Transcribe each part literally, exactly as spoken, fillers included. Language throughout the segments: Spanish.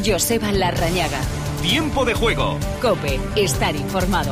Joseba Larrañaga. Tiempo de juego. COPE. Estar informado.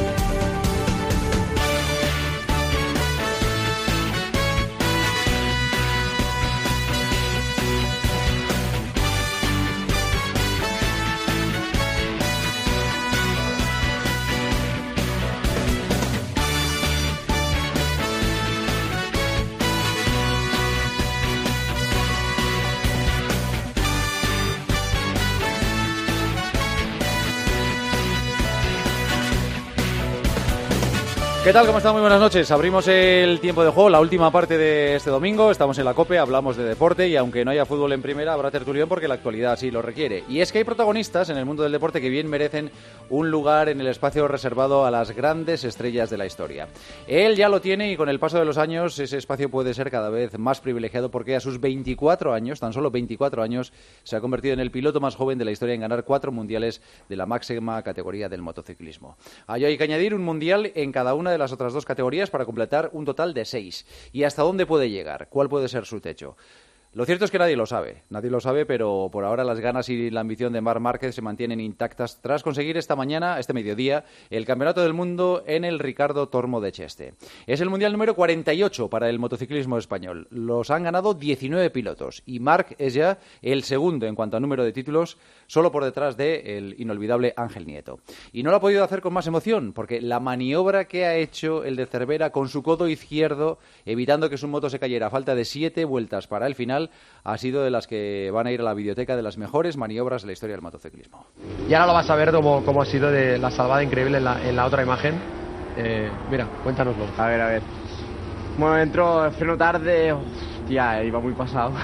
¿Qué tal? ¿Cómo están? Muy buenas noches. Abrimos el tiempo de juego, la última parte de este domingo. Estamos en la COPE, hablamos de deporte y aunque no haya fútbol en primera, habrá tertulión porque la actualidad así lo requiere. Y es que hay protagonistas en el mundo del deporte que bien merecen un lugar en el espacio reservado a las grandes estrellas de la historia. Él ya lo tiene y con el paso de los años ese espacio puede ser cada vez más privilegiado porque a sus veinticuatro años, tan solo veinticuatro años, se ha convertido en el piloto más joven de la historia en ganar cuatro mundiales de la máxima categoría del motociclismo. A ello hay que añadir un mundial en cada una de las otras dos categorías para completar un total de seis. ¿Y hasta dónde puede llegar? ¿Cuál puede ser su techo? Lo cierto es que nadie lo sabe, nadie lo sabe, pero por ahora las ganas y la ambición de Marc Márquez se mantienen intactas tras conseguir esta mañana, este mediodía, el Campeonato del Mundo en el Ricardo Tormo de Cheste. Es el Mundial número cuarenta y ocho para el motociclismo español. Los han ganado diecinueve pilotos y Marc es ya el segundo en cuanto a número de títulos, solo por detrás del inolvidable Ángel Nieto. Y no lo ha podido hacer con más emoción, porque la maniobra que ha hecho el de Cervera con su codo izquierdo, evitando que su moto se cayera a falta de siete vueltas para el final, ha sido de las que van a ir a la biblioteca de las mejores maniobras de la historia del motociclismo. Y ahora lo vas a ver cómo, cómo ha sido de la salvada increíble en la, en la otra imagen. Eh, mira, cuéntanoslo. A ver, a ver. Bueno, entró, freno tarde. Hostia, iba muy pasado.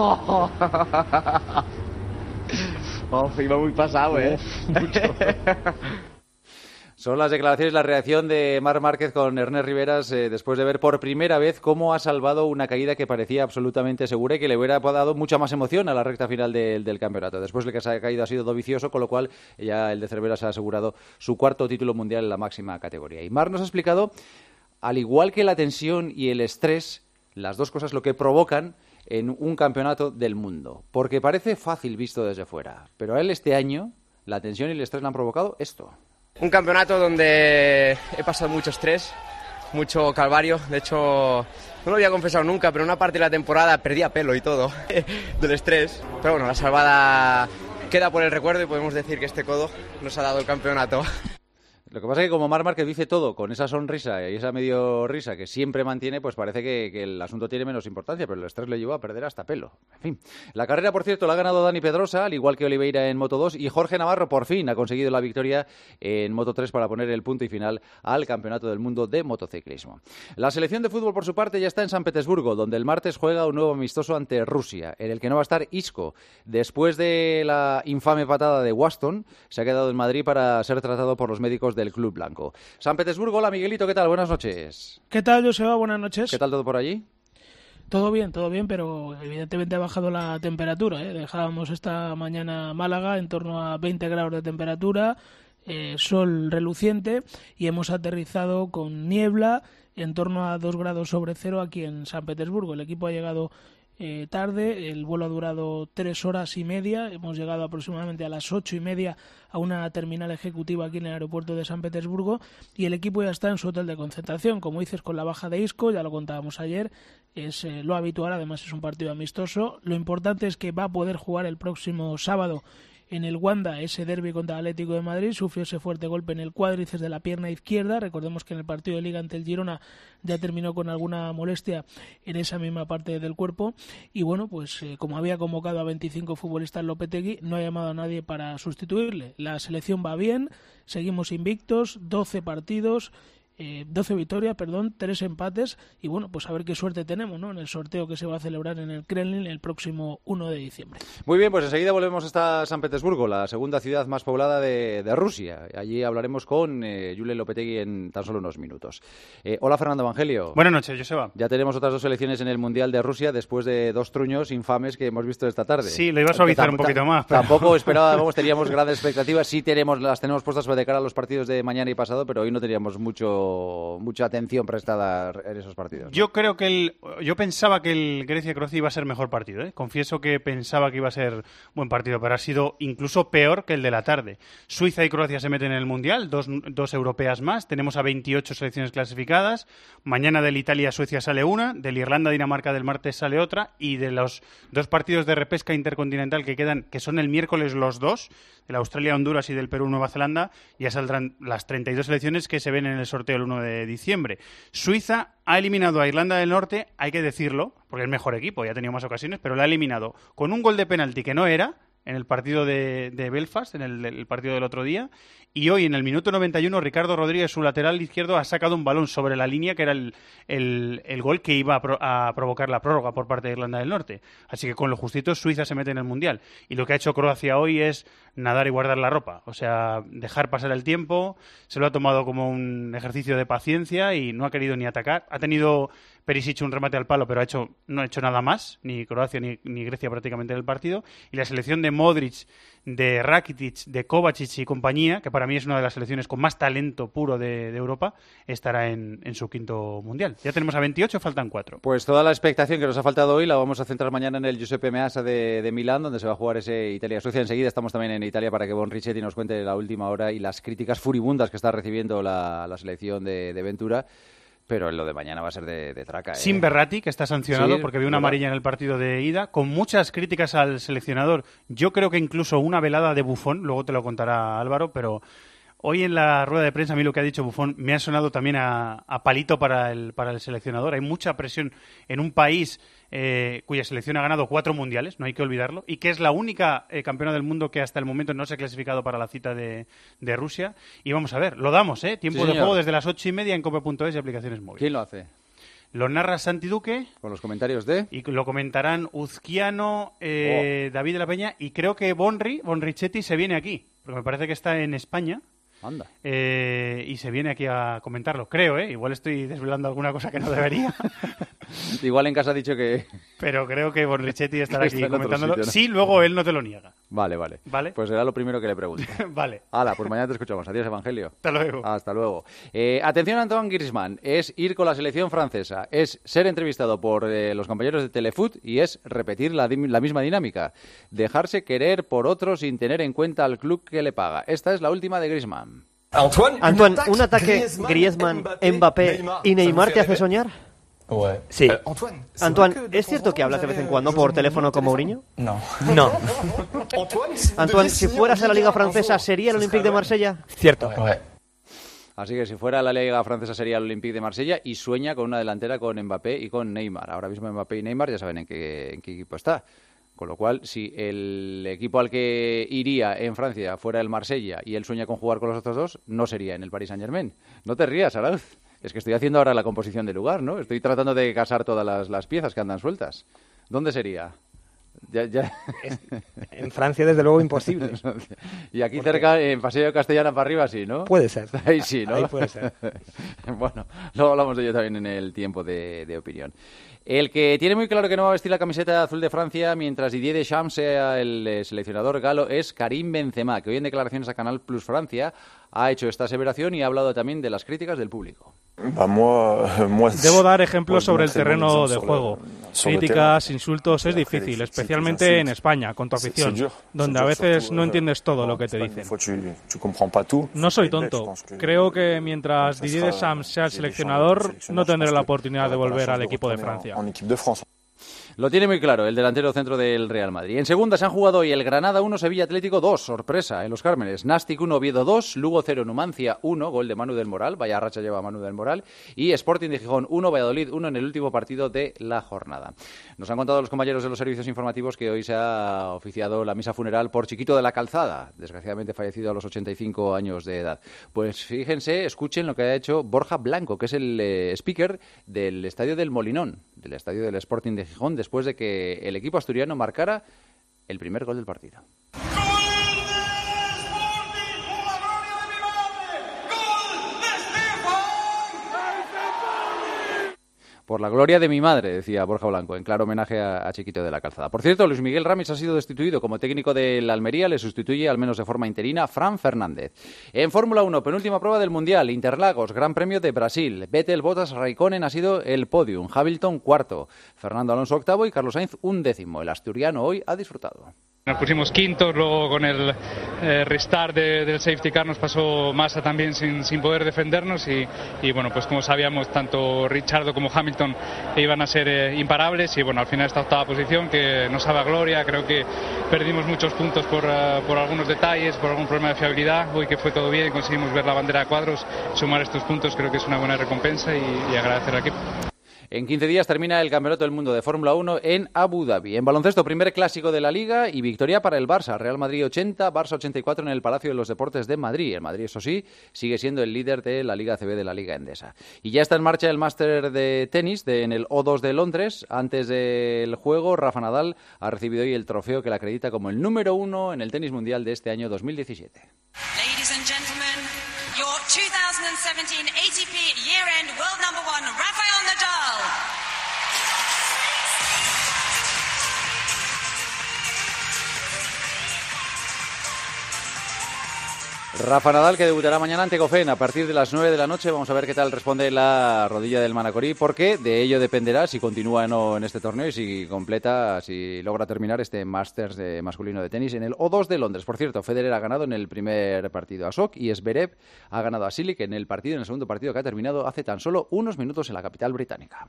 Oh, iba muy pasado, eh. Mucho. Son las declaraciones, la reacción de Marc Márquez con Ernest Riveras eh, después de ver por primera vez cómo ha salvado una caída que parecía absolutamente segura y que le hubiera dado mucha más emoción a la recta final de, del campeonato. Después de que se ha caído ha sido Dovizioso, con lo cual ya el de Cervera se ha asegurado su cuarto título mundial en la máxima categoría. Y Marc nos ha explicado, al igual que la tensión y el estrés, las dos cosas lo que provocan en un campeonato del mundo. Porque parece fácil visto desde fuera, pero a él este año la tensión y el estrés le han provocado esto. Un campeonato donde he pasado mucho estrés, mucho calvario. De hecho, no lo había confesado nunca, pero una parte de la temporada perdía pelo y todo del estrés. Pero bueno, la salvada queda por el recuerdo y podemos decir que este codo nos ha dado el campeonato. Lo que pasa es que como Marc Márquez dice todo con esa sonrisa y esa medio risa que siempre mantiene, pues parece que, que el asunto tiene menos importancia, pero el estrés le llevó a perder hasta pelo. En fin, la carrera, por cierto, la ha ganado Dani Pedrosa, al igual que Oliveira en Moto dos, y Jorge Navarro por fin ha conseguido la victoria en Moto tres para poner el punto y final al Campeonato del Mundo de Motociclismo. La selección de fútbol, por su parte, ya está en San Petersburgo, donde el martes juega un nuevo amistoso ante Rusia, en el que no va a estar Isco. Después de la infame patada de Waston, se ha quedado en Madrid para ser tratado por los médicos del Club Blanco. San Petersburgo, hola Miguelito, ¿qué tal? Buenas noches. ¿Qué tal, Joseba? Buenas noches. ¿Qué tal todo por allí? Todo bien, todo bien, pero evidentemente ha bajado la temperatura, ¿eh? Dejábamos esta mañana Málaga en torno a veinte grados de temperatura, eh, sol reluciente, y hemos aterrizado con niebla en torno a dos grados sobre cero aquí en San Petersburgo. El equipo ha llegado Eh, tarde, el vuelo ha durado tres horas y media, hemos llegado aproximadamente a las ocho y media a una terminal ejecutiva aquí en el aeropuerto de San Petersburgo y el equipo ya está en su hotel de concentración, como dices, con la baja de Isco, ya lo contábamos ayer, es eh, lo habitual, además es un partido amistoso. Lo importante es que va a poder jugar el próximo sábado en el Wanda, ese derbi contra el Atlético de Madrid. Sufrió ese fuerte golpe en el cuádriceps de la pierna izquierda. Recordemos que en el partido de Liga ante el Girona ya terminó con alguna molestia en esa misma parte del cuerpo. Y bueno, pues eh, como había convocado a veinticinco futbolistas Lopetegui, no ha llamado a nadie para sustituirle. La selección va bien, seguimos invictos, doce partidos, Eh, doce victorias, perdón, tres empates y bueno, pues a ver qué suerte tenemos, ¿no?, en el sorteo que se va a celebrar en el Kremlin el próximo uno de diciembre. Muy bien, pues enseguida volvemos hasta San Petersburgo, la segunda ciudad más poblada de, de Rusia. Allí hablaremos con eh, Julen Lopetegui en tan solo unos minutos. Eh, hola Fernando Evangelio. Buenas noches, Joseba. Ya tenemos otras dos selecciones en el Mundial de Rusia después de dos truños infames que hemos visto esta tarde. Sí, lo iba a suavizar un poquito más. Pero... Tampoco esperábamos, teníamos grandes expectativas, sí tenemos, las tenemos puestas de cara a los partidos de mañana y pasado, pero hoy no teníamos mucho mucho mucha atención prestada en esos partidos, ¿no? Yo creo que el, yo pensaba que el Grecia-Croacia iba a ser mejor partido, ¿eh? Confieso que pensaba que iba a ser buen partido, pero ha sido incluso peor que el de la tarde. Suiza y Croacia se meten en el Mundial, dos, dos europeas más, tenemos a veintiocho selecciones clasificadas, mañana del Italia-Suecia sale una, del Irlanda-Dinamarca del martes sale otra, y de los dos partidos de repesca intercontinental que quedan, que son el miércoles los dos, de la Australia-Honduras y del Perú-Nueva Zelanda, ya saldrán las treinta y dos selecciones que se ven en el sorteo el uno de diciembre. Suiza ha eliminado a Irlanda del Norte, hay que decirlo, porque es mejor equipo, ya ha tenido más ocasiones, pero la ha eliminado con un gol de penalti que no era, en el partido de, de Belfast, en el, el partido del otro día, y hoy en el minuto noventa y uno Ricardo Rodríguez, su lateral izquierdo, ha sacado un balón sobre la línea que era el, el, el gol que iba a, pro, a provocar la prórroga por parte de Irlanda del Norte. Así que con lo justito Suiza se mete en el Mundial. Y lo que ha hecho Croacia hoy es nadar y guardar la ropa, o sea, dejar pasar el tiempo, se lo ha tomado como un ejercicio de paciencia y no ha querido ni atacar. Ha tenido Perisic un remate al palo, pero ha hecho, no ha hecho nada más, ni Croacia ni, ni Grecia prácticamente en el partido. Y la selección de Modric, de Rakitic, de Kovacic y compañía, que para mí es una de las selecciones con más talento puro de, de Europa, estará en, en su quinto Mundial. Ya tenemos a veintiocho, faltan cuatro. Pues toda la expectación que nos ha faltado hoy la vamos a centrar mañana en el Giuseppe Meazza de, de Milán, donde se va a jugar ese Italia-Suecia. Enseguida estamos también en Italia para que Bon Richetti nos cuente la última hora y las críticas furibundas que está recibiendo la, la selección de, de Ventura. Pero lo de mañana va a ser de, de traca. ¿eh? Sin Berratti, que está sancionado sí, porque vio una ¿verdad? amarilla en el partido de ida, con muchas críticas al seleccionador. Yo creo que incluso una velada de Buffon, luego te lo contará Álvaro, pero hoy en la rueda de prensa a mí lo que ha dicho Buffon me ha sonado también a, a palito para el, para el seleccionador. Hay mucha presión en un país eh, cuya selección ha ganado cuatro mundiales, no hay que olvidarlo, y que es la única eh, campeona del mundo que hasta el momento no se ha clasificado para la cita de, de Rusia. Y vamos a ver, lo damos, ¿eh? Tiempo Sí, de señor. juego desde las ocho y media en cope punto es y aplicaciones móviles. ¿Quién lo hace? Lo narra Santi Duque. Con los comentarios de... Y lo comentarán Uzquiano, eh, Oh. David de la Peña, y creo que Bonri, Bonrichetti se viene aquí, porque me parece que está en España. Anda. Eh, y se viene aquí a comentarlo, creo, ¿eh? Igual estoy desvelando alguna cosa que no debería. Igual en casa ha dicho que... Pero creo que Bonrichetti estará Está aquí en otro comentándolo. sitio, ¿no? Sí, luego él no te lo niega. Vale, vale. Vale. Pues será lo primero que le pregunte. Vale. Hala, pues mañana te escuchamos. Adiós, Evangelio. Hasta luego. Hasta luego. Eh, atención, Antoine Griezmann. Es ir con la selección francesa, es ser entrevistado por eh, los compañeros de Telefoot y es repetir la, la misma dinámica. Dejarse querer por otro sin tener en cuenta al club que le paga. Esta es la última de Griezmann. Antoine, un ataque Griezmann, Mbappé y Neymar te hace soñar. Sí. Antoine, ¿es cierto que hablas de vez en cuando por teléfono con Mourinho? No. No. Antoine, si fueras a la Liga Francesa, ¿sería el Olympique de Marsella? Cierto. Así que si fuera la Liga Francesa sería el Olympique de Marsella y sueña con una delantera con Mbappé y con Neymar. Ahora mismo Mbappé y Neymar ya saben en qué, en qué equipo está. Con lo cual, si el equipo al que iría en Francia fuera el Marsella y él sueña con jugar con los otros dos, no sería en el Paris Saint-Germain. No te rías, Arauz. Es que estoy haciendo ahora la composición del lugar, ¿no? Estoy tratando de casar todas las, las piezas que andan sueltas. ¿Dónde sería? Ya, ya. Es, en Francia, desde luego, imposible. Y aquí cerca, en Paseo de Castellana para arriba, sí, ¿no? Puede ser. Ahí sí, ¿no? Ahí puede ser. Bueno, luego hablamos de ello también en el tiempo de, de opinión. El que tiene muy claro que no va a vestir la camiseta azul de Francia mientras Didier Deschamps sea el eh, seleccionador galo es Karim Benzema, que hoy en declaraciones a Canal Plus Francia ha hecho esta aseveración y ha hablado también de las críticas del público. Debo dar ejemplos sobre el terreno de juego. Críticas, insultos, es difícil, especialmente en España, con tu afición, donde a veces no entiendes todo lo que te dicen. No soy tonto. Creo que mientras Didier Deschamps sea el seleccionador, no tendré la oportunidad de volver al equipo de Francia. Lo tiene muy claro el delantero centro del Real Madrid. En segunda se han jugado hoy el Granada uno, Sevilla Atlético dos, sorpresa en los Cármenes. Nastic uno, Oviedo dos, Lugo cero, Numancia uno, gol de Manu del Moral, vaya racha lleva Manu del Moral, y Sporting de Gijón uno, Valladolid uno en el último partido de la jornada. Nos han contado los compañeros de los servicios informativos que hoy se ha oficiado la misa funeral por Chiquito de la Calzada, desgraciadamente fallecido a los ochenta y cinco años de edad. Pues fíjense, escuchen lo que ha hecho Borja Blanco, que es el eh, speaker del Estadio del Molinón, del Estadio del Sporting de Gijón, después de que el equipo asturiano marcara el primer gol del partido. Por la gloria de mi madre, decía Borja Blanco, en claro homenaje a, a Chiquito de la Calzada. Por cierto, Luis Miguel Ramis ha sido destituido como técnico del Almería, le sustituye, al menos de forma interina, Fran Fernández. En Fórmula uno, penúltima prueba del Mundial, Interlagos, Gran Premio de Brasil. Vettel, Bottas, Raikkonen ha sido el podium, Hamilton cuarto, Fernando Alonso octavo y Carlos Sainz un décimo. El asturiano hoy ha disfrutado. Nos pusimos quintos, luego con el eh, restart de, del safety car nos pasó Massa también sin, sin poder defendernos y, y bueno, pues como sabíamos, tanto Ricciardo como Hamilton iban a ser eh, imparables y bueno, al final esta octava posición que nos sabe a gloria, creo que perdimos muchos puntos por, uh, por algunos detalles, por algún problema de fiabilidad, hoy que fue todo bien y conseguimos ver la bandera a cuadros, sumar estos puntos creo que es una buena recompensa y, y agradecer al equipo. En quince días termina el Campeonato del Mundo de Fórmula uno en Abu Dhabi. En baloncesto, primer clásico de la Liga y victoria para el Barça. Real Madrid ochenta, Barça ochenta y cuatro en el Palacio de los Deportes de Madrid. El Madrid, eso sí, sigue siendo el líder de la Liga A C B de la Liga Endesa. Y ya está en marcha el Máster de tenis de, en el O dos de Londres. Antes del juego, Rafa Nadal ha recibido hoy el trofeo que le acredita como el número uno en el tenis mundial de este año dos mil diecisiete. Ladies and gentlemen, your twenty seventeen A T P Year-End World Number One, Rafael Nadal. Rafa Nadal, que debutará mañana ante Goffin a partir de las nueve de la noche. Vamos a ver qué tal responde la rodilla del Manacorí, porque de ello dependerá si continúa o no en este torneo y si completa, si logra terminar este Masters de masculino de tenis en el O dos de Londres. Por cierto, Federer ha ganado en el primer partido a Sok y Zverev ha ganado a Silic en el partido, en el segundo partido que ha terminado hace tan solo unos minutos en la capital británica.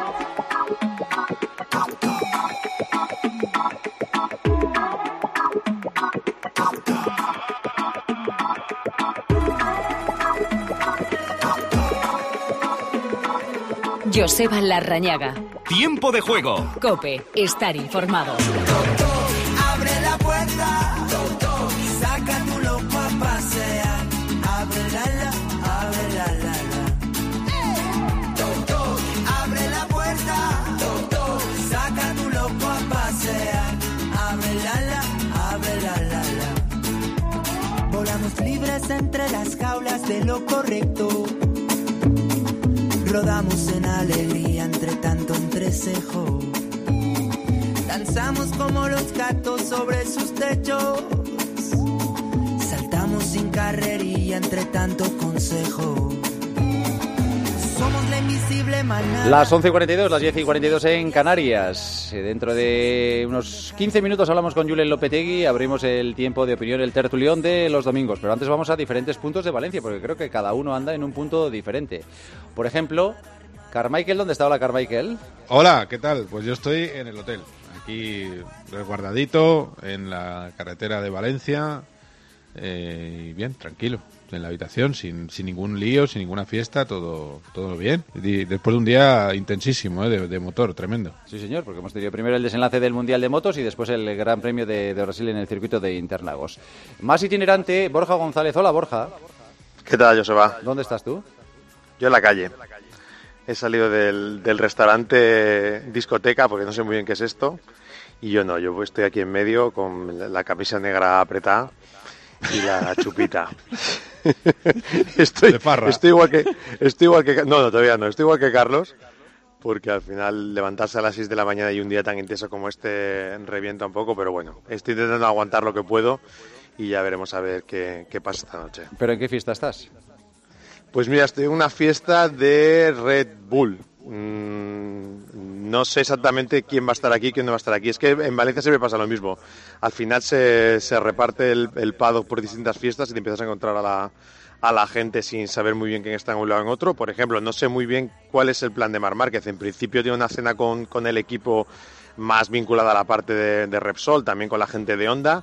Joseba Larrañaga. Tiempo de juego. COPE. Estar informado. Abre la puerta, saca tu loco a pasear. Abre la la, abre la la la. Abre la puerta, saca tu loco a pasear. Abre la la, abre la la la. Volamos libres entre las jaulas de lo correcto. Rodamos en alegría entre tanto entrecejo. Danzamos como los gatos sobre sus techos. Saltamos sin carrería entre tanto consejo. Somos la invisible manada. Las once y cuarenta y dos, las diez y cuarenta y dos en Canarias. Dentro de unos quince minutos hablamos con Julen Lopetegui. Abrimos el tiempo de opinión, el tertulión de los domingos. Pero antes vamos a diferentes puntos de Valencia, porque creo que cada uno anda en un punto diferente. Por ejemplo, Carmichael, ¿dónde está? Hola, Carmichael. Hola, ¿qué tal? Pues yo estoy en el hotel. Aquí resguardadito, en la carretera de Valencia. Eh, y bien, tranquilo. En la habitación, sin, sin ningún lío, sin ninguna fiesta, todo todo bien. Y después de un día intensísimo, ¿eh? de, de motor, tremendo. Sí, señor, porque hemos tenido primero el desenlace del Mundial de Motos y después el Gran Premio de, de Brasil en el circuito de Interlagos. Más itinerante, Borja González. Hola, Borja. ¿Qué tal, Joseba? ¿Dónde estás tú? Yo en la calle. He salido del, del restaurante discoteca, porque no sé muy bien qué es esto, y yo no, yo estoy aquí en medio con la camisa negra apretada y la chupita. estoy, estoy igual que estoy igual que no, no, todavía no, estoy igual que Carlos, porque al final levantarse a las seis de la mañana y un día tan intenso como este revienta un poco, pero bueno, estoy intentando aguantar lo que puedo y ya veremos a ver qué, qué pasa esta noche. ¿Pero en qué fiesta estás? Pues mira, estoy en una fiesta de Red Bull. Mm, no sé exactamente quién va a estar aquí, quién no va a estar aquí. Es que en Valencia siempre pasa lo mismo. Al final se, se reparte el, el paddock por distintas fiestas y te empiezas a encontrar a la, a la gente sin saber muy bien quién está en un lado o en otro. Por ejemplo, no sé muy bien cuál es el plan de Marc Márquez. En principio tiene una cena con, con el equipo más vinculada a la parte de, de Repsol, también con la gente de Honda.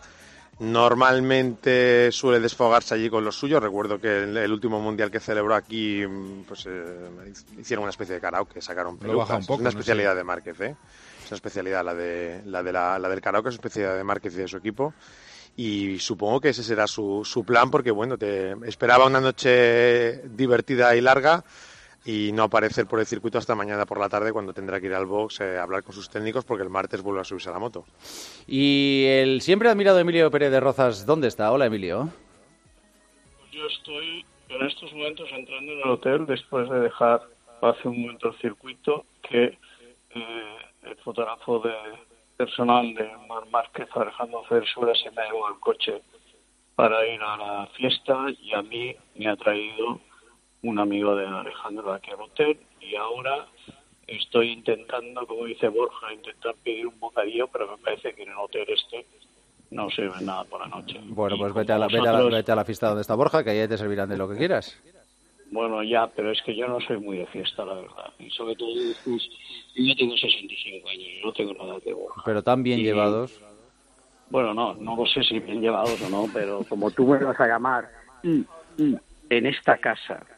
Normalmente suele desfogarse allí con los suyos. Recuerdo que el, el último mundial que celebró aquí, pues eh, hicieron una especie de karaoke, sacaron pelucas. Un poco, es una especialidad no sé. de Márquez, ¿eh? Es una especialidad la de la de la, la del karaoke, es una especialidad de Márquez y de su equipo. Y supongo que ese será su, su plan, porque bueno, te esperaba una noche divertida y larga. Y no aparecer por el circuito hasta mañana por la tarde, cuando tendrá que ir al box eh, a hablar con sus técnicos, porque el martes vuelve a subirse a la moto. Y el siempre admirado Emilio Pérez de Rozas, ¿dónde está? Hola, Emilio. Yo estoy en estos momentos entrando en el hotel después de dejar hace un momento el circuito, que eh, el fotógrafo de personal de Marc Márquez, Alejandro Cersuera, se me ha llevado el coche para ir a la fiesta, y a mí me ha traído un amigo de Alejandro aquí al hotel, y ahora estoy intentando, como dice Borja, intentar pedir un bocadillo, pero me parece que en el hotel este no sirve nada por la noche. Bueno, pues vete a, la, vete, a la, vete a la fiesta donde está Borja, que ahí te servirán de lo que quieras. Bueno, ya, pero es que yo no soy muy de fiesta, la verdad. Y sobre todo, pues, yo tengo sesenta y cinco años, no tengo nada de Borja. Pero tan bien y, llevados. Bueno, no, no lo sé si bien llevados o no, pero como tú me vas a llamar, mm, mm, en esta casa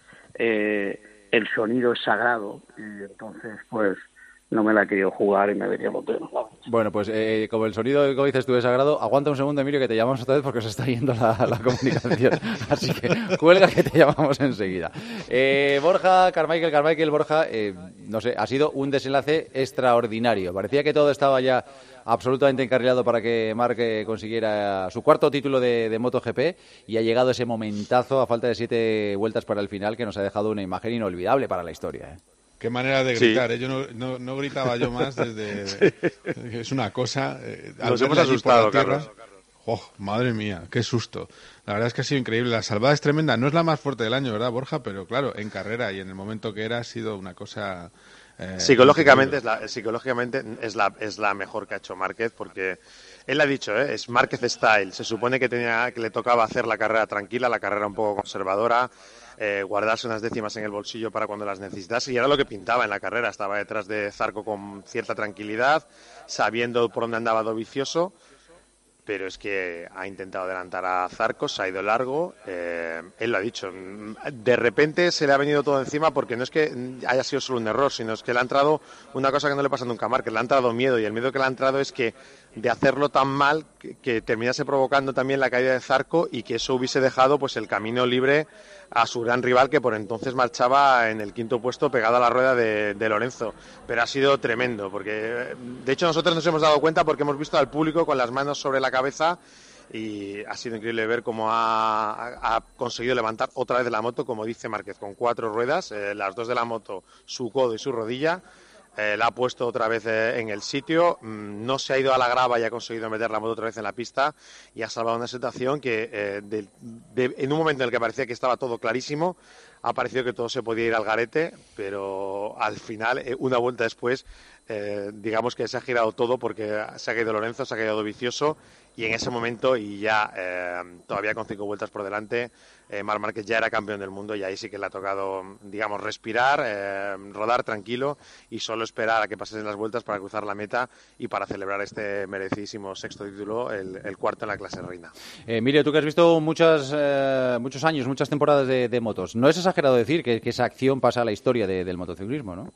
eh, el sonido es sagrado, y entonces, pues, no me la he querido jugar y me venía al hotel. Bueno, pues eh, como el sonido, como dices tú, es sagrado, aguanta un segundo, Emilio, que te llamamos otra vez porque se está yendo la, la comunicación. Así que cuelga, que te llamamos enseguida. Eh, Borja, Carmichael, Carmichael, Borja, eh, no sé, ha sido un desenlace extraordinario. Parecía que todo estaba ya absolutamente encarrilado para que Marc consiguiera su cuarto título de, de MotoGP, y ha llegado ese momentazo a falta de siete vueltas para el final que nos ha dejado una imagen inolvidable para la historia, ¿eh? Qué manera de gritar, sí. ¿eh? Yo no, no, no gritaba yo más desde... Sí. Es una cosa... Eh, Nos hemos asustado, tierra, Carlos. Oh, madre mía, qué susto. La verdad es que ha sido increíble. La salvada es tremenda. No es la más fuerte del año, ¿verdad, Borja? Pero claro, en carrera y en el momento que era ha sido una cosa... Eh, psicológicamente es la, psicológicamente es la, es la mejor que ha hecho Márquez, porque él ha dicho, ¿eh? Es Márquez style. Se supone que, tenía, que le tocaba hacer la carrera tranquila, la carrera un poco conservadora, Eh, guardarse unas décimas en el bolsillo para cuando las necesitase, y era lo que pintaba en la carrera. Estaba detrás de Zarco con cierta tranquilidad, sabiendo por dónde andaba Dovizioso, pero es que ha intentado adelantar a Zarco, se ha ido largo, eh, él lo ha dicho, de repente se le ha venido todo encima, porque no es que haya sido solo un error, sino es que le ha entrado una cosa que no le pasa nunca a Márquez, le ha entrado miedo, y el miedo que le ha entrado es que de hacerlo tan mal que, que terminase provocando también la caída de Zarco, y que eso hubiese dejado pues el camino libre a su gran rival, que por entonces marchaba en el quinto puesto pegado a la rueda de, de Lorenzo. Pero ha sido tremendo, porque de hecho nosotros nos hemos dado cuenta porque hemos visto al público con las manos sobre la cabeza, y ha sido increíble ver cómo ha, ha conseguido levantar otra vez la moto, como dice Márquez, con cuatro ruedas, eh, las dos de la moto, su codo y su rodilla. Eh, la ha puesto otra vez eh, en el sitio, mm, no se ha ido a la grava y ha conseguido meter la moto otra vez en la pista, y ha salvado una situación que eh, de, de, en un momento en el que parecía que estaba todo clarísimo, ha parecido que todo se podía ir al garete, pero al final, eh, una vuelta después, eh, digamos que se ha girado todo, porque se ha caído Lorenzo, se ha caído Dovizioso, y en ese momento, y ya eh, todavía con cinco vueltas por delante, eh, Marc Márquez ya era campeón del mundo, y ahí sí que le ha tocado, digamos, respirar, eh, rodar tranquilo y solo esperar a que pasen las vueltas para cruzar la meta y para celebrar este merecidísimo sexto título, el, el cuarto en la clase reina. Eh, Emilio, tú que has visto muchas, eh, muchos años, muchas temporadas de, de motos, no es exagerado decir que, que esa acción pasa a la historia de, del motociclismo, ¿no?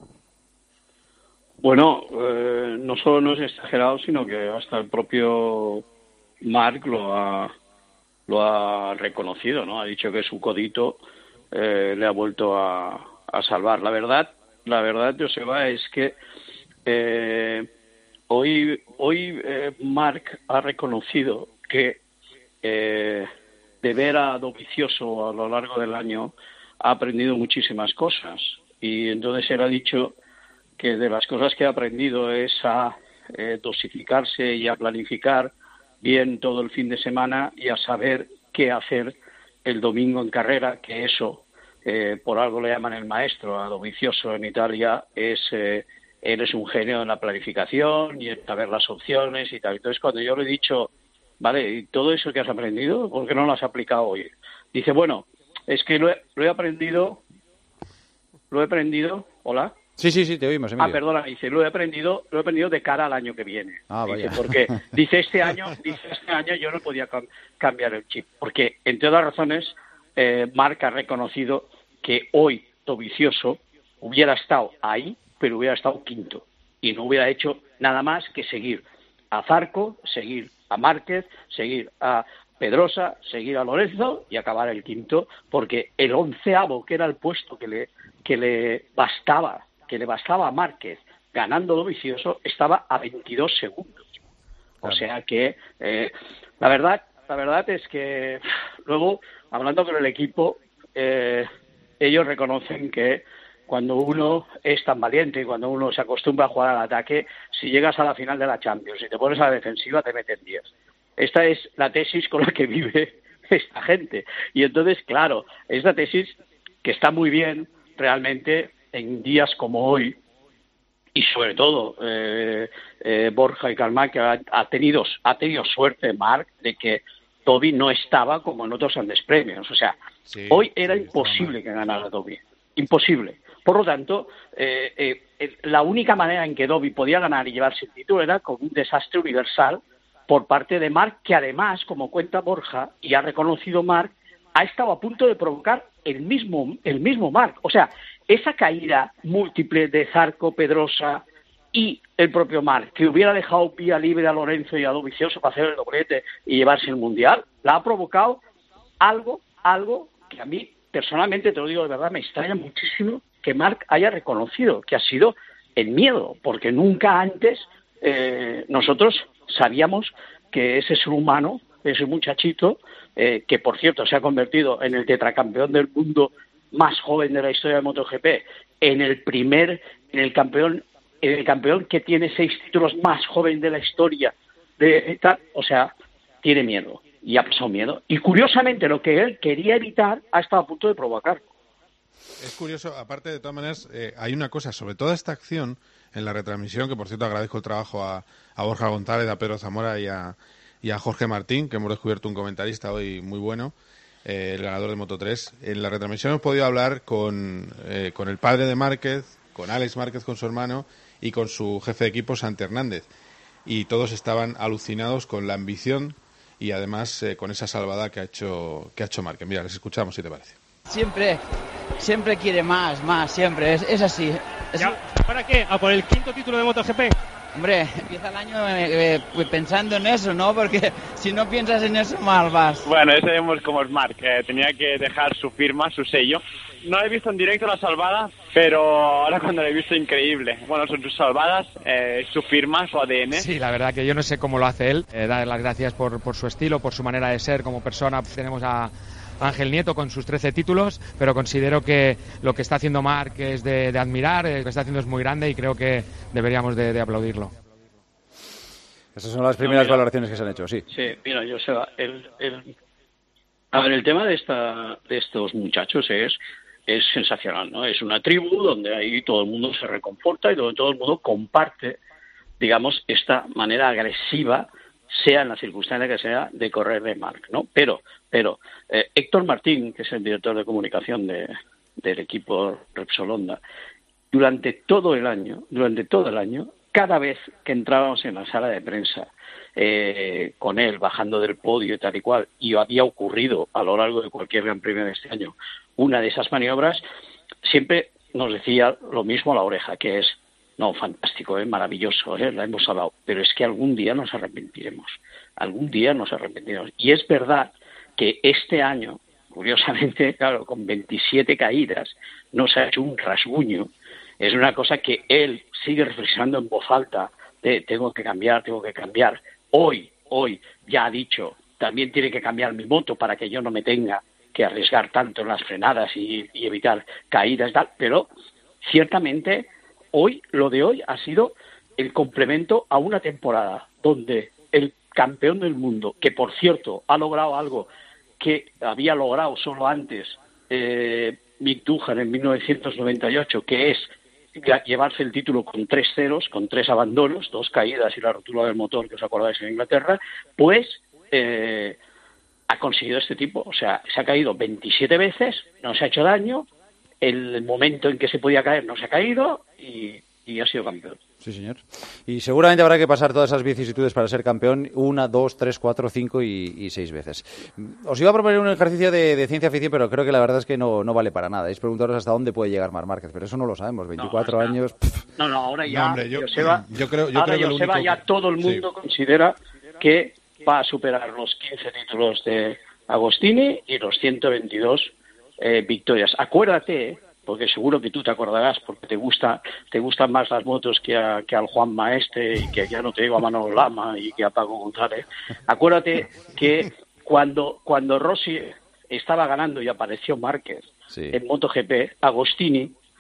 Bueno, eh, no solo no es exagerado, sino que hasta el propio Marc lo ha, lo ha reconocido, ¿no? Ha dicho que su codito eh, le ha vuelto a, a salvar. La verdad, la verdad, Joseba, es que eh, hoy, hoy eh, Marc ha reconocido que eh, de ver a Dovizioso a lo largo del año ha aprendido muchísimas cosas, y entonces él ha dicho que de las cosas que ha aprendido es a eh, dosificarse y a planificar bien todo el fin de semana, y a saber qué hacer el domingo en carrera, que eso, eh, por algo le llaman el maestro a Dovizioso en Italia, es eh, él es un genio en la planificación y en saber las opciones y tal. Entonces, cuando yo le he dicho, vale, ¿y todo eso que has aprendido, por qué no lo has aplicado hoy? Dice, bueno, es que lo he, lo he aprendido, lo he aprendido, ¿hola? Sí, sí, sí, te oímos, Emilio. Ah, perdona, dice, lo he aprendido, lo he aprendido de cara al año que viene. Ah, dice, vaya. porque dice este año, dice este año yo no podía cam- cambiar el chip, porque entre otras razones, eh, Marc ha reconocido que hoy Dovizioso hubiera estado ahí, pero hubiera estado quinto, y no hubiera hecho nada más que seguir a Zarco, seguir a Márquez, seguir a Pedrosa, seguir a Lorenzo y acabar el quinto, porque el onceavo, que era el puesto que le que le bastaba que le bastaba a Márquez ganando Dovizioso, estaba a veintidós segundos. O sea que eh, la verdad la verdad es que luego, hablando con el equipo, eh, ellos reconocen que cuando uno es tan valiente y cuando uno se acostumbra a jugar al ataque, si llegas a la final de la Champions y te pones a la defensiva, te meten diez. Esta es la tesis con la que vive esta gente. Y entonces, claro, es la tesis que está muy bien realmente en días como hoy, y sobre todo eh, eh, Borja y Carmán, que ha, ha, tenido, ha tenido suerte, Marc, de que Dobby no estaba como en otros grandes premios. O sea, sí, hoy era sí, imposible que ganara Dobby. Imposible. Por lo tanto, eh, eh, la única manera en que Dobby podía ganar y llevarse el título era con un desastre universal por parte de Marc, que además, como cuenta Borja, y ha reconocido Marc, ha estado a punto de provocar el mismo, el mismo Marc. O sea, esa caída múltiple de Zarco, Pedrosa y el propio Marc, que hubiera dejado vía libre a Lorenzo y a Dovizioso para hacer el doblete y llevarse el Mundial, la ha provocado algo, algo que a mí, personalmente, te lo digo de verdad, me extraña muchísimo que Marc haya reconocido, que ha sido el miedo, porque nunca antes eh, nosotros sabíamos que ese ser humano, ese muchachito, eh, que por cierto se ha convertido en el tetracampeón del mundo más joven de la historia de MotoGP, en el primer, en el campeón, en el campeón que tiene seis títulos más joven de la historia de tal, o sea, tiene miedo y ha pasado miedo. Y curiosamente lo que él quería evitar ha estado a punto de provocar. Es curioso, aparte de todas maneras, eh, hay una cosa sobre toda esta acción en la retransmisión, que por cierto agradezco el trabajo a, a Borja González, a Pedro Zamora y a, y a Jorge Martín, que hemos descubierto un comentarista hoy muy bueno, eh, el ganador de Moto tres. En la retransmisión hemos podido hablar con, eh, con el padre de Márquez, con Alex Márquez, con su hermano, y con su jefe de equipo, Santi Hernández. Y todos estaban alucinados con la ambición y además eh, con esa salvada que ha hecho, que ha hecho Márquez. Mira, les escuchamos si te parece. Siempre, siempre quiere más, más, siempre, es, es así. Es... ¿Ya? ¿Para qué? ¿A por el quinto título de MotoGP? Hombre, empieza el año eh, eh, pensando en eso, ¿no? Porque si no piensas en eso, mal vas. Bueno, ese vemos como es Marc, eh, tenía que dejar su firma, su sello. No he visto en directo la salvada, pero ahora cuando la he visto, increíble. Bueno, son sus salvadas, eh, su firma, su A D N. Sí, la verdad que yo no sé cómo lo hace él. Eh, dar las gracias por, por su estilo, por su manera de ser como persona. Tenemos a Ángel Nieto con sus trece títulos, pero considero que lo que está haciendo Marc es de, de admirar, eh, lo que está haciendo es muy grande y creo que deberíamos de, de aplaudirlo. Esas son las primeras no, mira, valoraciones que se han hecho, sí. Sí, mira, yo sé, el, el, a ver, el tema de esta, de estos muchachos es, es sensacional, ¿no? Es una tribu donde ahí todo el mundo se reconforta y donde todo el mundo comparte, digamos, esta manera agresiva, sea en la circunstancia que sea, de correr de Marc, ¿no? Pero, pero eh, Héctor Martín, que es el director de comunicación de, del equipo Repsol Honda, durante todo el año, durante todo el año, cada vez que entrábamos en la sala de prensa eh, con él bajando del podio y tal y cual, y había ocurrido a lo largo de cualquier Gran Premio de este año una de esas maniobras, siempre nos decía lo mismo a la oreja, que es, no, fantástico, ¿eh? Maravilloso, ¿eh? La hemos hablado, pero es que algún día nos arrepentiremos, algún día nos arrepentiremos. Y es verdad que este año, curiosamente, claro, con veintisiete caídas, nos ha hecho un rasguño. Es una cosa que él sigue reflexionando en voz alta, de tengo que cambiar, tengo que cambiar. Hoy, hoy, ya ha dicho, también tiene que cambiar mi moto para que yo no me tenga que arriesgar tanto en las frenadas y, y evitar caídas y tal, pero ciertamente hoy, lo de hoy ha sido el complemento a una temporada donde el campeón del mundo, que por cierto ha logrado algo que había logrado solo antes eh, Mick Doohan en mil novecientos noventa y ocho, que es llevarse el título con tres ceros, con tres abandonos, dos caídas y la rotura del motor, que os acordáis, en Inglaterra, pues eh, ha conseguido este tipo. O sea, se ha caído veintisiete veces, no se ha hecho daño, el momento en que se podía caer no se ha caído y, y ha sido campeón. Sí, señor. Y seguramente habrá que pasar todas esas vicisitudes para ser campeón una, dos, tres, cuatro, cinco y, y seis veces. Os iba a proponer un ejercicio de, de ciencia ficción, pero creo que la verdad es que no, no vale para nada. Es preguntaros hasta dónde puede llegar Marc Márquez, pero eso no lo sabemos. veinticuatro no, años... Pff. No, no, ahora ya... No, hombre, yo, Joseba, yo creo, yo ahora creo que Joseba único... ya todo el mundo sí. considera que va a superar los quince títulos de Agostini y los ciento veintidós eh, victorias. Acuérdate... porque seguro que tú te acordarás, porque te gusta te gustan más las motos que, a, que al Juan Maestre y que ya no te digo a Manolo Lama y que a Paco González. Acuérdate que cuando cuando Rossi estaba ganando y apareció Márquez sí. en MotoGP, Agostini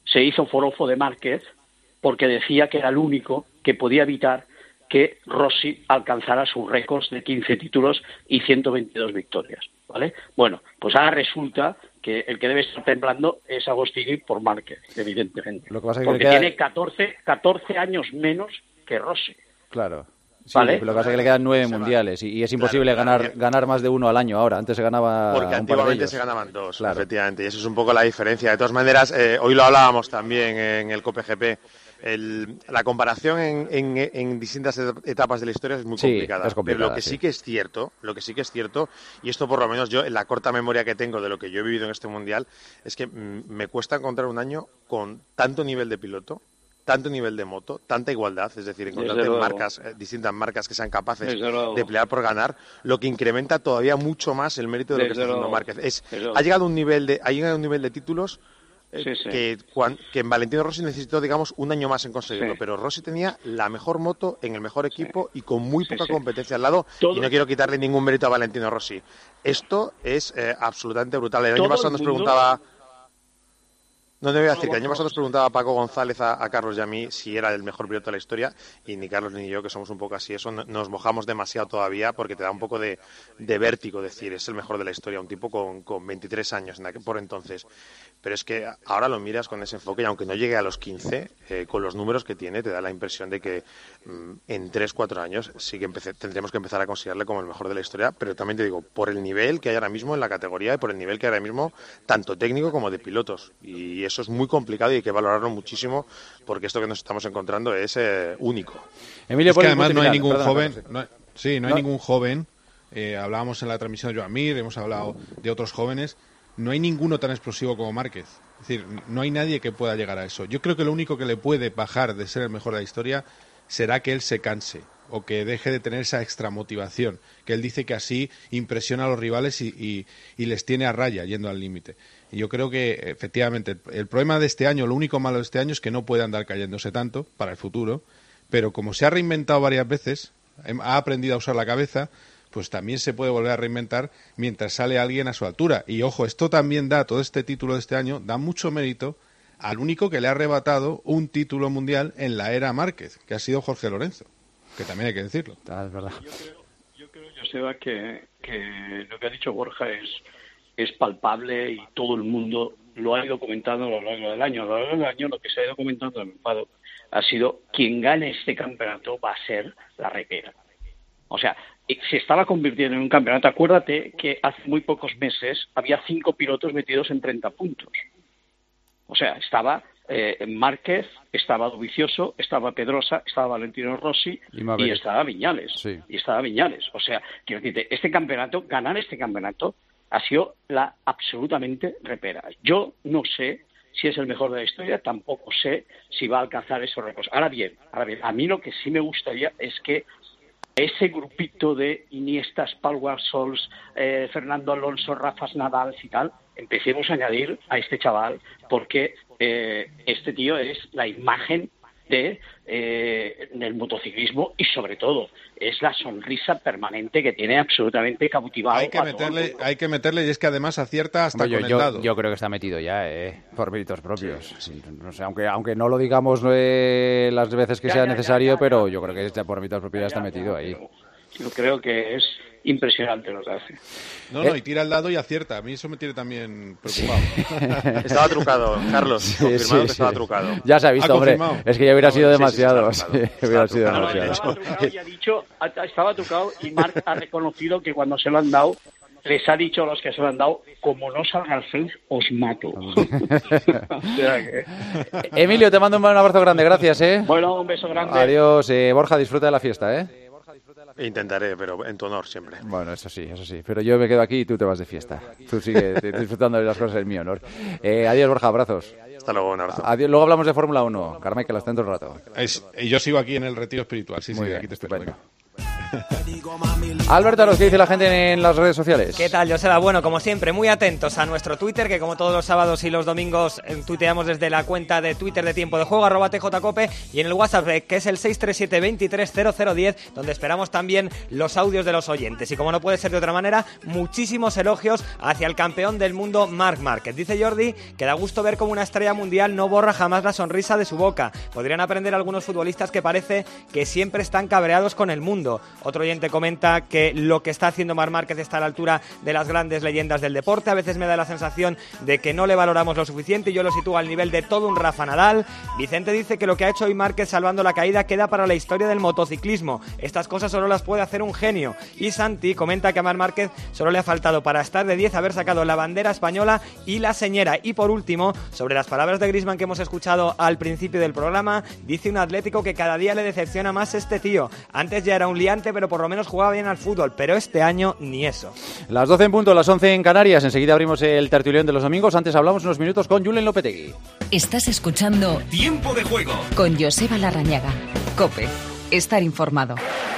se hizo forofo de Márquez porque decía que era el único que podía evitar que Rossi alcanzara sus récords de quince títulos y ciento veintidós victorias, ¿vale? Bueno, pues ahora resulta que el que debe estar temblando es Agostini por Márquez, evidentemente. Lo que pasa es que porque queda... tiene catorce, catorce años menos que Rossi. Claro. Sí, ¿vale? Lo que pasa es que le quedan nueve mundiales y, y es imposible claro, ganar claro. ganar más de uno al año ahora. Antes se ganaba Porque un antiguamente par de se ganaban dos, claro. efectivamente, y eso es un poco la diferencia. De todas maneras, eh, hoy lo hablábamos también en el COPEGP. El, la comparación en, en, en distintas etapas de la historia es muy sí, complicada, es complicada, pero lo que sí. sí que es cierto, lo que sí que es cierto, y esto por lo menos yo en la corta memoria que tengo de lo que yo he vivido en este mundial, es que mm, me cuesta encontrar un año con tanto nivel de piloto, tanto nivel de moto, tanta igualdad, es decir, encontrarte marcas, eh, distintas marcas que sean capaces de pelear por ganar, lo que incrementa todavía mucho más el mérito de lo que está haciendo Márquez. Es, ha llegado un nivel de, ha llegado un nivel de títulos Eh, sí, sí. Que, cuan, que en Valentino Rossi necesitó, digamos, un año más en conseguirlo, sí. pero Rossi tenía la mejor moto en el mejor equipo sí. y con muy poca sí, sí. competencia al lado. Todo... Y no quiero quitarle ningún mérito a Valentino Rossi. Esto es eh, absolutamente brutal. El año pasado nos mundo... preguntaba... No te voy a decir que el año pasado nos preguntaba Paco González a, a Carlos y a mí si era el mejor piloto de la historia, y ni Carlos ni yo, que somos un poco así, eso nos mojamos demasiado todavía porque te da un poco de, de vértigo decir es el mejor de la historia, un tipo con, con veintitrés años por entonces. Pero es que ahora lo miras con ese enfoque y aunque no llegue a los quince, eh, con los números que tiene, te da la impresión de que mmm, en tres cuatro años sí que empecé, tendremos que empezar a considerarle como el mejor de la historia, pero también te digo, por el nivel que hay ahora mismo en la categoría y por el nivel que hay ahora mismo, tanto técnico como de pilotos. Y eso es muy complicado y hay que valorarlo muchísimo porque esto que nos estamos encontrando es eh, único. Emilio, es que además no hay ningún perdón, joven, perdón, sí. No hay, sí, no hay no. ningún joven, eh, hablábamos en la transmisión de Joan Mir, hemos hablado de otros jóvenes. No hay ninguno tan explosivo como Márquez. Es decir, no hay nadie que pueda llegar a eso. Yo creo que lo único que le puede bajar de ser el mejor de la historia será que él se canse o que deje de tener esa extra motivación, que él dice que así impresiona a los rivales y, y, y les tiene a raya yendo al límite. Y yo creo que, efectivamente, el, el problema de este año, lo único malo de este año es que no puede andar cayéndose tanto para el futuro, pero como se ha reinventado varias veces, ha aprendido a usar la cabeza, pues también se puede volver a reinventar mientras sale alguien a su altura. Y ojo, esto también da, todo este título de este año, da mucho mérito al único que le ha arrebatado un título mundial en la era Márquez, que ha sido Jorge Lorenzo, que también hay que decirlo. Ah, es verdad. Yo creo, yo creo Joseba, que, que lo que ha dicho Borja es, es palpable y todo el mundo lo ha ido comentando a lo largo del año. A lo largo del año lo que se ha ido comentando en el paddock ha sido quien gane este campeonato va a ser la repera. O sea, se estaba convirtiendo en un campeonato. Acuérdate que hace muy pocos meses había cinco pilotos metidos en treinta puntos. O sea, estaba eh, Márquez, estaba Dovizioso, estaba Pedrosa, estaba Valentino Rossi y, y estaba Viñales. Sí. Y estaba Viñales. O sea, quiero decirte, este campeonato, ganar este campeonato ha sido la absolutamente repera. Yo no sé si es el mejor de la historia, tampoco sé si va a alcanzar esos récords. Ahora bien, ahora bien, a mí lo que sí me gustaría es que ese grupito de Iniestas, Pau Gasols, eh, Fernando Alonso, Rafa Nadal y tal, empecemos a añadir a este chaval porque eh, este tío es la imagen de eh, del motociclismo y sobre todo es la sonrisa permanente que tiene absolutamente cautivado. Hay que meterle, hay que meterle y es que además acierta hasta Hombre, con yo, el dado. Yo creo que está metido ya, eh, por méritos propios. Sí. Sí, no sé, aunque aunque no lo digamos eh, las veces que ya, sea ya, necesario, ya, ya, pero yo creo que está por méritos propios ya, ya está metido ya, ahí. Yo creo que es impresionante lo que hace. No, no, y tira el dado y acierta. A mí eso me tiene también preocupado. Sí. Estaba trucado, Carlos. Sí, confirmado sí, que estaba sí. trucado. Ya se ha visto, hombre. Es que ya hubiera sido demasiado. Sí, sí, sí, hubiera sido trucado. demasiado. Estaba trucado y ha dicho, estaba trucado y Marc ha reconocido que cuando se lo han dado, les ha dicho a los que se lo han dado, como no salga el face, os mato. O sea que... Emilio, te mando un abrazo grande. Gracias, ¿eh? Bueno, un beso grande. Adiós. Eh, Borja, disfruta de la fiesta, ¿eh? Intentaré, pero en tu honor siempre. Bueno, eso sí, eso sí. Pero yo me quedo aquí y tú te vas de fiesta. Tú sigue disfrutando de las cosas en mi honor. Eh, adiós, Borja, abrazos. Hasta luego, un abrazo. Adiós. Luego hablamos de Fórmula uno. Carmen, que las dentro un rato. Es, yo sigo aquí en el retiro espiritual. Sí, Muy sí, bien, aquí te espero. Bueno. Alberto, ¿qué dice la gente en las redes sociales? ¿Qué tal, Joseba? Bueno, como siempre, muy atentos a nuestro Twitter, que como todos los sábados y los domingos eh, tuiteamos desde la cuenta de Twitter de Tiempo de Juego, arroba tjcope, y en el WhatsApp, eh, que es el seis tres siete, veintitrés cero cero diez, donde esperamos también los audios de los oyentes. Y como no puede ser de otra manera, muchísimos elogios hacia el campeón del mundo, Marc Márquez. Dice Jordi que da gusto ver cómo una estrella mundial no borra jamás la sonrisa de su boca. Podrían aprender algunos futbolistas que parece que siempre están cabreados con el mundo. Otro oyente comenta que lo que está haciendo Marc Márquez está a la altura de las grandes leyendas del deporte. A veces me da la sensación de que no le valoramos lo suficiente y yo lo sitúo al nivel de todo un Rafa Nadal. Vicente dice que lo que ha hecho hoy Márquez salvando la caída queda para la historia del motociclismo. Estas cosas solo las puede hacer un genio. Y Santi comenta que a Marc Márquez solo le ha faltado para estar de diez haber sacado la bandera española y la señera. Y por último, sobre las palabras de Griezmann que hemos escuchado al principio del programa, dice un Atlético que cada día le decepciona más este tío. Antes ya era un liante, pero por lo menos jugaba bien al fútbol, pero este año ni eso. Las doce en punto, las once en Canarias. Enseguida abrimos el tertulión de los domingos. Antes hablamos unos minutos con Julen Lopetegui. Estás escuchando Tiempo de Juego con Joseba Larrañaga. COPE. Estar informado.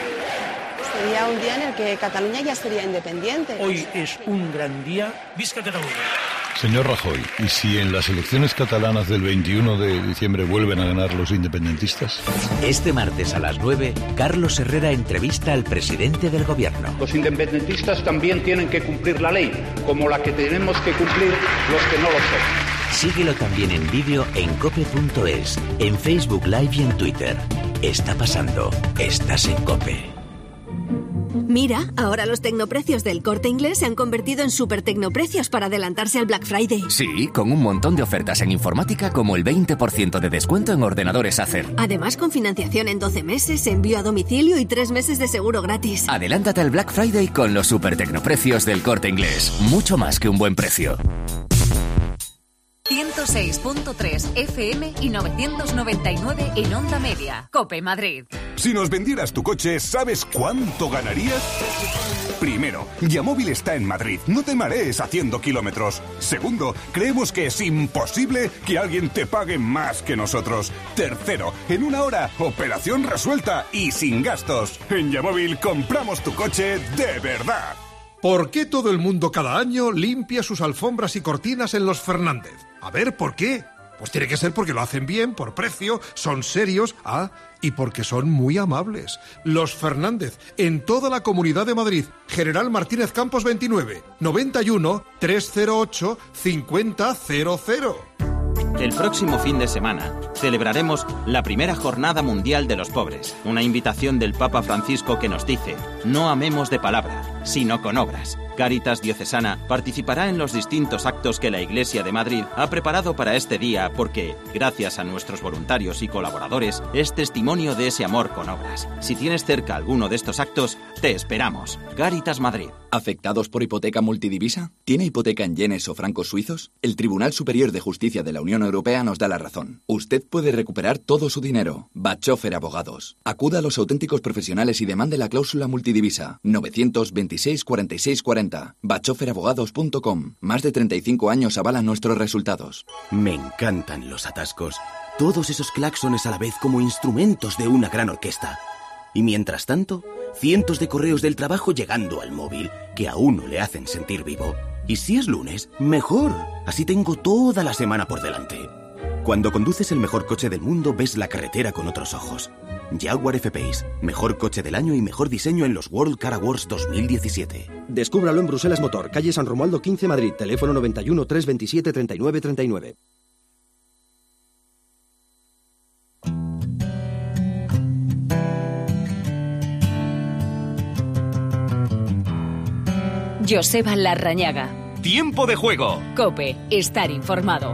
Sería un día en el que Cataluña ya sería independiente. Hoy es un gran día. Visca Cataluña. Señor Rajoy, ¿y si en las elecciones catalanas del veintiuno de diciembre vuelven a ganar los independentistas? Este martes a las nueve, Carlos Herrera entrevista al presidente del gobierno. Los independentistas también tienen que cumplir la ley, como la que tenemos que cumplir los que no lo son. Síguelo también en vídeo en cope punto es, en Facebook Live y en Twitter. Está pasando. Estás en COPE. Mira, ahora los tecnoprecios del Corte Inglés se han convertido en super tecnoprecios para adelantarse al Black Friday. Sí, con un montón de ofertas en informática como el veinte por ciento de descuento en ordenadores Acer. Además, con financiación en doce meses, envío a domicilio y tres meses de seguro gratis. Adelántate al Black Friday con los super tecnoprecios del Corte Inglés. Mucho más que un buen precio. ciento seis punto tres F M y novecientos noventa y nueve en Onda Media. COPE Madrid. Si nos vendieras tu coche, ¿sabes cuánto ganarías? Primero, Yamóvil está en Madrid. No te marees haciendo kilómetros. Segundo, creemos que es imposible que alguien te pague más que nosotros. Tercero, en una hora, operación resuelta y sin gastos. En Yamóvil compramos tu coche de verdad. ¿Por qué todo el mundo cada año limpia sus alfombras y cortinas en los Fernández? A ver, ¿por qué? Pues tiene que ser porque lo hacen bien, por precio, son serios, ah, y porque son muy amables. Los Fernández, en toda la Comunidad de Madrid. General Martínez Campos veintinueve, noventa y uno, trescientos ocho, cincuenta cero cero. El próximo fin de semana celebraremos la primera Jornada Mundial de los Pobres, una invitación del Papa Francisco que nos dice: no amemos de palabra, sino con obras. Cáritas Diocesana participará en los distintos actos que la Iglesia de Madrid ha preparado para este día porque, gracias a nuestros voluntarios y colaboradores, es testimonio de ese amor con obras. Si tienes cerca alguno de estos actos, te esperamos. Cáritas Madrid. ¿Afectados por hipoteca multidivisa? ¿Tiene hipoteca en yenes o francos suizos? El Tribunal Superior de Justicia de la Unión Europea nos da la razón. Usted puede recuperar todo su dinero. Bachofer Abogados. Acuda a los auténticos profesionales y demande la cláusula multidivisa. novecientos veintiséis cuarenta y seis cuarenta. bachofer abogados punto com. Más de treinta y cinco años avalan nuestros resultados. Me encantan los atascos. Todos esos claxones a la vez como instrumentos de una gran orquesta. Y mientras tanto, cientos de correos del trabajo llegando al móvil que a uno le hacen sentir vivo. Y si es lunes, mejor. Así tengo toda la semana por delante. Cuando conduces el mejor coche del mundo, ves la carretera con otros ojos. Jaguar F-Pace, mejor coche del año y mejor diseño en los World Car Awards dos mil diecisiete. Descúbralo en Bruselas Motor, calle San Romualdo quince, Madrid. Teléfono noventa y uno, trescientos veintisiete, treinta y nueve treinta y nueve. Joseba Larrañaga. Tiempo de Juego. COPE. Estar informado.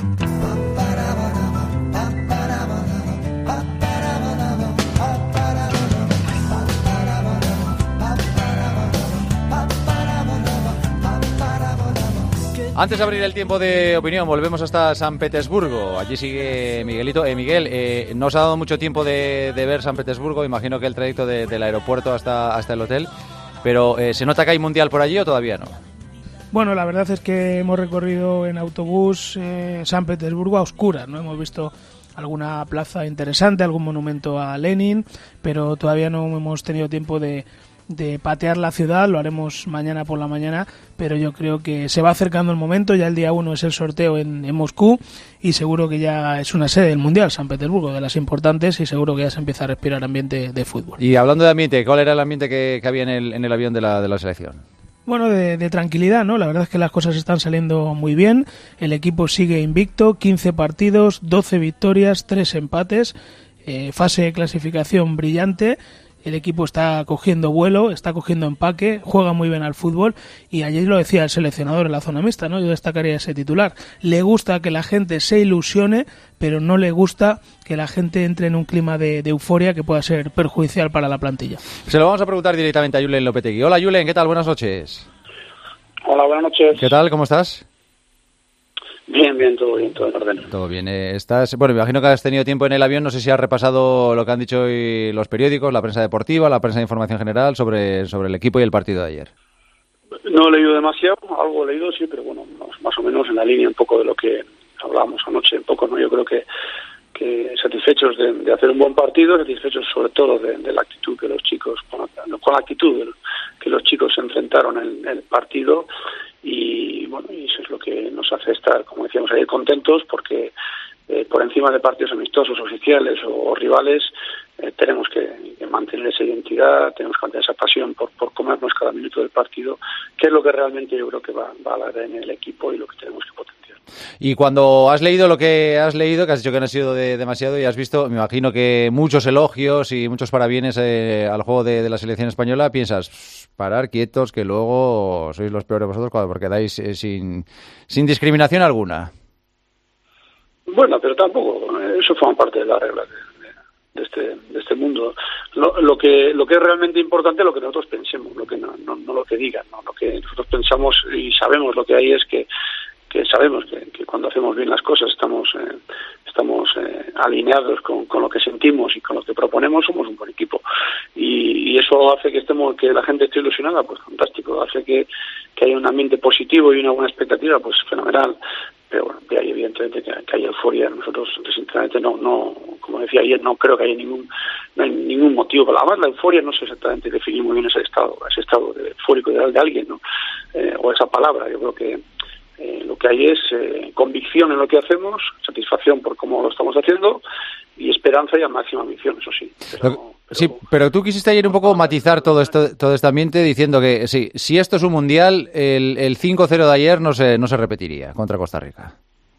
Antes de abrir el tiempo de opinión, volvemos hasta San Petersburgo. Allí sigue Miguelito. Eh, Miguel, eh, no os ha dado mucho tiempo de, de ver San Petersburgo. Imagino que el trayecto de, del aeropuerto hasta, hasta el hotel. Pero, eh, ¿se nota que hay mundial por allí o todavía no? Bueno, la verdad es que hemos recorrido en autobús eh, San Petersburgo a oscuras, ¿no? Hemos visto alguna plaza interesante, algún monumento a Lenin, pero todavía no hemos tenido tiempo de, de patear la ciudad. Lo haremos mañana por la mañana, pero yo creo que se va acercando el momento. Ya el día uno es el sorteo en, en Moscú y seguro que ya es una sede del Mundial, San Petersburgo, de las importantes, y seguro que ya se empieza a respirar ambiente de fútbol. Y hablando de ambiente, ¿cuál era el ambiente que, que había en el, en el avión de la, de la selección? Bueno, de, de tranquilidad, ¿no? La verdad es que las cosas están saliendo muy bien. El equipo sigue invicto, quince partidos, doce victorias, tres empates, eh, fase de clasificación brillante. El equipo está cogiendo vuelo, está cogiendo empaque, juega muy bien al fútbol, y ayer lo decía el seleccionador en la zona mixta, ¿no? Yo destacaría ese titular. Le gusta que la gente se ilusione, pero no le gusta que la gente entre en un clima de, de euforia que pueda ser perjudicial para la plantilla. Se lo vamos a preguntar directamente a Julen Lopetegui. Hola Julen, ¿qué tal? Buenas noches. Hola, buenas noches. ¿Qué tal? ¿Cómo estás? Bien, bien, todo bien, todo en orden. Todo bien. Eh, estás, bueno, me imagino que has tenido tiempo en el avión. No sé si has repasado lo que han dicho hoy los periódicos, la prensa deportiva, la prensa de información general sobre, sobre el equipo y el partido de ayer. No he leído demasiado, algo he leído, sí, pero bueno, más, más o menos en la línea un poco de lo que hablábamos anoche, un poco, ¿no? Yo creo que, que satisfechos de, de hacer un buen partido, satisfechos sobre todo de, de la actitud que los chicos, con la, con la actitud que los chicos se enfrentaron en, en el partido. Y bueno, y eso es lo que nos hace estar, como decíamos ayer, contentos, porque eh, por encima de partidos amistosos, oficiales o, o rivales, eh, tenemos que, que mantener esa identidad, tenemos que mantener esa pasión por, por comernos cada minuto del partido, que es lo que realmente yo creo que va, va a la en el equipo y lo que tenemos que potenciar. Y cuando has leído lo que has leído, que has dicho que no ha sido de, demasiado, y has visto, me imagino que muchos elogios y muchos parabienes eh, al juego de, de la selección española, piensas, parar quietos, que luego sois los peores vosotros porque dais eh, sin, sin discriminación alguna. Bueno, pero tampoco, eso forma parte de la regla de, de, de este de este mundo. Lo, lo que lo que es realmente importante es lo que nosotros pensemos, lo que no, no, no lo que digan, ¿no? Lo que nosotros pensamos y sabemos lo que hay es que que sabemos que, que cuando hacemos bien las cosas estamos eh, estamos eh, alineados con, con lo que sentimos y con lo que proponemos, somos un buen equipo y, y eso hace que estemos que la gente esté ilusionada, pues fantástico, hace que, que haya un ambiente positivo y una buena expectativa, pues fenomenal. Pero bueno, que hay evidentemente que, que hay euforia. Nosotros sinceramente no no como decía ayer, no creo que haya ningún no hay ningún motivo. Además la euforia no sé exactamente definir muy bien ese estado ese estado de eufórico ideal de alguien, ¿no? Eh, o esa palabra. Yo creo que Eh, lo que hay es eh, convicción en lo que hacemos, satisfacción por cómo lo estamos haciendo y esperanza y a máxima ambición, eso sí. Pero, lo, pero... Sí, pero tú quisiste ayer un poco matizar todo esto, todo este ambiente diciendo que sí, si esto es un mundial, el, el cinco cero de ayer no se, no se repetiría contra Costa Rica.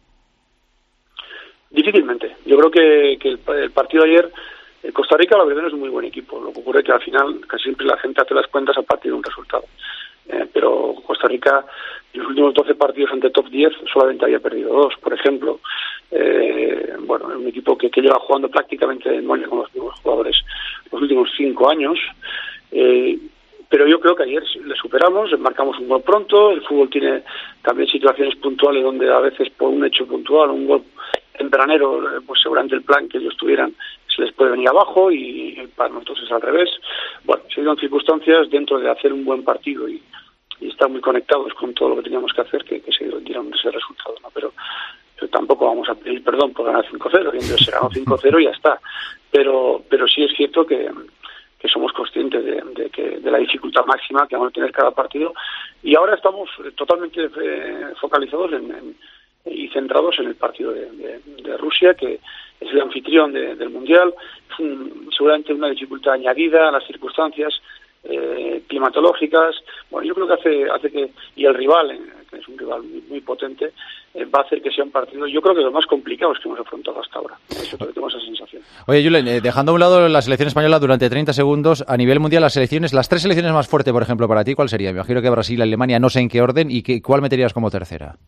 Difícilmente. Yo creo que, que el, el partido de ayer, eh, Costa Rica la verdad es un muy buen equipo. Lo que ocurre es que al final casi siempre la gente hace las cuentas a partir de un resultado. Eh, pero Costa Rica en los últimos doce partidos ante top diez solamente había perdido dos, por ejemplo. Eh, bueno, es un equipo que, que lleva jugando prácticamente en moña con los mismos jugadores los últimos cinco años. Eh, pero yo creo que ayer le superamos, marcamos un gol pronto, el fútbol tiene también situaciones puntuales donde a veces por un hecho puntual, un gol tempranero, pues seguramente el plan que ellos tuvieran se les puede venir abajo y para nosotros es al revés. Bueno, se dieron circunstancias dentro de hacer un buen partido y, y estar muy conectados con todo lo que teníamos que hacer que, que se dieron ese resultado, ¿no? Pero, pero tampoco vamos a pedir perdón por ganar cinco cero, y entonces se ganó cinco cero y ya está. Pero pero sí es cierto que, que somos conscientes de, de, que, de la dificultad máxima que vamos a tener cada partido y ahora estamos totalmente eh, focalizados en, en y centrados en el partido de, de, de Rusia, que es el anfitrión de, del Mundial. Es un, seguramente una dificultad añadida a las circunstancias eh, climatológicas. Bueno, yo creo que hace hace que, y el rival, eh, que es un rival muy, muy potente, eh, va a hacer que sea un partido, yo creo que de los más complicados que hemos afrontado hasta ahora. Eso tengo esa sensación. Oye, Julen, eh, dejando a un lado la selección española durante treinta segundos, a nivel mundial las selecciones, las tres selecciones más fuertes, por ejemplo, para ti, ¿cuál sería? Me imagino que Brasil, Alemania, no sé en qué orden, y que, ¿cuál meterías como tercera?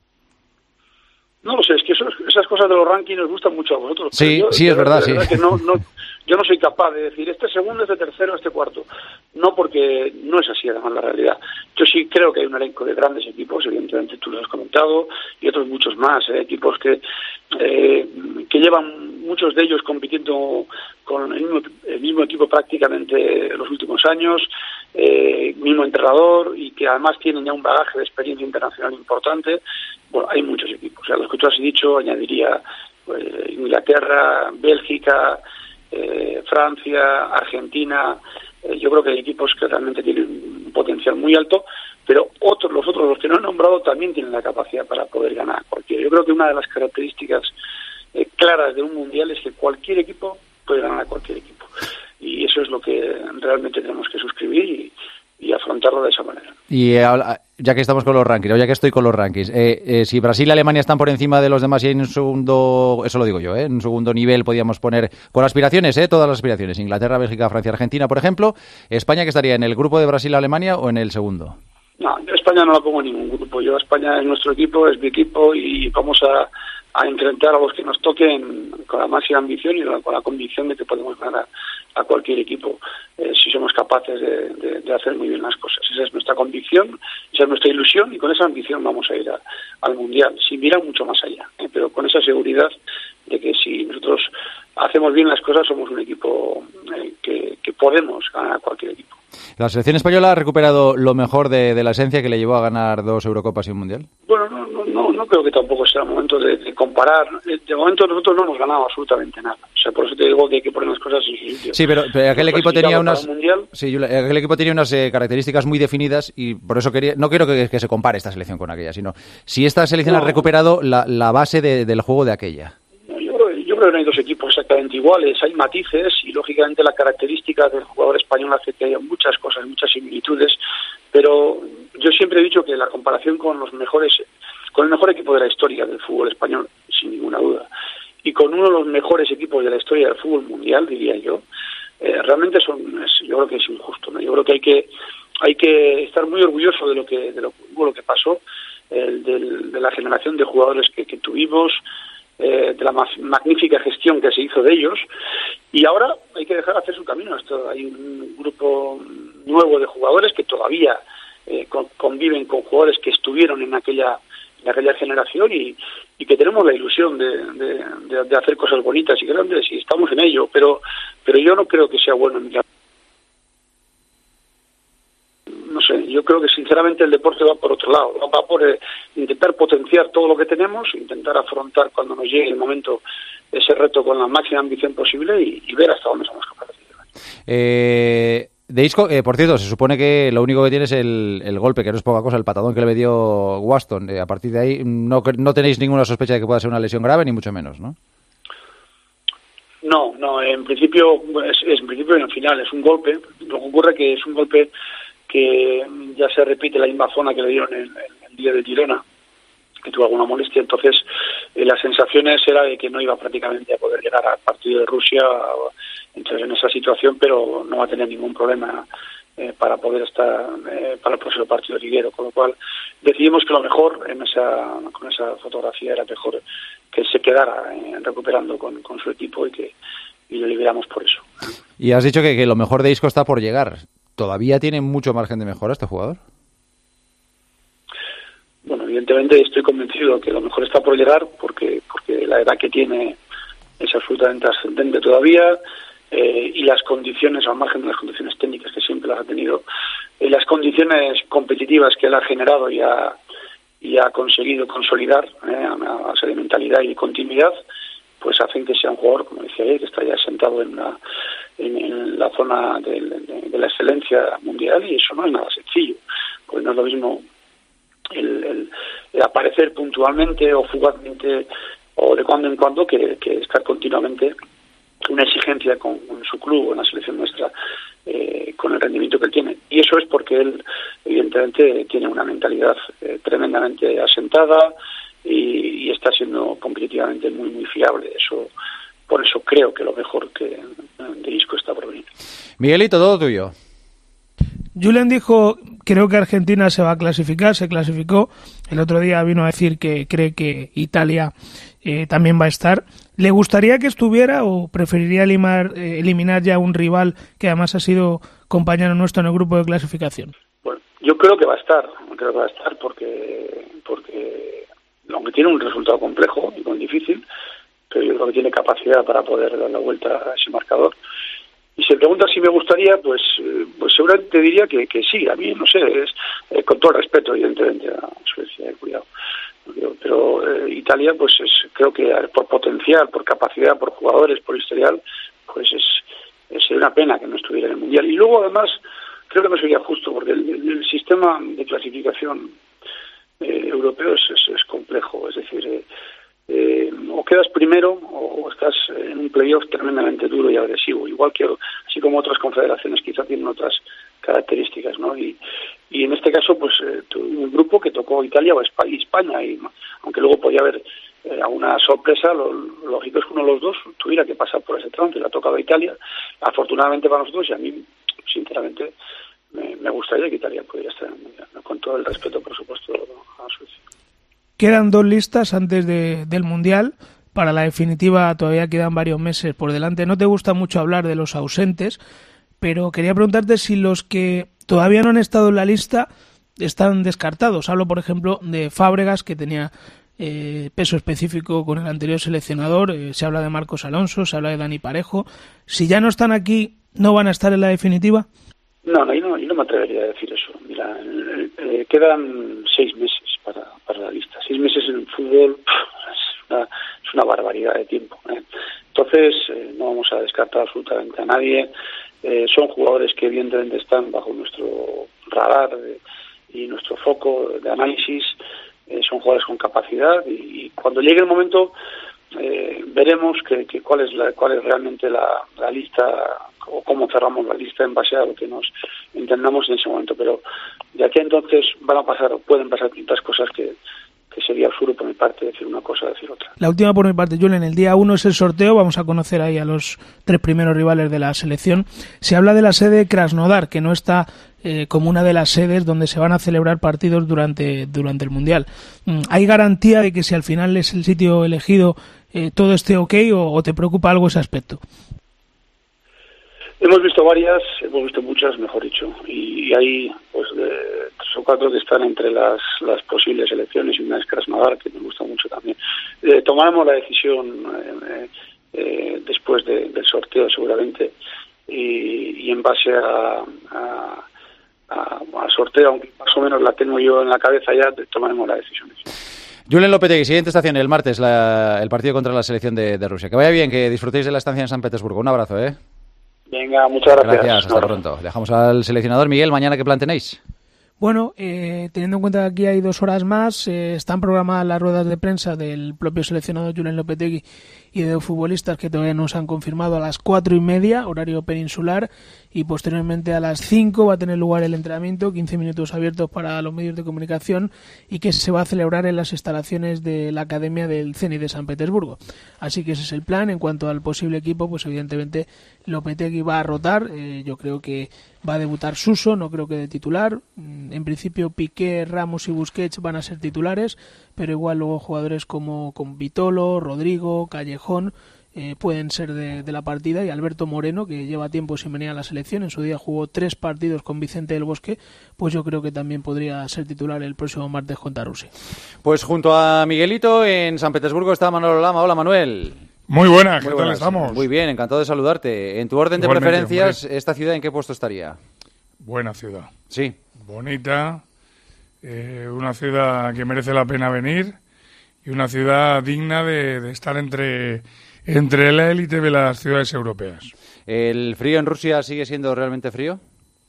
No lo sé, es que eso, esas cosas de los rankings nos gustan mucho a vosotros. Sí, yo, sí, es verdad, verdad sí. Que no, no, yo no soy capaz de decir este segundo, este tercero, este cuarto. No, porque no es así, además, la realidad. Yo sí creo que hay un elenco de grandes equipos, evidentemente tú lo has comentado, y otros muchos más, ¿eh? Equipos que, eh, que llevan muchos de ellos compitiendo con el mismo, el mismo equipo prácticamente los últimos años, eh, mismo entrenador, y que además tienen ya un bagaje de experiencia internacional importante. Bueno, hay muchos equipos. O sea, los que tú has dicho, añadiría pues, Inglaterra, Bélgica, eh, Francia, Argentina. Eh, yo creo que hay equipos que realmente tienen un potencial muy alto, pero otros, los otros, los que no he nombrado, también tienen la capacidad para poder ganar. Porque yo creo que una de las características eh, claras de un mundial es que cualquier equipo puede ganar a cualquier equipo. Y eso es lo que realmente tenemos que suscribir y, y afrontarlo de esa manera. Y eh, ya que estamos con los rankings, o ya que estoy con los rankings, eh, eh, si Brasil y Alemania están por encima de los demás y en un segundo, eso lo digo yo, eh, en un segundo nivel podríamos poner, con aspiraciones, eh, todas las aspiraciones, Inglaterra, Bélgica, Francia, Argentina, por ejemplo, ¿España que estaría en el grupo de Brasil y Alemania o en el segundo? No, yo a España no la pongo en ningún grupo. Yo a España es nuestro equipo, es mi equipo y vamos a, a enfrentar a los que nos toquen con la máxima ambición y con la convicción de que podemos ganar a cualquier equipo eh, si somos capaces de, de, de hacer muy bien las cosas. Esa es nuestra convicción, esa es nuestra ilusión y con esa ambición vamos a ir a, al Mundial, sin mirar mucho más allá, eh, pero con esa seguridad de que si nosotros hacemos bien las cosas somos un equipo eh, que, que podemos ganar a cualquier equipo. ¿La selección española ha recuperado lo mejor de, de la esencia que le llevó a ganar dos Eurocopas y un Mundial? Bueno, no, no, no, no creo que tampoco sea el momento de, de comparar. De momento nosotros no hemos ganado absolutamente nada. O sea, por eso te digo que hay que poner las cosas en su sitio. Sí, pero, pero aquel equipo tenía unas mundial, sí, aquel equipo tenía unas eh, características muy definidas y por eso quería no quiero que, que se compare esta selección con aquella, sino si esta selección no. ha recuperado la, la base de, del juego de aquella. Yo creo que no hay dos equipos exactamente iguales, hay matices y lógicamente la característica del jugador español hace que haya muchas cosas, muchas similitudes, pero yo siempre he dicho que la comparación con los mejores, con el mejor equipo de la historia del fútbol español, sin ninguna duda, y con uno de los mejores equipos de la historia del fútbol mundial, diría yo, eh, realmente son, es, yo creo que es injusto, ¿no? Yo creo que hay que hay que estar muy orgulloso de lo que de lo, lo que pasó, el, del, de la generación de jugadores que, que tuvimos. Eh, de la magnífica gestión que se hizo de ellos y ahora hay que dejar hacer su camino. Esto, hay un grupo nuevo de jugadores que todavía eh, con, conviven con jugadores que estuvieron en aquella en aquella generación y, y que tenemos la ilusión de, de, de, de hacer cosas bonitas y grandes y estamos en ello, pero pero yo no creo que sea bueno mirar. No sé, yo creo que sinceramente el deporte va por otro lado, va por eh, intentar potenciar todo lo que tenemos, intentar afrontar cuando nos llegue el momento ese reto con la máxima ambición posible y, y ver hasta dónde somos capaces de llegar. Eh, de Isco, eh, por cierto, se supone que lo único que tiene es el, el golpe, que no es poca cosa, el patadón que le dio Waston. Eh, a partir de ahí no, no tenéis ninguna sospecha de que pueda ser una lesión grave, ni mucho menos, ¿no? No, no, en principio es, es en principio en el final es un golpe. Lo que ocurre que es un golpe que ya se repite la misma zona que le dieron en, en el día de Girona, que tuvo alguna molestia, entonces eh, las sensaciones era de que no iba prácticamente a poder llegar al partido de Rusia, entonces en esa situación, pero no va a tener ningún problema eh, para poder estar eh, para el próximo partido liguero, con lo cual decidimos que lo mejor en esa con esa fotografía era mejor que se quedara eh, recuperando con, con su equipo y que y lo liberamos por eso. Y has dicho que, que lo mejor de Isco está por llegar. ¿Todavía tiene mucho margen de mejora este jugador? Bueno, evidentemente estoy convencido que lo mejor está por llegar porque porque la edad que tiene es absolutamente ascendente todavía eh, y las condiciones, al margen de las condiciones técnicas que siempre las ha tenido, eh, las condiciones competitivas que él ha generado y ha, y ha conseguido consolidar eh, a base de mentalidad y continuidad, pues hacen que sea un jugador, como decía ayer, que está ya sentado en la, en, en la zona de, de, de la excelencia mundial y eso no es nada sencillo, pues no es lo mismo el, el, el aparecer puntualmente o fugazmente o de cuando en cuando que, que estar continuamente una exigencia con, con su club o en la selección nuestra eh, con el rendimiento que él tiene. Y eso es porque él evidentemente tiene una mentalidad eh, tremendamente asentada y, y está siendo competitivamente muy muy fiable. Eso, por eso creo que lo mejor que de Isco está por venir. Miguelito, todo tuyo. Julen dijo, creo que Argentina se va a clasificar, se clasificó. El otro día vino a decir que cree que Italia eh, también va a estar. ¿Le gustaría que estuviera o preferiría eliminar, eh, eliminar ya un rival que además ha sido compañero nuestro en el grupo de clasificación? Bueno, yo creo que va a estar, creo que va a estar porque, porque aunque tiene un resultado complejo y muy difícil, pero yo creo que tiene capacidad para poder dar la vuelta a ese marcador. Y si me preguntas si me gustaría, pues pues seguramente diría que, que sí, a mí, no sé, es eh, con todo el respeto, evidentemente, a Suecia, cuidado. Pero eh, Italia, pues es, creo que por potencial, por capacidad, por jugadores, por historial, pues es, es sería una pena que no estuviera en el Mundial. Y luego, además, creo que no sería justo, porque el, el sistema de clasificación eh, europeo es, es, es complejo. Es decir, eh, eh, o quedas primero o estás en un playoff tremendamente duro y agresivo. Igual que, así como otras confederaciones quizá tienen otras características, ¿no? Y, y en este caso, pues, eh, un grupo que tocó Italia o España, y aunque luego podía haber eh, alguna sorpresa, lo, lo lógico es que uno de los dos tuviera que pasar por ese trance. Le ha tocado a Italia, afortunadamente para nosotros, y a mí, sinceramente, me, me gustaría que Italia pudiera estar en el Mundial, ¿no? Con todo el respeto, por supuesto, a Suecia. Quedan dos listas antes de, del Mundial. Para la definitiva todavía quedan varios meses por delante. No te gusta mucho hablar de los ausentes, pero quería preguntarte si los que todavía no han estado en la lista están descartados. Hablo, por ejemplo, de Fábregas, que tenía eh, peso específico con el anterior seleccionador. Eh, se habla de Marcos Alonso, se habla de Dani Parejo. Si ya no están aquí, ¿no van a estar en la definitiva? No, no, yo no, yo no me atrevería a decir eso. Mira, eh, eh, quedan seis meses para, para la lista. Seis meses en el fútbol es una, es una barbaridad de tiempo, ¿eh? Entonces, eh, no vamos a descartar absolutamente a nadie. Eh, son jugadores que evidentemente están bajo nuestro radar de, y nuestro foco de análisis. Eh, son jugadores con capacidad y, y cuando llegue el momento eh, veremos que, que cuál es la, cuál es realmente la, la lista o cómo cerramos la lista en base a lo que nos entendamos en ese momento. Pero de aquí a entonces van a pasar o pueden pasar tantas cosas que que sería absurdo por mi parte decir una cosa, decir otra. La última por mi parte, Julen, el día uno es el sorteo, vamos a conocer ahí a los tres primeros rivales de la selección. Se habla de la sede Krasnodar, que no está eh, como una de las sedes donde se van a celebrar partidos durante, durante el Mundial. ¿Hay garantía de que si al final es el sitio elegido eh, todo esté ok o, o te preocupa algo ese aspecto? Hemos visto varias, hemos visto muchas, mejor dicho, y hay pues de tres o cuatro que están entre las, las posibles elecciones, y una es Krasnodar, que me gusta mucho también. Eh, tomaremos la decisión eh, eh, después de, del sorteo seguramente, y, y en base a, a, a, a sorteo, aunque más o menos la tengo yo en la cabeza ya, tomaremos la decisión. Julen Lopetegui, siguiente estación, el martes, la, el partido contra la selección de, de Rusia. Que vaya bien, que disfrutéis de la estancia en San Petersburgo. Un abrazo, ¿eh? Venga, muchas gracias. Gracias, hasta pronto. Dejamos al seleccionador. Miguel, ¿mañana qué plan tenéis? Bueno, eh, teniendo en cuenta que aquí hay dos horas más, eh, están programadas las ruedas de prensa del propio seleccionador Julen Lopetegui y de los futbolistas que todavía nos han confirmado a las cuatro y media, horario peninsular, y posteriormente a las cinco va a tener lugar el entrenamiento, quince minutos abiertos para los medios de comunicación, y que se va a celebrar en las instalaciones de la Academia del Zenit de San Petersburgo. Así que ese es el plan. En cuanto al posible equipo, pues evidentemente Lopetegui va a rotar. Eh, yo creo que va a debutar Suso, no creo que de titular. En principio Piqué, Ramos y Busquets van a ser titulares, pero igual luego jugadores como con Vitolo, Rodrigo, Callejón eh, pueden ser de, de la partida, y Alberto Moreno, que lleva tiempo sin venir a la selección, en su día jugó tres partidos con Vicente del Bosque, pues yo creo que también podría ser titular el próximo martes contra Rusia. Pues junto a Miguelito en San Petersburgo está Manuel Lama. Hola, Manuel. Muy buenas, ¿qué Muy tal buenas. estamos? Muy bien, encantado de saludarte. En tu orden de Igualmente, preferencias, hombre. ¿esta ciudad en qué puesto estaría? Buena ciudad. Sí. Bonita, eh, una ciudad que merece la pena venir y una ciudad digna de, de estar entre, entre la élite de las ciudades europeas. ¿El frío en Rusia sigue siendo realmente frío?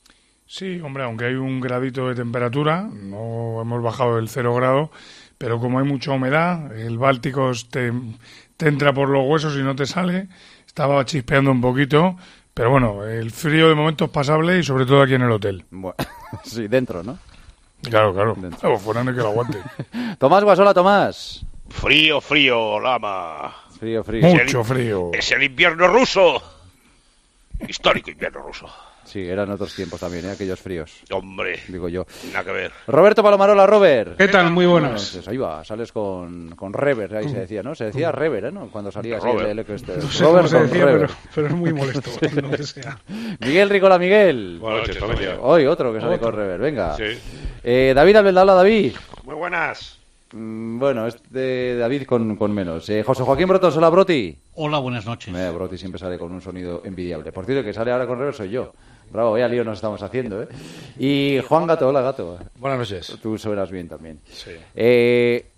Sí, hombre, aunque hay un gradito de temperatura, no hemos bajado del cero grado, pero como hay mucha humedad, el Báltico te, te entra por los huesos y no te sale. Estaba chispeando un poquito, pero bueno, el frío de momento es pasable, y sobre todo aquí en el hotel. Bueno, sí, dentro, ¿no? Claro, claro. Claro, fuera no hay que lo aguante. Tomás Guasola, Tomás. Frío, frío, Lama. Frío, frío. Mucho frío. Es el invierno ruso. Histórico invierno ruso. Sí, eran otros tiempos también, ¿eh? Aquellos fríos. Hombre, digo yo. Nada que ver. Roberto Palomarola, Robert. ¿Qué tal? Muy buenas. Entonces, ahí va, sales con, con Rever, ahí se decía, ¿no? Se decía Rever, ¿eh? ¿no? Cuando salía así el, el, el, este, no sé Robert cómo se con decía, Rever. pero, pero es muy molesto, lo que sea. Miguel Ricola, Miguel. Buenas noches, familia. Hoy otro que sale Otro. con Rever, venga. Sí. Eh, David Albelda, David. Muy buenas. Mm, bueno, es de David con, con menos. Eh, José Joaquín Brotos, hola, Broti. Hola, buenas noches. Eh, Broti siempre sale con un sonido envidiable. Por cierto, que sale ahora con Rever soy yo. Bravo, vaya lío nos estamos haciendo, ¿eh? Y Juan Gato, hola, Gato. Buenas noches. Tú sabrás bien también. Sí. Eh,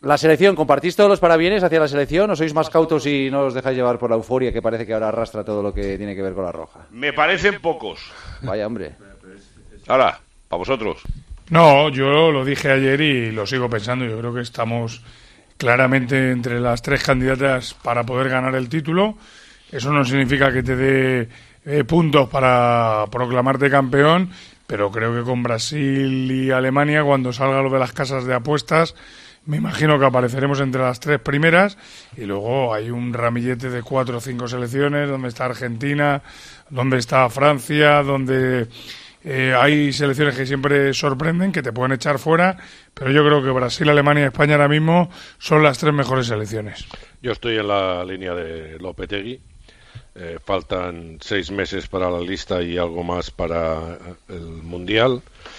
La selección, ¿compartís todos los parabienes hacia la selección o sois más cautos y no os dejáis llevar por la euforia que parece que ahora arrastra todo lo que tiene que ver con la roja? Me parecen pocos. Vaya, hombre. Ahora, para vosotros. No, yo lo dije ayer y lo sigo pensando. Yo creo que estamos claramente entre las tres candidatas para poder ganar el título. Eso no significa que te dé eh, puntos para proclamarte campeón, pero creo que con Brasil y Alemania, cuando salga lo de las casas de apuestas, me imagino que apareceremos entre las tres primeras, y luego hay un ramillete de cuatro o cinco selecciones, donde está Argentina, donde está Francia, donde eh, hay selecciones que siempre sorprenden, que te pueden echar fuera, pero yo creo que Brasil, Alemania y España ahora mismo son las tres mejores selecciones. Yo estoy en la línea de Lopetegui. Eh, faltan seis meses para la lista y algo más para el Mundial,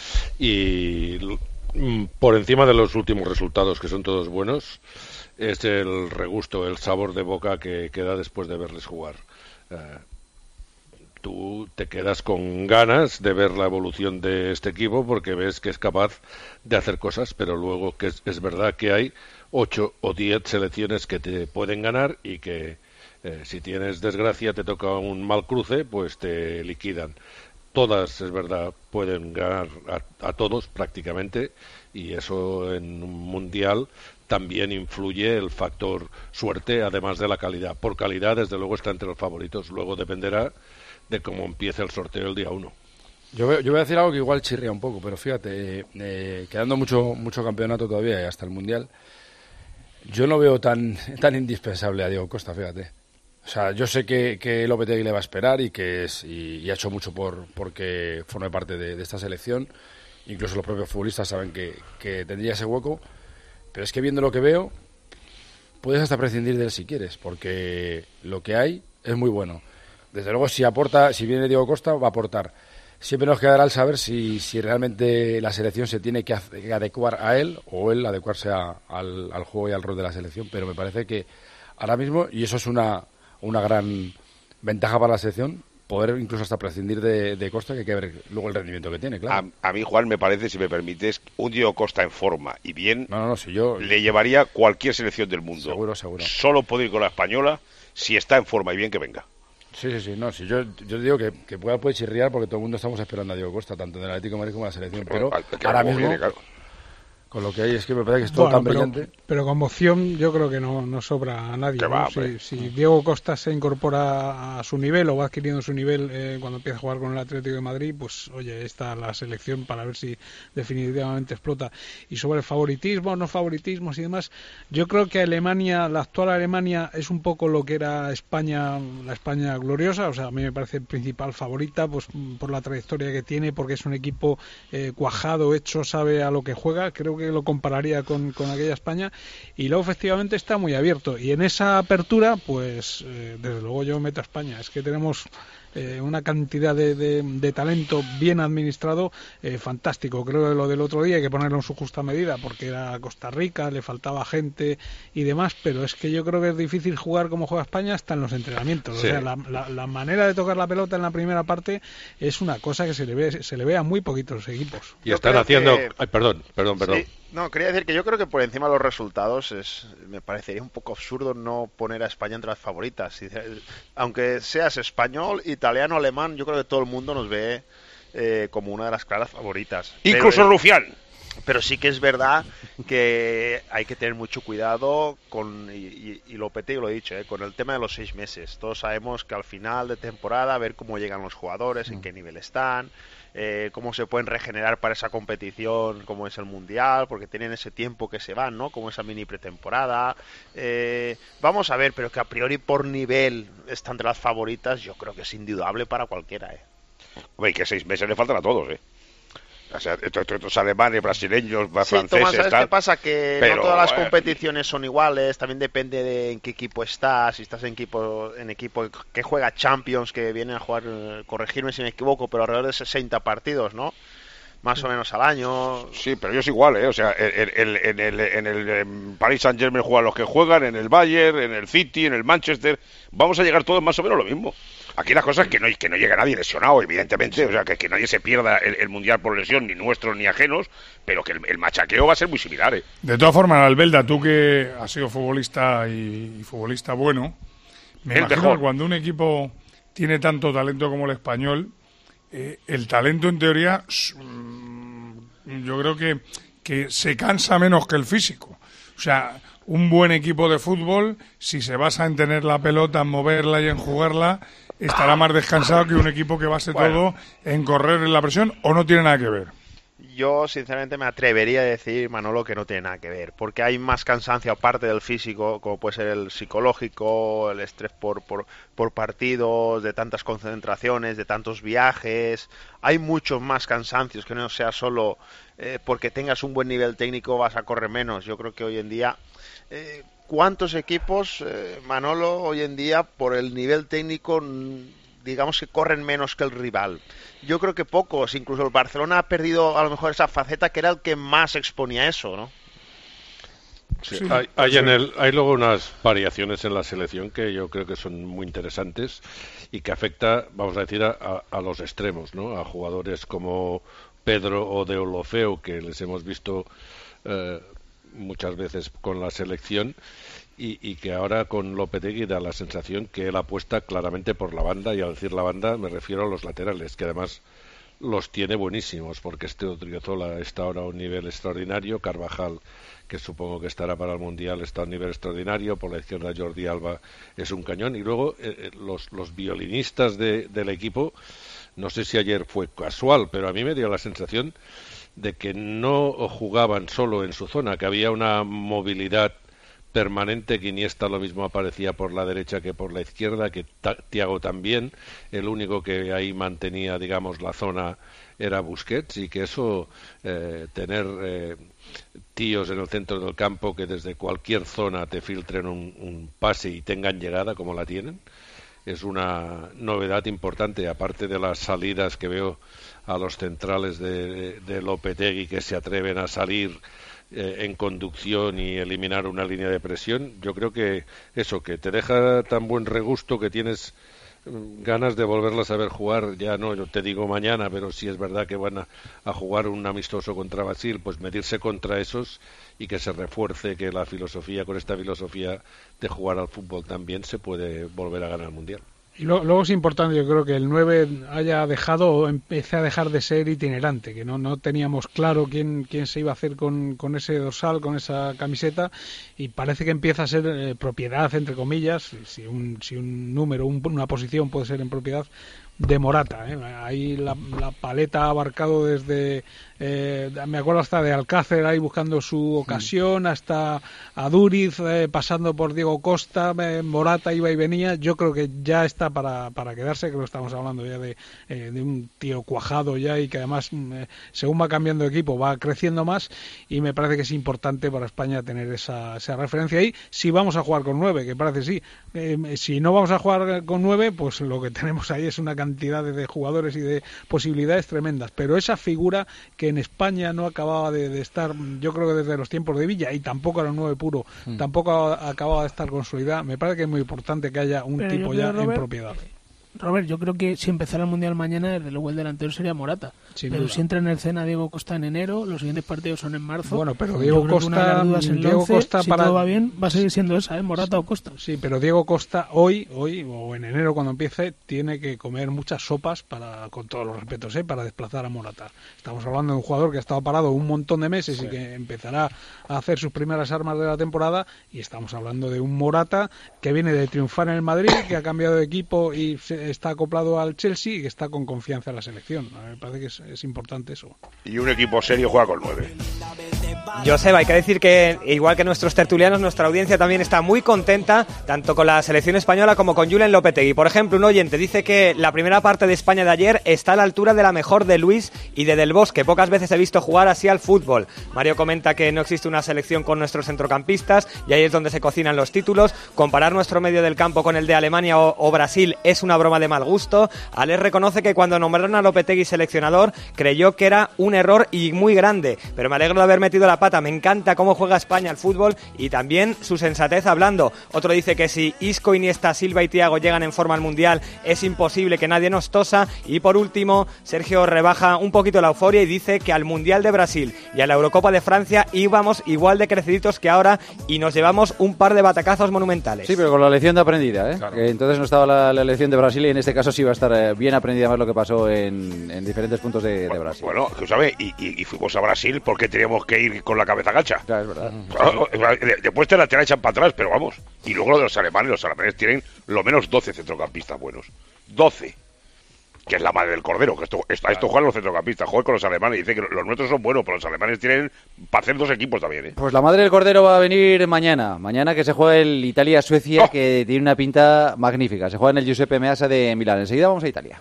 y por encima de los últimos resultados, que son todos buenos, es el regusto, el sabor de boca que queda después de verles jugar. Eh, tú te quedas con ganas de ver la evolución de este equipo porque ves que es capaz de hacer cosas, pero luego que es, es verdad que hay ocho o diez selecciones que te pueden ganar y que Eh, si tienes desgracia, te toca un mal cruce, pues te liquidan. Todas, es verdad, pueden ganar a, a todos prácticamente, y eso en un mundial también influye el factor suerte, además de la calidad. Por calidad, desde luego, está entre los favoritos. Luego dependerá de cómo empiece el sorteo el día uno. Yo, yo voy a decir algo que igual chirría un poco, pero fíjate, eh, quedando mucho mucho campeonato todavía y hasta el mundial, yo no veo tan tan indispensable a Diego Costa, fíjate. O sea, yo sé que, que Lopetegui le va a esperar y que es y, y ha hecho mucho por porque forme parte de, de esta selección. Incluso los propios futbolistas saben que, que tendría ese hueco. Pero es que viendo lo que veo, puedes hasta prescindir de él si quieres, porque lo que hay es muy bueno. Desde luego, si aporta, si viene Diego Costa, va a aportar. Siempre nos quedará el saber si, si realmente la selección se tiene que, que adecuar a él o él adecuarse a, al, al juego y al rol de la selección. Pero me parece que ahora mismo, y eso es una... una gran ventaja para la selección, poder incluso hasta prescindir de, de Costa, que hay que ver luego el rendimiento que tiene, claro. A, a mí, Juan, me parece, si me permites, un Diego Costa en forma y bien, no, no, no, si yo... le llevaría cualquier selección del mundo. Seguro, seguro. Solo puede ir con la española, si está en forma y bien, que venga. Sí, sí, sí, no, si yo, yo digo que, que pueda, puede chirriar porque todo el mundo estamos esperando a Diego Costa, tanto en el Atlético de Madrid como en la selección, pero, pero ahora mismo... Viene, claro. Con lo que hay es que me parece que es todo bueno, tan pero, brillante. Pero como opción yo creo que no, no sobra a nadie. ¿no? Va, si, si Diego Costa se incorpora a su nivel o va adquiriendo su nivel eh, cuando empieza a jugar con el Atlético de Madrid, pues oye, está la selección para ver si definitivamente explota. Y sobre el favoritismo, no favoritismos y demás, yo creo que Alemania, la actual Alemania, es un poco lo que era España, la España gloriosa. O sea, a mí me parece principal favorita, pues por la trayectoria que tiene, porque es un equipo eh, cuajado, hecho, sabe a lo que juega. Creo que lo compararía con, con aquella España, y luego efectivamente está muy abierto, y en esa apertura pues eh, desde luego yo meto a España. Es que tenemos eh, una cantidad de, de, de talento bien administrado, eh, fantástico. Creo que lo del otro día hay que ponerlo en su justa medida, porque era Costa Rica, le faltaba gente y demás, pero es que yo creo que es difícil jugar como juega España hasta en los entrenamientos. Sí. O sea, la, la, la manera de tocar la pelota en la primera parte es una cosa que se le ve, se le ve a muy poquitos equipos. Y están haciendo... Que... Ay, perdón, perdón, perdón. Sí. No, quería decir que yo creo que por encima de los resultados es, me parecería un poco absurdo no poner a España entre las favoritas. Aunque seas español, italiano, alemán, yo creo que todo el mundo nos ve eh, como una de las claras favoritas. Incluso pero, Rufián. Pero sí que es verdad que hay que tener mucho cuidado con, y, y, y Lopetegui lo he dicho, eh, con el tema de los seis meses. Todos sabemos que al final de temporada, ver cómo llegan los jugadores, en qué nivel están... Eh, cómo se pueden regenerar para esa competición como es el Mundial, porque tienen ese tiempo que se van, ¿no? Como esa mini pretemporada. Eh, vamos a ver, pero que a priori por nivel está entre las favoritas, yo creo que es indudable para cualquiera, ¿eh? Hombre, y que seis meses le faltan a todos, ¿eh? O sea, estos alemanes, brasileños, sí, franceses... Tomás, ¿sabes tal? qué pasa? Que pero, no todas las bueno, competiciones son iguales, también depende de en qué equipo estás, si estás en equipo en equipo que juega Champions, que vienen a jugar, corregirme si me equivoco, pero alrededor de sesenta partidos, ¿no? más o menos al año. Sí, pero yo es igual, ¿eh? O sea, en, en, en el, en el en Paris Saint-Germain juegan los que juegan, en el Bayern, en el City, en el Manchester. Vamos a llegar todos más o menos lo mismo. Aquí las cosas es que no, que no llega nadie lesionado, evidentemente, o sea, que, que nadie se pierda el, el Mundial por lesión, ni nuestros ni ajenos, pero que el, el machaqueo va a ser muy similar, ¿eh? De todas formas, Albelda, tú que has sido futbolista y, y futbolista bueno, me el imagino mejor. que cuando un equipo tiene tanto talento como el Español, eh, el talento en teoría, yo creo que, que se cansa menos que el físico. O sea, un buen equipo de fútbol, si se basa en tener la pelota, en moverla y en jugarla, estará más descansado que un equipo que base Bueno. todo en correr en la presión, o no tiene nada que ver. Yo, sinceramente, me atrevería a decir, Manolo, que no tiene nada que ver, porque hay más cansancio aparte del físico, como puede ser el psicológico, el estrés por, por, por partidos, de tantas concentraciones, de tantos viajes. Hay muchos más cansancios, que no sea solo eh, porque tengas un buen nivel técnico vas a correr menos. Yo creo que hoy en día... Eh, ¿Cuántos equipos, eh, Manolo, hoy en día, por el nivel técnico, digamos que corren menos que el rival? Yo creo que pocos. Incluso el Barcelona ha perdido a lo mejor esa faceta que era el que más exponía eso, ¿no? Sí, hay, hay, en el, hay luego unas variaciones en la selección que yo creo que son muy interesantes y que afecta, vamos a decir, a, a los extremos, ¿no? A jugadores como Pedro o Deulofeu, que les hemos visto... Eh, muchas veces con la selección y, y que ahora con Lopetegui da la sensación que él apuesta claramente por la banda, y al decir la banda me refiero a los laterales, que además los tiene buenísimos, porque este Odriozola está ahora a un nivel extraordinario, Carvajal, que supongo que estará para el Mundial, está a un nivel extraordinario, por la izquierda Jordi Alba es un cañón, y luego eh, los, los violinistas de, del equipo, no sé si ayer fue casual, pero a mí me dio la sensación de que no jugaban solo en su zona, que había una movilidad permanente, que Iniesta lo mismo aparecía por la derecha que por la izquierda, que Thiago también, el único que ahí mantenía, digamos, la zona era Busquets, y que eso, eh, tener eh, tíos en el centro del campo que desde cualquier zona te filtren un, un pase y tengan llegada como la tienen, es una novedad importante, aparte de las salidas que veo a los centrales de, de Lopetegui, que se atreven a salir eh, en conducción y eliminar una línea de presión. Yo creo que eso, que te deja tan buen regusto que tienes mm, ganas de volverlas a ver jugar, ya no, yo te digo mañana, pero si es verdad que van a, a jugar un amistoso contra Brasil, pues medirse contra esos y que se refuerce que la filosofía, con esta filosofía de jugar al fútbol también se puede volver a ganar el Mundial. Y lo, luego es importante, yo creo, que el nueve haya dejado o empiece a dejar de ser itinerante, que no no teníamos claro quién quién se iba a hacer con, con ese dorsal, con esa camiseta, y parece que empieza a ser eh, propiedad, entre comillas, si un, si un número, un, una posición puede ser en propiedad de Morata, ¿eh? Ahí la, la paleta ha abarcado desde, eh, me acuerdo hasta de Alcácer ahí buscando su ocasión, mm. hasta Aduriz, eh, pasando por Diego Costa, eh, Morata iba y venía. Yo creo que ya está para, para quedarse, creo que estamos hablando ya de, eh, de un tío cuajado ya, y que además, eh, según va cambiando de equipo, va creciendo más, y me parece que es importante para España tener esa, esa referencia ahí, si vamos a jugar con nueve, que parece sí. Eh, si no vamos a jugar con nueve, pues lo que tenemos ahí es una cantidad de, de jugadores y de posibilidades tremendas, pero esa figura que en España no acababa de, de estar, yo creo que desde los tiempos de Villa, y tampoco era un nueve puro, mm. tampoco acababa de estar consolidada, me parece que es muy importante que haya un pero tipo ya Robert, en propiedad. Robert, yo creo que si empezara el Mundial mañana, desde luego el delantero sería Morata. Sin pero duda. Si entra en escena Diego Costa en enero, los siguientes partidos son en marzo. Bueno, pero Diego Costa, Diego once, Costa si para... todo va bien, va a seguir siendo esa, ¿eh? Morata o Costa. Sí, pero Diego Costa hoy, hoy o en enero cuando empiece, tiene que comer muchas sopas para, con todos los respetos, ¿eh? para desplazar a Morata. Estamos hablando de un jugador que ha estado parado un montón de meses, sí. y que empezará a hacer sus primeras armas de la temporada, y estamos hablando de un Morata que viene de triunfar en el Madrid, que ha cambiado de equipo y se está acoplado a al Chelsea y que está con confianza en la selección. Me parece que es, es importante eso. Y un equipo serio juega con nueve. Joseba, hay que decir que, igual que nuestros tertulianos, nuestra audiencia también está muy contenta, tanto con la selección española como con Julen Lopetegui. Por ejemplo, un oyente dice que la primera parte de España de ayer está a la altura de la mejor de Luis y de Del Bosque. Pocas veces he visto jugar así al fútbol. Mario comenta que no existe una selección con nuestros centrocampistas, y ahí es donde se cocinan los títulos. Comparar nuestro medio del campo con el de Alemania o, o Brasil es una broma forma de mal gusto. Alex reconoce que cuando nombraron a Lopetegui seleccionador creyó que era un error y muy grande, pero me alegro de haber metido la pata. Me encanta cómo juega España al fútbol y también su sensatez hablando. Otro dice que si Isco, Iniesta, Silva y Thiago llegan en forma al Mundial es imposible que nadie nos tosa. Y por último, Sergio rebaja un poquito la euforia y dice que al Mundial de Brasil y a la Eurocopa de Francia íbamos igual de creciditos que ahora y nos llevamos un par de batacazos monumentales. Sí, pero con la lección de aprendida, ¿eh? Claro. Que entonces no estaba la, la lección de Brasil y en este caso sí va a estar eh, bien aprendida más lo que pasó en, en diferentes puntos de, de Brasil. Bueno, que sabe, y, y, y fuimos a Brasil porque teníamos que ir con la cabeza gacha. Ya, es verdad. Claro, después te la, te la echan para atrás, pero vamos. Y luego lo de los alemanes, los alemanes tienen lo menos doce centrocampistas buenos. doce. Que es la madre del cordero, que esto, esto, esto juegan los centrocampistas, juegan con los alemanes, y dice que los nuestros son buenos, pero los alemanes tienen para hacer dos equipos también, ¿eh? Pues la madre del cordero va a venir mañana, mañana que se juega el Italia-Suecia, oh. que tiene una pinta magnífica, se juega en el Giuseppe Meazza de Milán. Enseguida vamos a Italia.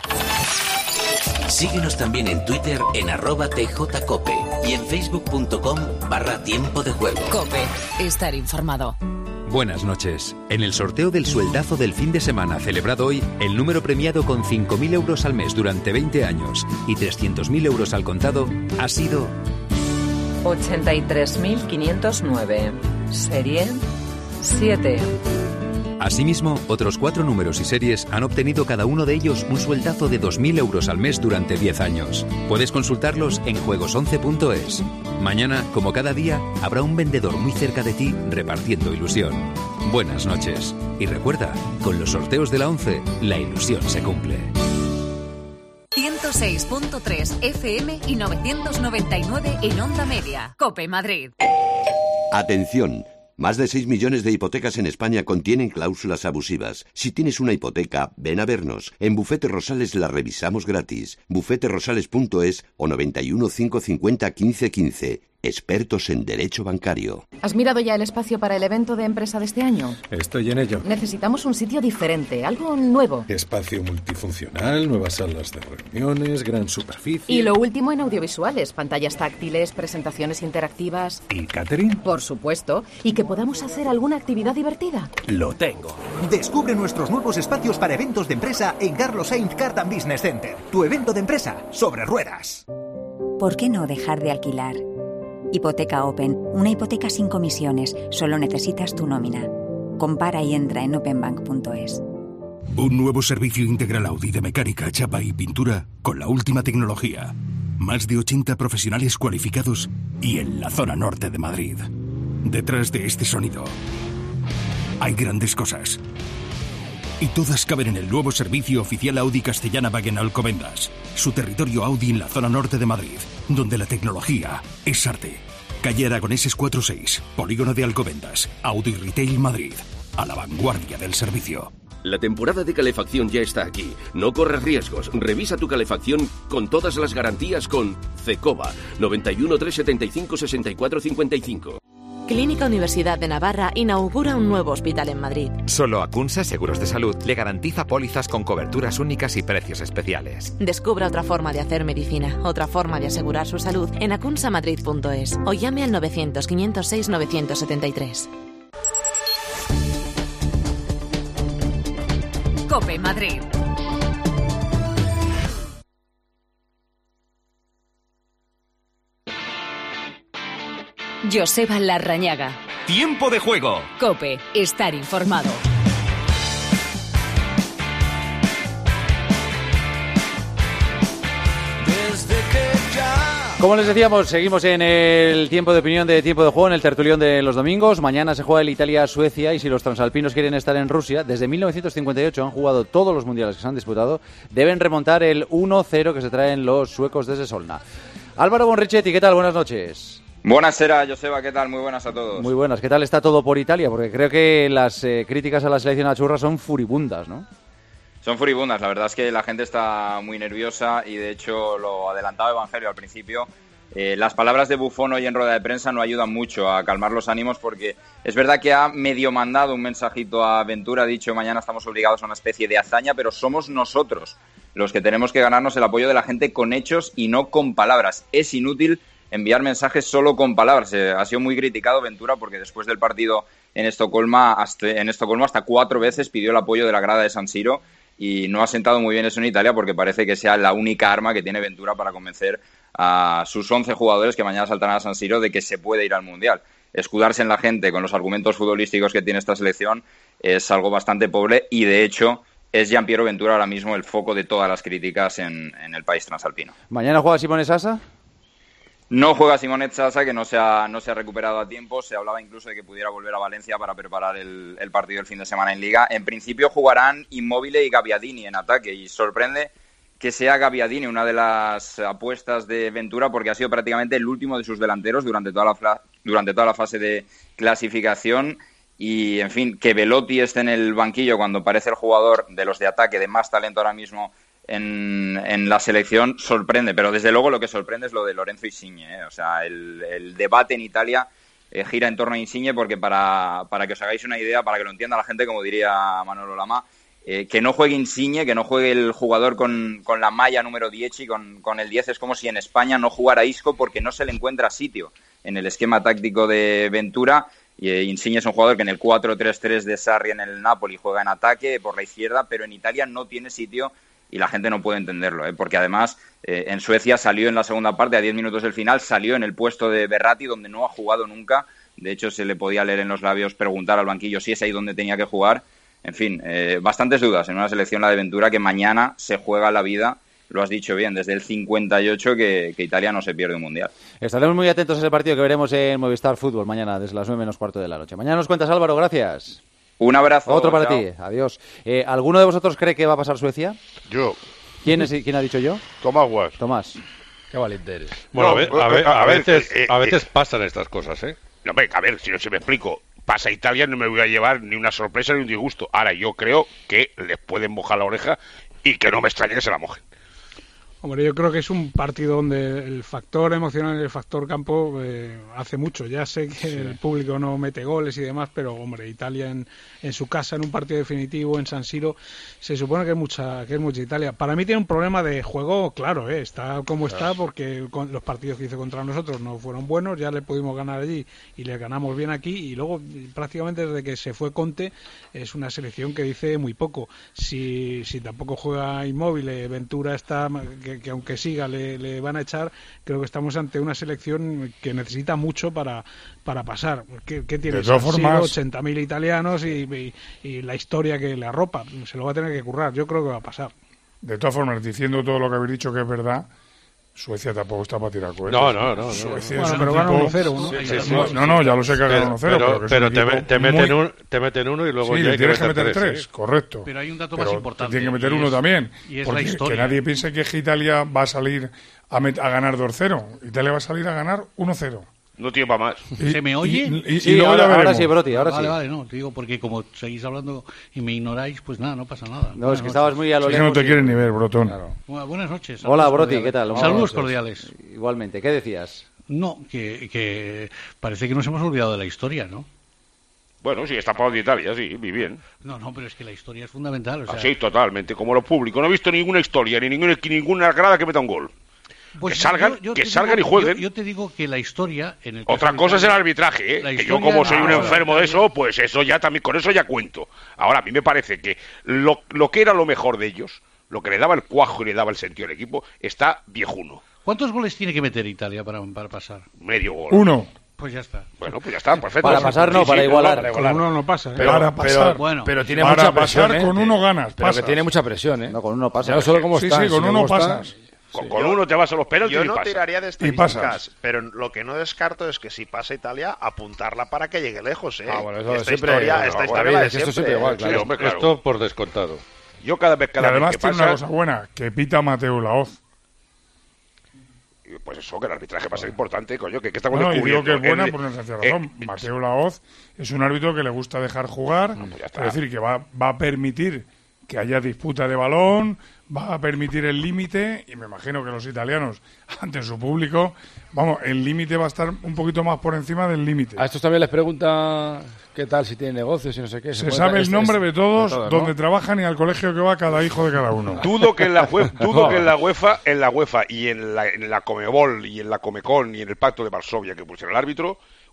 Síguenos también en Twitter en arroba tjcope y en facebook.com barra tiempo de juego. Cope, estar informado. Buenas noches. En el sorteo del sueldazo del fin de semana celebrado hoy, el número premiado con cinco mil euros al mes durante veinte años y trescientos mil euros al contado ha sido ochenta y tres mil quinientos nueve. Serie siete. Asimismo, otros cuatro números y series han obtenido cada uno de ellos un sueldazo de dos mil euros al mes durante diez años. Puedes consultarlos en juegos once punto es. Mañana, como cada día, habrá un vendedor muy cerca de ti repartiendo ilusión. Buenas noches. Y recuerda, con los sorteos de la once, la ilusión se cumple. ciento seis punto tres F M y novecientos noventa y nueve en Onda Media. Cope Madrid. Atención. Más de seis millones de hipotecas en España contienen cláusulas abusivas. Si tienes una hipoteca, ven a vernos. En Bufete Rosales la revisamos gratis. bufete rosales punto es o noventa y uno, cinco cincuenta, quince quince. Expertos en derecho bancario. ¿Has mirado ya el espacio para el evento de empresa de este año? Estoy en ello. Necesitamos un sitio diferente, algo nuevo. Espacio multifuncional, nuevas salas de reuniones, gran superficie. Y lo último en audiovisuales, pantallas táctiles, presentaciones interactivas. ¿Y catering? Por supuesto. Y que podamos hacer alguna actividad divertida. Lo tengo. Descubre nuestros nuevos espacios para eventos de empresa en Carlos Sainz Car and Business Center. Tu evento de empresa sobre ruedas. ¿Por qué no dejar de alquilar? Hipoteca Open, una hipoteca sin comisiones, solo necesitas tu nómina. Compara y entra en openbank punto es. Un nuevo servicio integral Audi de mecánica, chapa y pintura con la última tecnología. Más de ochenta profesionales cualificados y en la zona norte de Madrid. Detrás de este sonido hay grandes cosas. Y todas caben en el nuevo servicio oficial Audi Castellana Wagen Alcobendas, su territorio Audi en la zona norte de Madrid, donde la tecnología es arte. Calle Aragoneses cuatro seis, Polígono de Alcobendas, Audi Retail Madrid, a la vanguardia del servicio. La temporada de calefacción ya está aquí. No corres riesgos. Revisa tu calefacción con todas las garantías con Cecova, noventa y uno, trescientos setenta y cinco, sesenta y cuatro cincuenta y cinco. Clínica Universidad de Navarra inaugura un nuevo hospital en Madrid. Solo Acunsa Seguros de Salud le garantiza pólizas con coberturas únicas y precios especiales. Descubra otra forma de hacer medicina, otra forma de asegurar su salud en acunsa madrid punto es o llame al novecientos, quinientos seis, novecientos setenta y tres. Cope Madrid. Joseba Larrañaga. Tiempo de juego. Cope, estar informado. Como les decíamos, seguimos en el tiempo de opinión de tiempo de juego, en el tertulión de los domingos. Mañana se juega el Italia-Suecia y si los transalpinos quieren estar en Rusia, desde mil novecientos cincuenta y ocho han jugado todos los mundiales que se han disputado, deben remontar el uno cero que se traen los suecos desde Solna. Álvaro Bonrichetti, ¿qué tal? Buenas noches. Buenas, Joseba, ¿qué tal? Muy buenas a todos. Muy buenas, ¿qué tal está todo por Italia? Porque creo que las eh, críticas a la selección achurra son furibundas, ¿no? Son furibundas, la verdad es que la gente está muy nerviosa y de hecho lo adelantaba Evangelio al principio. Eh, las palabras de Buffon hoy en rueda de prensa no ayudan mucho a calmar los ánimos porque es verdad que ha medio mandado un mensajito a Ventura, ha dicho mañana estamos obligados a una especie de hazaña, pero somos nosotros los que tenemos que ganarnos el apoyo de la gente con hechos y no con palabras. Es inútil enviar mensajes solo con palabras. Eh, ha sido muy criticado Ventura porque después del partido en Estocolmo, hasta, en Estocolmo hasta cuatro veces pidió el apoyo de la grada de San Siro. y no ha sentado muy bien eso en Italia porque parece que sea la única arma que tiene Ventura para convencer a sus once jugadores que mañana saltarán a San Siro de que se puede ir al Mundial. Escudarse en la gente con los argumentos futbolísticos que tiene esta selección es algo bastante pobre y, de hecho, es Gianpiero Ventura ahora mismo el foco de todas las críticas en, en el país transalpino. ¿Mañana juega Simone Sasa? No juega Simone Sasa, que no se, ha, no se ha recuperado a tiempo. Se hablaba incluso de que pudiera volver a Valencia para preparar el, el partido del fin de semana en Liga. En principio jugarán Immobile y Gabbiadini en ataque, y sorprende que sea Gabbiadini una de las apuestas de Ventura porque ha sido prácticamente el último de sus delanteros durante toda la, durante toda la fase de clasificación. Y, en fin, que Belotti esté en el banquillo cuando parece el jugador de los de ataque de más talento ahora mismo en, en la selección sorprende, pero desde luego lo que sorprende es lo de Lorenzo Insigne, ¿eh? O sea, el, el debate en Italia eh, gira en torno a Insigne porque para, para que os hagáis una idea, para que lo entienda la gente, como diría Manolo Lama, eh, que no juegue Insigne, que no juegue el jugador con, con la malla número diez y con, con el diez, es como si en España no jugara Isco porque no se le encuentra sitio en el esquema táctico de Ventura. Y eh, Insigne es un jugador que en el cuatro tres tres de Sarri en el Napoli juega en ataque por la izquierda, pero en Italia no tiene sitio y la gente no puede entenderlo, ¿eh? Porque además eh, en Suecia salió en la segunda parte, a diez minutos del final, salió en el puesto de Berratti, donde no ha jugado nunca. De hecho, se le podía leer en los labios preguntar al banquillo si es ahí donde tenía que jugar. En fin, eh, bastantes dudas en una selección, la de Ventura, que mañana se juega la vida. Lo has dicho bien, desde el cincuenta y ocho que, que Italia no se pierde un mundial. Estaremos muy atentos a ese partido que veremos en Movistar Fútbol mañana desde las nueve menos cuarto de la noche. Mañana nos cuentas, Álvaro, gracias. Un abrazo. Otro para chao. ti, adiós. Eh, ¿Alguno de vosotros cree que va a pasar Suecia? Yo. ¿Quién, es, ¿quién ha dicho yo? Tomás Guas. Tomás. Qué valiente eres. Bueno, Bueno, a a, ver, ver, a, a ver, veces, eh, a veces eh, pasan estas cosas, ¿eh? No, hombre, a ver, si no se me explico. Pasa Italia, no me voy a llevar ni una sorpresa ni un disgusto. Ahora, yo creo que les pueden mojar la oreja y que no me extrañe que se la mojen. Hombre, yo creo que es un partido donde el factor emocional y el factor campo eh, hace mucho. Ya sé que sí. El público no mete goles y demás, pero, hombre, Italia en, en su casa, en un partido definitivo, en San Siro, se supone que es mucha que es mucha Italia. Para mí tiene un problema de juego, claro, ¿eh? Está como está, porque con los partidos que hizo contra nosotros no fueron buenos, ya le pudimos ganar allí y le ganamos bien aquí, y luego prácticamente desde que se fue Conte es una selección que dice muy poco. Si, si tampoco juega Immobile, Ventura está... Que, que aunque siga le, le van a echar, creo que estamos ante una selección que necesita mucho para, para pasar. ¿Qué, qué tiene? De todas formas, ochenta mil italianos y, y, y la historia que le arropa. Se lo va a tener que currar. Yo creo que va a pasar. De todas formas, diciendo todo lo que habéis dicho que es verdad, Suecia tampoco está para tirar cohetes. No, no, no. Suecia no. es Bueno, un pero equipo... van uno cero, ¿no? Sí, sí, sí. No, no, ya lo sé que ganan uno cero. Pero, pero, que pero es te, un te, meten muy... un, te meten uno y luego sí, ya le tienes que meter tres, tres, ¿sí? Correcto. Pero hay un dato pero más importante. Tiene que meter uno es, también. Y es porque la historia. Que nadie piense que Italia va a salir a, met... a ganar dos cero. Italia va a salir a ganar uno cero. No tiene para más. Y, ¿Se me oye? Y, y, y, sí, y luego ahora, ya veremos. ahora sí, Broti, ahora vale, sí. Vale, no, te digo porque como seguís hablando y me ignoráis, pues nada, no pasa nada. No, es que estabas muy a lo lejos. lejos. No te quieren ni ver, Brotón. Claro. Bueno, buenas noches. Hola, Broti, cordiales. ¿qué tal? Saludos Saludos cordiales. Igualmente, ¿qué decías? No, que, que parece que nos hemos olvidado de la historia, ¿no? Bueno, sí, está para de Italia, sí, muy bien. No, no, pero es que la historia es fundamental. O sea... Ah, sí, totalmente, como lo público. No he visto ninguna historia, ni ninguna, ninguna grada que meta un gol. Pues que salgan, yo, yo que salgan digo, y jueguen. Yo, yo te digo que la historia... En el Otra cosa es el arbitraje, ¿eh? Que yo como soy un enfermo de eso, pues eso ya también, con eso ya cuento. Ahora, a mí me parece que lo, lo que era lo mejor de ellos, lo que le daba el cuajo y le daba el sentido al equipo, está viejuno. ¿Cuántos goles tiene que meter Italia para, para pasar? Medio gol. Uno. Pues ya está. Bueno, pues ya está, perfecto. Para pasar no, sí, para, sí, igualar. para igualar. Con uno no pasa, ¿eh? Pero, para pasar. Pero, bueno, pero tiene para mucha pasar presión, con ¿eh? uno ganas. Pero pasas. que tiene mucha presión, ¿eh? No, con uno pasa. Ya no solo cómo sí, estás, sí, con sino uno cómo pasas. estás. Con, Sí, con yo, uno te vas a los penaltis yo y no pasas. tiraría de Y pasas. estadísticas, pero lo que no descarto es que si pasa Italia, apuntarla para que llegue lejos, ¿eh? Ah, bueno, eso esta siempre... historia, no, esta no, historia David, la de es que esto siempre, siempre igual, ¿eh? claro. Sí, hombre, claro. Esto por descontado. Yo cada vez, cada y además vez que tiene pasa... una cosa buena, que pita Mateo Laoz. Pues eso, que el arbitraje va a ser importante, coño, que, que estamos Bueno, y digo descubriendo. que es buena El- por una sencilla eh, razón. Mateo Laoz es un árbitro que le gusta dejar jugar, pues ya está. es decir, que va, va a permitir que haya disputa de balón, va a permitir el límite, y me imagino que los italianos, ante su público, vamos, el límite va a estar un poquito más por encima del límite. A estos también les pregunta qué tal, si tienen negocios y no sé qué. Se puede- sabe es- el nombre es- de todos, de todo, ¿no? donde trabajan y al colegio que va cada hijo de cada uno. Dudo que en la UEFA, dudo que en la UEFA, en la UEFA y en la, en la Comebol y en la Comecon y en el Pacto de Varsovia que pusieron el árbitro,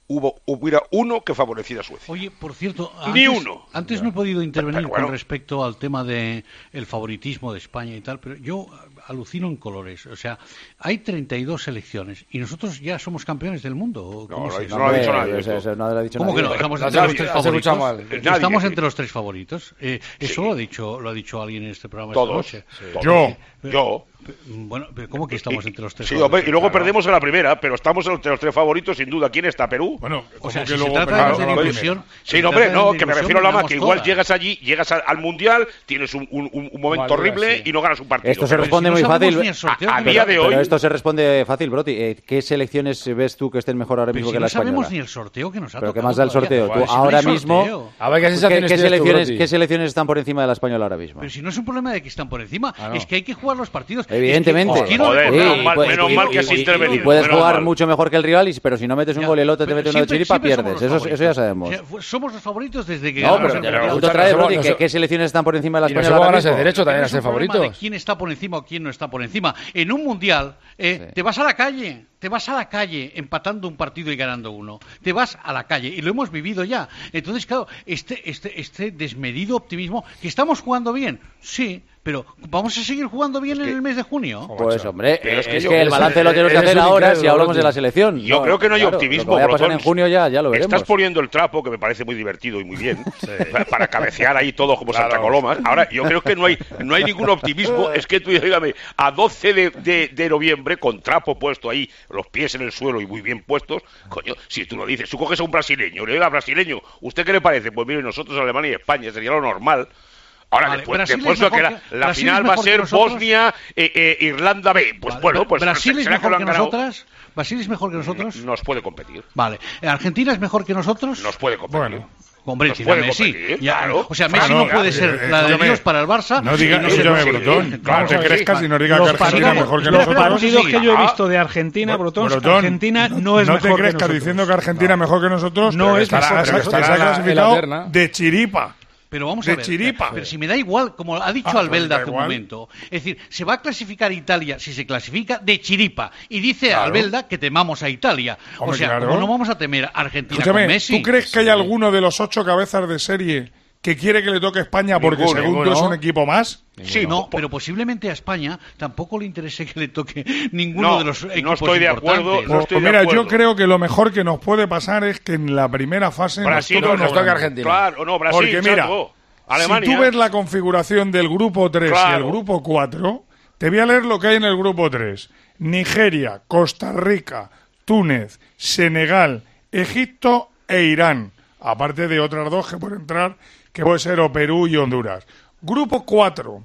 hubo hubiera uno que favoreciera a Suecia. Oye, por cierto, ni antes, uno. Antes no he podido intervenir pero, pero bueno. con respecto al tema de el favoritismo de España y tal, pero yo alucino en colores. O sea, hay treinta y dos selecciones y nosotros ya somos campeones del mundo. No, no, se no lo ha dicho nadie. Eso, eso no lo ha dicho ¿Cómo nadie. que no? Estamos No, entre no, los tres has escuchado favoritos. mal. Estamos Nadie, entre los tres favoritos. Eh, eso Sí. lo ha dicho, lo ha dicho alguien en este programa Todos. esta noche. Sí. Yo, yo. Bueno, pero ¿cómo que estamos entre los tres Sí, favoritos? hombre, y luego Claro. perdemos en la primera, pero estamos entre los tres favoritos, sin duda. ¿Quién está? ¿Perú? Bueno, O sea, que si se luego trata perdamos de la ilusión... primera. Sí, si no, se hombre, trata no, de que me ilusión, refiero a la más, ganamos que igual todas. llegas allí, llegas al, al Mundial, tienes un, un, un momento Igual horrible llegas, sí. y no ganas un partido. Esto se Pero responde si no muy sabemos fácil. ni el sorteo, a, a pero- día de hoy... Pero esto se responde fácil, Broti. Eh, ¿Qué selecciones ves tú que estén mejor ahora Pero mismo si que no la española? sabemos ni el sorteo que nos ha ¿Pero qué tocado más da el todavía. sorteo? Tú Pero si no hay ahora sorteo. mismo... A ver, ¿qué ¿Qué, sensaciones qué tienes tú, selecciones, Broti? ¿Qué selecciones están por encima de la española ahora mismo? Pero si no es un problema de que están por encima, Ah, no. es que hay que jugar los partidos. Evidentemente. Es que os quiero Joder, recordar- menos mal- pues, menos y- mal que has y- y- intervenido, y puedes menos jugar mal. mucho mejor que el rival, y, pero si no metes un Ya, gol y el otro te pero mete uno de siempre- chiripa, siempre somos pierdes. los Eso, eso ya favoritos. sabemos. O sea, fu- somos los favoritos desde que No, ganamos pero el te Mundial. pregunto no otra se- vez, no Broti, se- ¿qué, ¿qué selecciones están por encima de la Y no se española puede ahora ganarse el mismo? derecho también No a es ser un problema favoritos. de quién está por encima o quién no está por encima. En un mundial, eh, te vas a la calle, te vas a la calle empatando un partido y ganando uno. Te vas a la calle y lo hemos vivido ya. Entonces, claro, este, este, este desmedido optimismo, que estamos jugando bien, sí, pero ¿vamos a seguir jugando bien en el mes de junio? Pues hombre, Pero es, es que yo- que el balance lo tenemos que eres hacer un ahora incrédulo, si hablamos Broti. de la selección. Yo creo que no hay claro, optimismo, Lo que vaya a pasar Brotón. en junio ya, ya lo veremos. Estás poniendo el trapo, que me parece muy divertido y muy bien, para, para cabecear ahí todo como Santa Coloma. Ahora, yo creo que no hay no hay ningún optimismo. Es que tú, dígame, a doce de, de, de noviembre, con trapo puesto ahí, los pies en el suelo y muy bien puestos, coño, si tú lo dices, tú coges a un brasileño, le digas, brasileño, ¿usted qué le parece? Pues mire, nosotros, Alemania y España, sería lo normal. Ahora, Vale, después, Brasil después es lo que mejor la, que- la Brasil final es va a mejor que ser nosotros. Bosnia, eh, eh, Irlanda B. Pues Vale, bueno, pues ¿Brasil es ¿será que mejor lo que han ganado? nosotras? ¿Brasil es mejor que nosotros? Nos puede competir. Vale. ¿Argentina es mejor que nosotros? Nos puede competir. Bueno. Hombre, Nos tiene a puede Messi. competir, Ya, claro. o sea, Ah, Messi no, no, puede eh, ser eh, la de escúchame. Dios para el Barça. No diga, y no escúchame, se puede Brotón, seguir. no Vamos te a ver. crezcas y no digas Los que Argentina es partidos, mejor que los nosotros. partidos que yo he Ah, visto de Argentina, Brotón, Brotón, Argentina no es no mejor te que crezcas nosotros. diciendo que Argentina es mejor que nosotros. No es estará, mejor que estará nosotros. Estará en la- clasificado en la terna. de chiripa. Pero vamos de a ver, chiripa. pero si me da igual, como ha dicho Ah, Albelda pues da hace un igual. momento, es decir, se va a clasificar Italia si se clasifica de chiripa, y dice Claro. Albelda que temamos a Italia. O Hombre, sea, claro. ¿cómo no vamos a temer a Argentina Escúchame, con Messi? ¿tú crees que hay alguno de los ocho cabezas de serie que quiere que le toque a España porque Ninguno, según tú ninguno. es un equipo más? Sí, No, po- pero posiblemente a España tampoco le interese que le toque ninguno No, de los no equipos estoy de acuerdo, importantes. no Pues estoy de mira, acuerdo. yo creo que lo mejor que nos puede pasar es que en la primera fase Brasil nos toque nos toca Holanda. Argentina. Claro, no, Brasil, Porque mira, chato. Alemania. si tú ves la configuración del grupo tres y Claro. el grupo cuatro, te voy a leer lo que hay en el grupo tres. Nigeria, Costa Rica, Túnez, Senegal, Egipto e Irán. Aparte de otras dos que pueden entrar, que puede ser o Perú y Honduras. Grupo cuatro.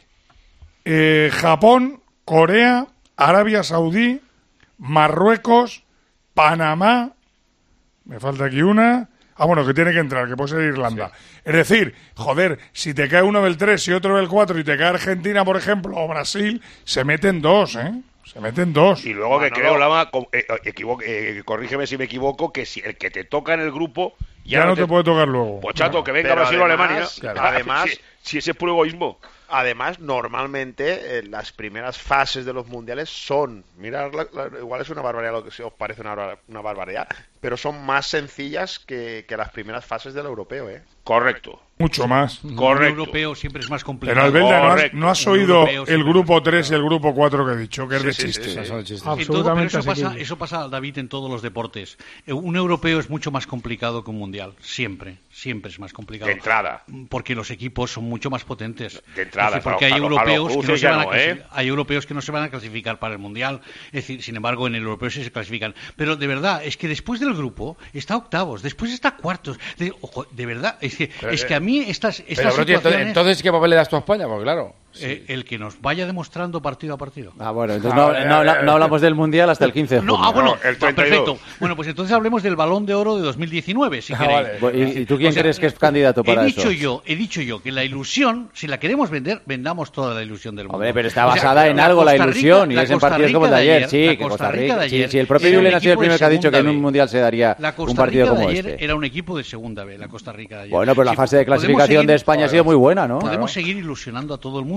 Eh, Japón, Corea, Arabia Saudí, Marruecos, Panamá. Me falta aquí una. Ah, bueno, que tiene que entrar, que puede ser Irlanda. Es decir, joder, si te cae uno del tres y otro del cuatro y te cae Argentina, por ejemplo, o Brasil, se meten dos, ¿eh? Se meten dos. Y luego que Manolo. creo, Lama, com- eh, eh, equivo- eh, corrígeme si me equivoco, que si el que te toca en el grupo Ya, no te puede tocar luego. Pues chato, que venga Pero Brasil o además- Alemania. claro. Ah, además- si, si ese es puro egoísmo. Además, normalmente eh, las primeras fases de los mundiales son, mira, la- la- igual es una barbaridad lo que se os parece una, bar- una barbaridad, pero son más sencillas que, que las primeras fases del europeo, ¿eh? Correcto. Mucho más. Un Correcto. europeo siempre es más complicado. Pero Albelda, ¿no has, Correcto. no has Un oído europeo el siempre grupo más tres y el grupo cuatro que he dicho? Que es Sí, de sí, chiste. sí, sí. Son chistes. En todo, pero Absolutamente eso pasa, asequible. eso pasa, David, en todos los deportes. Eh, Un europeo es mucho más complicado que un mundial. Siempre, siempre es más complicado. De entrada. Porque los equipos son mucho más potentes. De entrada, Es decir, porque a lo- hay a lo- a lo europeos que no cruces se ya van a no, clasi- ¿eh? hay europeos que no se van a clasificar para el mundial. Es decir, sin embargo, en el europeo sí se clasifican. Pero de verdad, es que después del grupo está octavos, después está cuartos. De, ojo, de verdad, es que, Pero, es eh, que a mí estas, Pero, estas Broti, entonces, situaciones, entonces, ¿qué papel le das tú a España? Porque claro. eh, el que nos vaya demostrando partido a partido. Ah, bueno, entonces no, no habla- no hablamos del Mundial hasta el quince de junio. No, ah, bueno, el treinta y dos. perfecto. Bueno, pues entonces hablemos del Balón de Oro de dos mil diecinueve, si Ah, queréis. vale. ¿Y, y tú quién O sea, crees que es candidato para he dicho eso? yo, he dicho yo que la ilusión, si la queremos vender, vendamos toda la ilusión del mundo. Hombre, pero está O sea, basada en algo la Costa Rica- ilusión y la es en Costa partidos como el Rica de ayer. la Sí, que Costa Rica. de Sí, ayer sí, el propio era un Julen ha sido el equipo de primero que ha dicho que en segunda un B. mundial se daría La un Costa partido Rica como de ayer este. era un equipo de segunda B, la Costa Rica de ayer. Bueno, pero la Sí, fase de podemos clasificación seguir- de España ha sido muy buena, ¿no? Podemos Claro. seguir ilusionando a todo el mundo.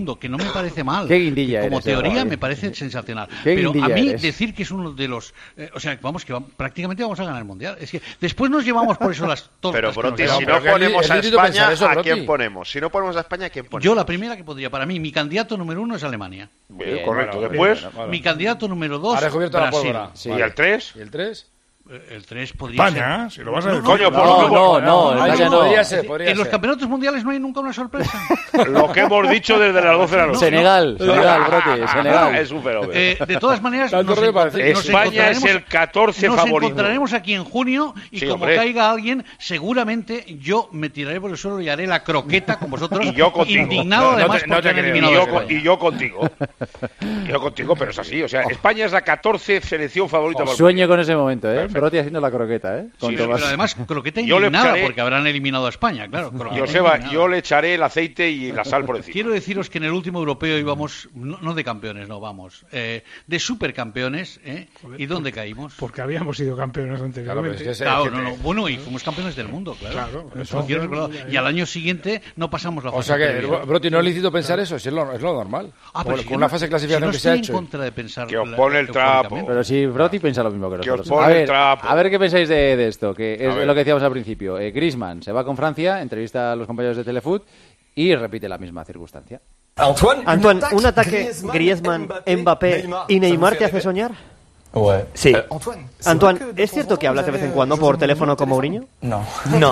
mundo, que no me parece mal. Qué guindilla Como eres, teoría eh, me parece sensacional. Qué Pero a guindilla mí eres. decir que es uno de los... eh, o sea, vamos, que va- prácticamente vamos a ganar el Mundial. Es que después nos llevamos por eso las tortas. Pero, que Broti, nos si llevamos. no ponemos a España, eso, ¿a Broti. quién ponemos? Si no ponemos a España, ¿a quién ponemos? Yo la primera que podría, para mí, mi candidato número uno es Alemania. Bien, correcto. bueno, Después, bien, bueno. Mi candidato número dos, Ha descubierto la Brasil. pólvora. ¿y el tres? ¿Y el tres? El tres podría España, ser. si lo vas a decir. Coño, por No, lo que no, hemos- no, Ay, España no. podría ser, podría En los ser. campeonatos mundiales no hay nunca una sorpresa. lo que hemos dicho desde las doce de la noche. Senegal, Senegal, Broti, Senegal. Es un fenómeno. Eh, de todas maneras, Tanto nos, rollo para encontra- decir. nos España es encontraremos- el catorce nos favorito. encontraremos aquí en junio y Sí, como hombre. caiga alguien, seguramente yo me tiraré por el suelo y haré la croqueta con vosotros. Y yo contigo. Indignado No, no además te- no porque te han creo. eliminado Y a yo, con- España. y yo contigo. Yo contigo, pero es así. O sea, España es la catorce selección favorita. para el Sueño con ese momento, ¿eh? Broti haciendo la croqueta, ¿eh? Con Sí, Tomás. Pero además, croqueta Yo le indignada echaré- porque habrán eliminado a España, claro. croqueta Joseba, indignada. yo le echaré el aceite y la sal por encima. Quiero deciros que en el último europeo íbamos, no, no de campeones, no, vamos, eh, de supercampeones, ¿eh? ¿Y dónde caímos? Porque habíamos sido campeones anteriormente. Claro, pero es que Claro, que no, te- no, bueno, y fuimos campeones del mundo, claro. Claro, Eso eso. quiero recordar. Y al año siguiente no pasamos la fase O sea que, previa. Broti, no es lícito pensar eso, si es lo, es lo normal. Ah, pero Con- si con yo una no- fase de si clasificación no que se ha estoy hecho. en contra de pensar Que os la- pone el eufóricamente. trapo. Pero si Broti piensa lo mismo que Que os nosotros. pone A el ver, trapo. a ver qué pensáis de, de esto, que es ver. lo que decíamos al principio. Eh, Griezmann se va con Francia, entrevista a los compañeros de Telefoot y repite la misma circunstancia. Antoine, ¿un ataque Griezmann, Mbappé y Neymar te hace soñar? Sí. Antoine, ¿es cierto que hablas de vez en cuando por teléfono con Mourinho? No. No.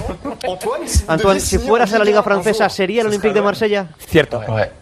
Antoine, si fueras a la Liga Francesa, ¿sería el Olympique de Marsella? Cierto.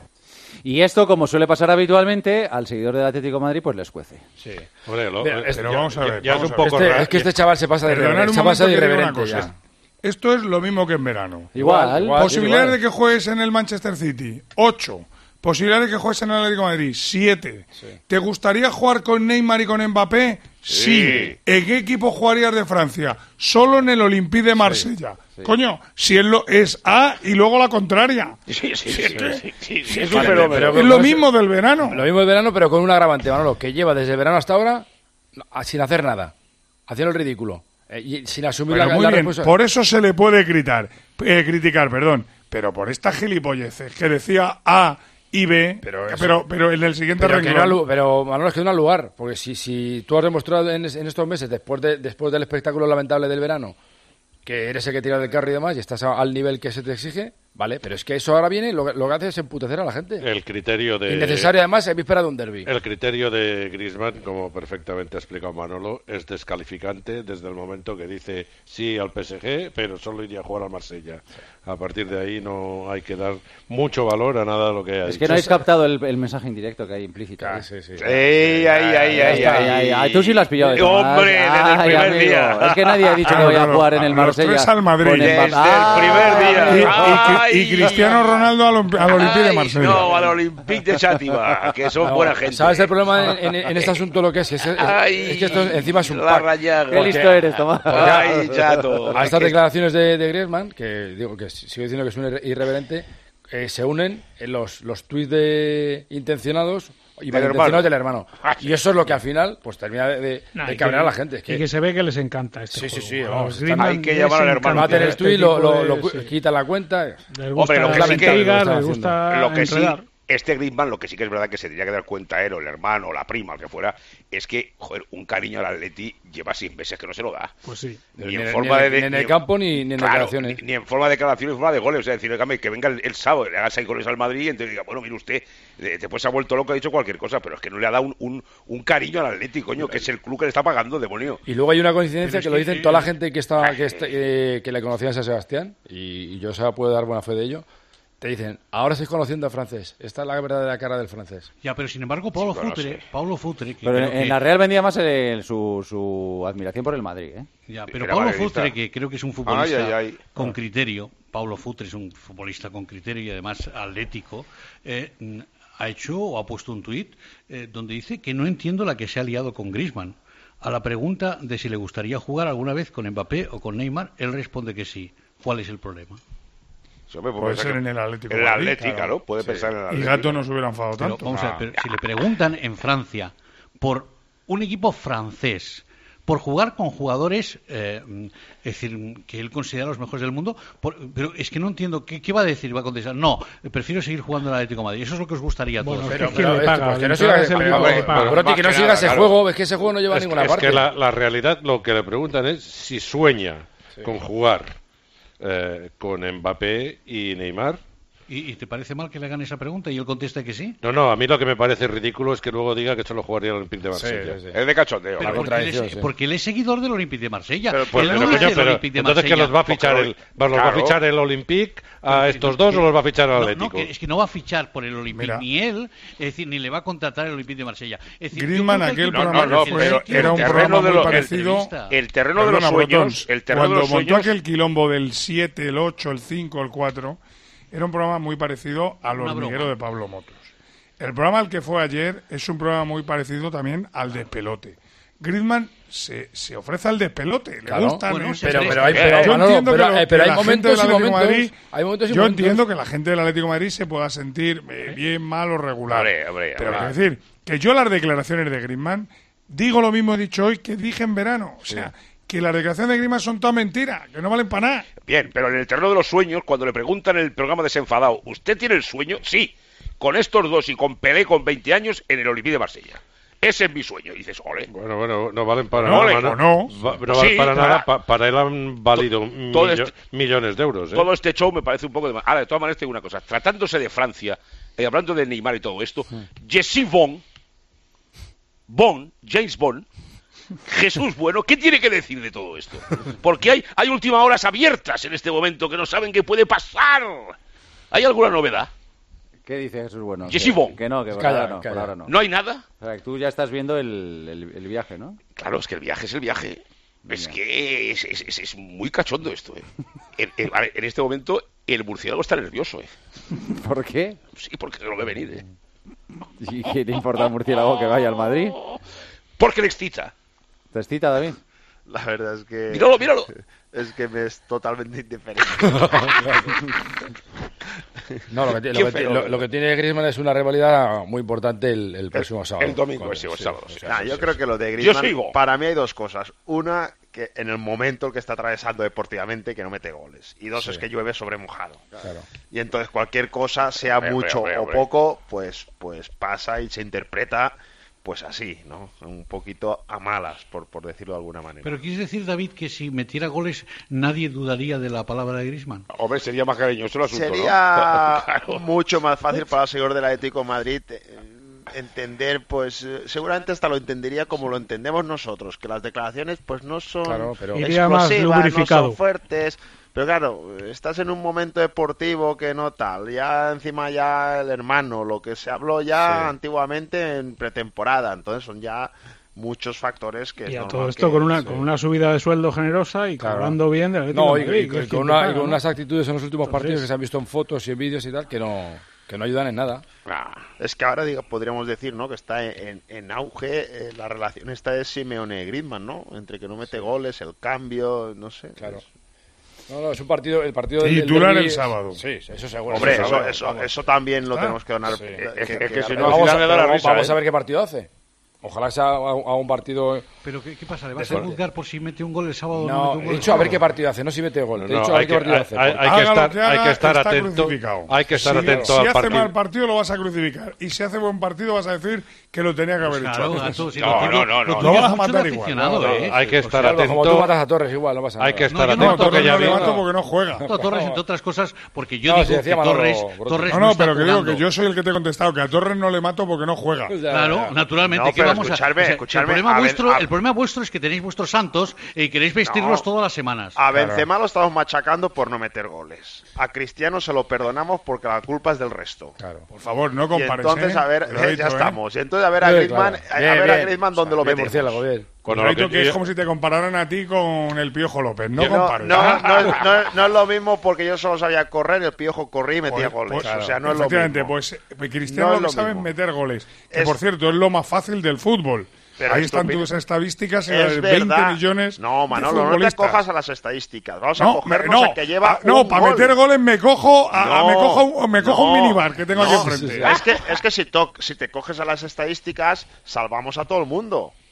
Y esto, como suele pasar habitualmente, al seguidor del Atlético de Madrid pues les cuece. Sí. Hombre, lo- Mira, eh, es- Pero ya- vamos a ver. ya es vamos un a ver. poco Este- raro. es que este chaval se pasa de Perdonad irreverente. un Se pasa momento de que digo una irreverente cosa. ya. Esto es lo mismo que en verano. Igual, igual, Posibilidades igual. de que juegues en el Manchester City, ocho. Posibilidades de que juegues en el Atlético de Madrid, siete. ¿Te gustaría jugar con Neymar y con Mbappé? Sí. Sí. ¿En qué equipo jugarías de Francia? Solo en el Olympique de Marsella. Coño, si es, lo, es A y luego la contraria. Sí, sí, sí, sí, sí, sí, sí, es Vale, un fenómeno. pero- Es lo mismo del verano. Lo mismo de verano, pero con un agravante, Manolo, que lleva desde el verano hasta ahora no, a- sin hacer nada, haciendo el ridículo, eh, y sin asumir Pero la, muy la bien, responsabilidad. por eso se le puede criticar, eh, criticar, perdón. Pero por esta gilipolleces que decía A y B, pero, eso- pero, pero en el siguiente Pero, que no renglón... ha lu- pero Manolo, es que no ha lugar, porque si, si tú has demostrado en, es- en estos meses, después, de, después del espectáculo lamentable del verano, que eres el que tira del carro y demás, y estás a- al nivel que se te exige, vale, pero es que eso ahora viene, lo, que- lo que hace es emputecer a la gente. El criterio de... Innecesario, además, en víspera de un derbi. El criterio de Griezmann, como perfectamente ha explicado Manolo, es descalificante desde el momento que dice sí al P S G, pero solo iría a jugar al Marsella. A partir de ahí no hay que dar mucho valor a nada de lo que ha Es dicho. que no habéis captado el, el mensaje indirecto que hay implícito. ¿eh? sí, sí. Ey, ay, ay, Ya ay, está, ay, ya, ya. Tú sí lo has pillado de Tomás. Hombre, desde el Ay, primer amigo. día. Es que nadie ha dicho que Claro, voy a claro. jugar en el Los Marsella. tres al Madrid. con Desde Mbappé. el primer día. Y, y- Ay. y Cristiano Ronaldo al, al Olympique de Ay, Marsella. no, al Olympique de Chátiva, que son No, buena gente. ¿Sabes el problema en, en- en este asunto lo que es? Es, es- Ay, es que esto encima es un la pack. rayaga. Qué listo eres, Tomás. Ay, chato. A estas Que- declaraciones de, de Griezmann, que digo que sigo diciendo que es un irre- irreverente, eh, se unen en los, los tuits de intencionados y Del malintencionados hermano. del hermano. Y eso es lo que al final pues termina de, de, Nah, de y cabrear que- a la gente. Es que, Y que se ve que les encanta este sí, sí, juego. sí, A vamos, los están- Griezmann hay que les llamar al encanta hermano. mata el este tweet, lo, tipo lo, de- lo sí. quita la cuenta. Les Hombre, gusta lo que la sí que- intriga, lo están les gusta lo que sí, enredar. este Griezmann, lo que sí que es verdad que se tendría que dar cuenta él, o el hermano, o la prima, el que fuera, es que, joder, un cariño al Atleti lleva seis meses que no se lo da. Pues sí. Ni Ni en en- forma ni- de, ni en el campo ni- ni en claro, declaraciones. Ni, ni en forma de declaraciones ni en forma de goles. O sea, decir, "Óigame, que venga el, el sábado, le haga seis goles al Madrid y entonces diga, bueno, mire usted, eh, después se ha vuelto loco, ha dicho cualquier cosa, pero es que no le ha dado un, un, un cariño al Atleti, coño, que es el club que le está pagando, demonio. Y luego hay una coincidencia Pero es que lo que- dicen toda la gente que está que, está- eh, que le conocía a San Sebastián, y, y yo se puedo dar buena fe de ello. Te dicen, ahora estáis conociendo al francés. Esta es la verdadera cara del francés. Ya, pero sin embargo, Paulo Sí, bueno, Futre, sí. Paulo Futre, que Pero en, creo en que- la Real vendía más el- su, su admiración por el Madrid, ¿eh? Ya, pero Era Paulo madridista. Futre, que creo que es un futbolista Ay, ay, ay. con criterio, Paulo Futre es un futbolista con criterio y además atlético, eh, mm, ha hecho o ha puesto un tuit eh, donde dice que no entiendo la que se ha liado con Griezmann. A la pregunta de si le gustaría jugar alguna vez con Mbappé o con Neymar, él responde que sí. ¿Cuál es el problema? Sí, hombre, Puede pensar ser que- en el Atlético En el de Madrid, Atlético, claro. claro, puede Sí. pensar en el Y Atlético. Gato no se hubiera enfadado Pero, tanto. vamos a ver, pero si le preguntan en Francia por un equipo francés, por jugar con jugadores, eh, es decir, que él considera los mejores del mundo, por, pero es que no entiendo, ¿qué, qué va a decir? Va a contestar, no, prefiero seguir jugando en el Atlético de Madrid. Eso es lo que os gustaría a todos. Bueno, pero, pero, pero esto, pues que no siga, pero, pero, pero, Broti, que no siga ese claro. juego, es que ese juego no lleva es, a ninguna es parte. Es que la, la realidad, lo que le preguntan es si sueña sí. con jugar eh, con Mbappé y Neymar. ¿Y, ¿Y te parece mal que le hagan esa pregunta y él conteste que sí? No, no, a mí lo que me parece ridículo es que luego diga que solo jugaría el Olympique de Marsella. Sí, sí, sí. Es de cachondeo. Pero porque, él es, sí. porque él es seguidor del Olympique de Marsella. Pero, pues, él pero, no coño, es pero, Olympique de entonces Marsella. que los va a fichar el, los claro. va a fichar el Olympique a estos dos no, o los va a fichar el Atlético. No, no, que es que no va a fichar por el Olympique Mira. ni él, es decir, ni le va a contratar el Olympique de Marsella. Es decir, Griezmann aquel que programa no, no, que fue pero era un programa muy lo, parecido. El, el terreno de los sueños, el terreno cuando de los montó sueños, aquel quilombo del siete, el ocho, el cinco, el cuatro. Era un programa muy parecido al hormiguero de Pablo Motos. El programa al que fue ayer es un programa muy parecido también al despelote. Griezmann se, se ofrece al despelote, le claro, gusta. bueno, ¿no? pero, pero, hay, pero, yo no, entiendo no, pero, que, lo, pero que hay la gente del momentos Atlético y momentos, Madrid, hay momentos y yo momentos. entiendo que la gente del Atlético de Madrid se pueda sentir eh, bien, mal o regular. Hombre, hombre, pero hombre. quiero decir que yo las declaraciones de Griezmann digo lo mismo he dicho hoy que dije en verano. O sea, sí. que las declaraciones de Griezmann son todas mentiras, que no valen para nada. Bien, pero en el terreno de los sueños, cuando le preguntan en el programa desenfadado, ¿usted tiene el sueño? Sí, con estos dos y con Pelé con veinte años en el Olympique de Marsella. Ese es mi sueño. Y dices, ole. Bueno, bueno, no valen para no, nada. No, no, Va, no valen sí, para para, nada. Pa, para él han valido to, millo, este, millones de euros. ¿eh? Todo este show me parece un poco de... Ahora, de todas maneras, tengo una cosa. Tratándose de Francia, y eh, hablando de Neymar y todo esto, sí. Jesse Bond, Bond, James Bond, Jesús Bueno, ¿qué tiene que decir de todo esto? Porque hay, hay últimas horas abiertas en este momento que no saben qué puede pasar. ¿Hay alguna novedad? ¿Qué dice Jesús Bueno? Jesse Bond. Que no, que por, calla, ahora no, calla. por ahora no. ¿No hay nada? O sea, que tú ya estás viendo el, el, el viaje, ¿no? Claro, es que el viaje es el viaje. Es Mira. que es, es, es, es muy cachondo esto, ¿eh? en, en, en este momento el murciélago está nervioso, ¿eh? ¿Por qué? Sí, porque se lo ve venir, ¿eh? ¿Y qué te importa el murciélago que vaya al Madrid? Porque le excita. ¿Te excita, David? La verdad es que... Míralo, míralo. Es que me es totalmente indiferente. No, lo que, lo, que, lo, lo que tiene Griezmann es una rivalidad muy importante el, el próximo el, sábado. El domingo, con, ese, sí, el sábado. Sí, nah, sí, yo sí, creo sí. que lo de Griezmann, yo sigo. Para mí hay dos cosas. Una, que en el momento que está atravesando deportivamente, que no mete goles. Y dos, sí. es que llueve sobre mojado. Claro. Y entonces cualquier cosa, sea hombre, mucho hombre, hombre, o poco, pues, pues pasa y se interpreta... Pues así, ¿no? Un poquito a malas, por, por decirlo de alguna manera. Pero ¿quieres decir, David, que si metiera goles nadie dudaría de la palabra de Griezmann? Hombre, sería más cariñoso el asunto, Sería ¿no? Claro. mucho más fácil para el señor del Atlético de Madrid eh, entender, pues seguramente hasta lo entendería como lo entendemos nosotros, que las declaraciones pues no son claro, pero... explosivas, no son fuertes... Pero claro, estás en un momento deportivo que no tal, ya encima ya el hermano, lo que se habló ya sí. antiguamente en pretemporada, entonces son ya muchos factores que... Y a todo esto que, con una sí. con una subida de sueldo generosa y claro. cobrando bien del Atlético no, de Madrid, y, y, y, con, una, paga, y con ¿no? unas actitudes en los últimos Entonces, partidos que se han visto en fotos y en vídeos y tal, que no... que no ayudan en nada. Ah, es que ahora digo, podríamos decir, ¿no? Que está en, en auge eh, la relación esta de Simeone-Griezmann, ¿no? Entre que no mete goles, el cambio, no sé. Claro. Es... No, no, es un partido, el partido del titular el sábado. Sí, eso seguro. Hombre, eso, eso, seguro, eso, eso también lo tenemos que donar. Sí. Que, es que, que, que, que si que no, vamos, a, da la risa, vamos ¿eh? a ver qué partido hace. Ojalá sea a, a un partido... ¿Pero qué, qué pasa? ¿Le vas a juzgar por si mete un gol el sábado? No, no mete un gol he dicho a ver qué partido hace, no si mete gol. No, he dicho no, a ver qué partido hace. Hay, hay, hay que estar, que haga, hay que estar atento. Hay que estar si, atento si al hace partido. mal partido lo vas a crucificar. Y si hace buen partido vas a decir que lo tenía que haber pues hecho. Claro, gato, si no, no, no, no. no. Lo vas a matar igual. No, no, ¿eh? hay que estar pues, atento. Como tú matas a Torres igual, no pasa nada. Hay que estar no, atento. No, Torres que ya no le vi... mato porque no juega. No, Torres, entre otras cosas, porque yo no, digo si que Torres, Manolo, Torres no, no, no, está pero que jugando. digo que yo soy el que te he contestado, que a Torres no le mato porque no juega. Claro, naturalmente. No, ¿qué pero vamos escucharme, a, o sea, escucharme, el problema a vuestro, ver, a... el problema vuestro es que tenéis vuestros santos y queréis vestirlos no. todas las semanas. A Benzema lo estamos machacando por no meter goles. A Cristiano se lo perdonamos porque la culpa es del resto. Claro. Por favor, no compares. Y entonces, ¿eh? a ver, dicho, ya ¿eh? estamos. Y entonces, a ver a Bien, Griezmann, claro. a, Bien, a ver bien. a Griezmann dónde lo bien, metemos. murciélago, bien. Bueno, lo que, que es como si te compararan a ti con el Piojo López. No, no compares. No, no, no, no, no es lo mismo porque yo solo sabía correr, el Piojo corría y metía pues, goles. Pues, o sea, no es lo efectivamente, mismo. pues Cristiano no lo que es lo sabe es mismo. meter goles. Que Es... por cierto, es lo más fácil del fútbol. Pero ahí estúpido. están tus estadísticas y es veinte verdad. millones No, Manolo, de no te futbolistas. cojas a las estadísticas. Vamos no, a cogernos no, a que lleva a, No, un para gol. meter goles me cojo a, no, a, me cojo, me cojo no, un minibar que tengo no, aquí enfrente. Es que, es que si, to, si te coges a las estadísticas, salvamos a todo el mundo.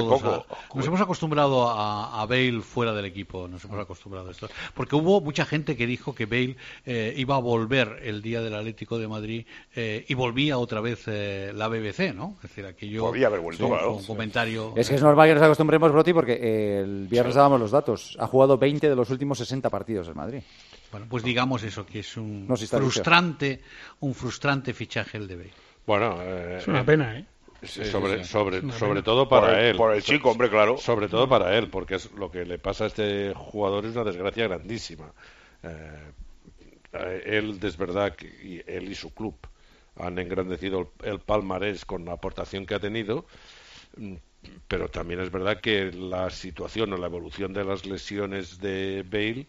todos. poco. A, nos hemos acostumbrado a, a Bale fuera del equipo, nos hemos acostumbrado a esto. Porque hubo mucha gente que dijo que Bale eh, iba a volver el día del Atlético de Madrid eh, y volvía otra vez eh, la B B C, ¿no? Es decir, aquello podía haber vuelto, fue claro. un comentario. Es que es normal que nos acostumbremos, Broti, porque eh, el viernes Sí. dábamos tengamos los datos. Ha jugado veinte de los últimos sesenta partidos el Madrid. Bueno, pues digamos eso, que es un no, si frustrante, un frustrante fichaje el de Bale. Bueno, eh, es una pena, ¿eh? Sí, sobre sobre sobre todo para por el, él. Por el chico, hombre, claro. Sobre todo para él, porque es lo que le pasa a este jugador es una desgracia grandísima. Eh, él, es verdad, que y él y su club han engrandecido el, el palmarés con la aportación que ha tenido, pero también es verdad que la situación o la evolución de las lesiones de Bale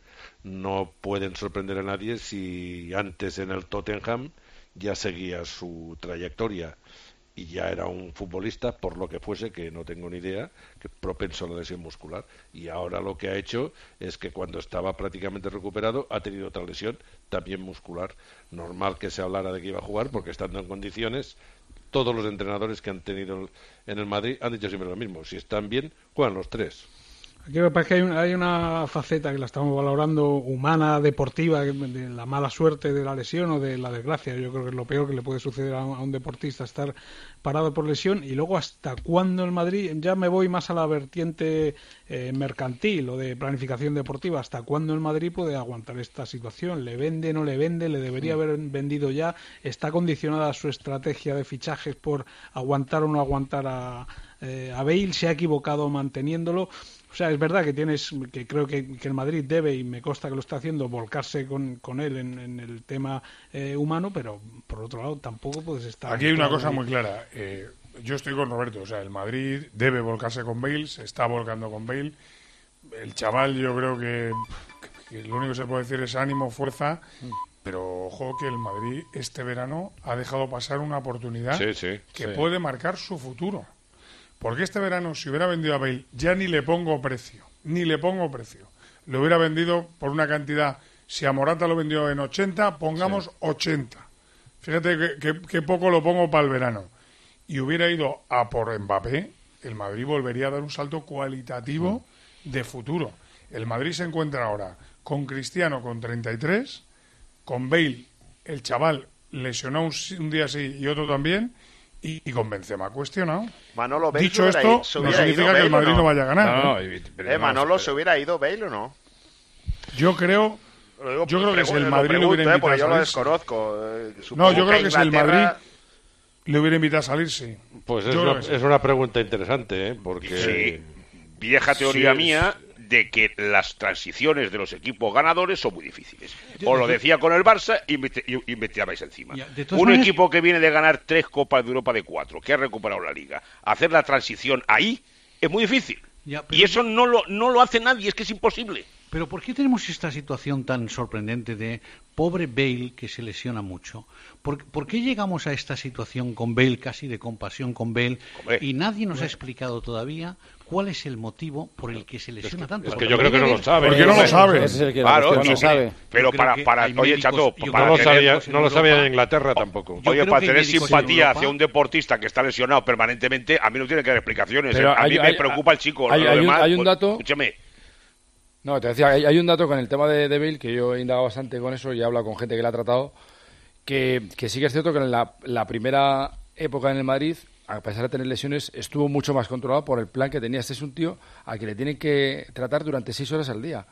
no pueden sorprender a nadie si antes en el Tottenham ya seguía su trayectoria y ya era un futbolista, por lo que fuese, que no tengo ni idea, que propenso a la lesión muscular. Y ahora lo que ha hecho es que cuando estaba prácticamente recuperado ha tenido otra lesión, también muscular. Normal que se hablara de que iba a jugar, porque estando en condiciones, todos los entrenadores que han tenido en el Madrid han dicho siempre lo mismo. Si están bien, juegan los tres. Aquí me parece que hay, un, hay una faceta que la estamos valorando humana, deportiva, de la mala suerte de la lesión o de la desgracia. Yo creo que es lo peor que le puede suceder a un, a un deportista, estar parado por lesión. Y luego, ¿hasta cuándo el Madrid? Ya me voy más a la vertiente eh, mercantil o de planificación deportiva. ¿Hasta cuándo el Madrid puede aguantar esta situación? ¿Le vende, no le vende? ¿Le debería haber vendido ya? ¿Está condicionada su estrategia de fichajes por aguantar o no aguantar a, eh, a Bale? ¿Se ha equivocado manteniéndolo? O sea, es verdad que tienes, que creo que, que el Madrid debe, y me consta que lo está haciendo, volcarse con, con él en, en el tema eh, humano, pero por otro lado tampoco puedes estar... Aquí hay una cosa muy clara. Eh, yo estoy con Roberto. O sea, el Madrid debe volcarse con Bale, se está volcando con Bale. El chaval, yo creo que, que lo único que se puede decir es ánimo, fuerza. Pero ojo que el Madrid este verano ha dejado pasar una oportunidad sí, sí, que sí. puede marcar su futuro. Porque este verano, si hubiera vendido a Bale, ya ni le pongo precio, ni le pongo precio. Lo hubiera vendido por una cantidad, si a Morata lo vendió en ochenta, pongamos sí. ochenta. Fíjate que, que, que poco lo pongo para el verano. Y hubiera ido a por Mbappé, el Madrid volvería a dar un salto cualitativo mm. de futuro. El Madrid se encuentra ahora con Cristiano con treinta y tres, con Bale, el chaval lesionado un, un día sí y otro también, Y, y con Benzema cuestionado. Manolo, Bale Dicho esto, no significa que el Madrid no, no vaya a ganar. No, no, ¿eh? eh, Manolo, ¿se hubiera ido Bale o no? Yo creo, digo, yo creo que si el Madrid pregunto, le hubiera invitado eh, porque a yo salir, lo desconozco. Eh, no, yo creo que, que si el Inglaterra... Madrid le hubiera invitado a salir, sí. Pues es, una, es una pregunta interesante, ¿eh? Porque sí. Vieja teoría sí, mía de que las transiciones de los equipos ganadores son muy difíciles. Os lo decía con el Barça y me, y, y me tirabais encima. Ya, Un maneras... equipo que viene de ganar tres Copas de Europa de cuatro, que ha recuperado la Liga, hacer la transición ahí es muy difícil. Ya, pero... Y eso no lo, no lo hace nadie, es que es imposible. Pero ¿por qué tenemos esta situación tan sorprendente de pobre Bale que se lesiona mucho? ¿Por, ¿por qué llegamos a esta situación con Bale, casi de compasión con Bale, Hombre. y nadie nos ha explicado todavía cuál es el motivo por el que se lesiona es que, tanto? Es que yo creo que no lo sabe. ¿Por qué no lo sabe? Ese es el que claro, no no, sabe. Pero para, para oye, Chato, para no lo tener, sabía, no lo sabía en Inglaterra tampoco. Oye, para tener simpatía hacia un deportista que está lesionado permanentemente, a mí no tiene que dar explicaciones. Pero ¿eh? A hay, mí hay, me preocupa el chico. Hay, lo hay, demás, un, hay un pues, dato... Escúchame. No, te decía, hay, hay un dato con el tema de, de Bale, que yo he indagado bastante con eso y he hablado con gente que le ha tratado, que, que sí que es cierto que en la, la primera época en el Madrid, a pesar de tener lesiones, estuvo mucho más controlado por el plan que tenía. Este es un tío al que le tienen que tratar durante seis horas al día.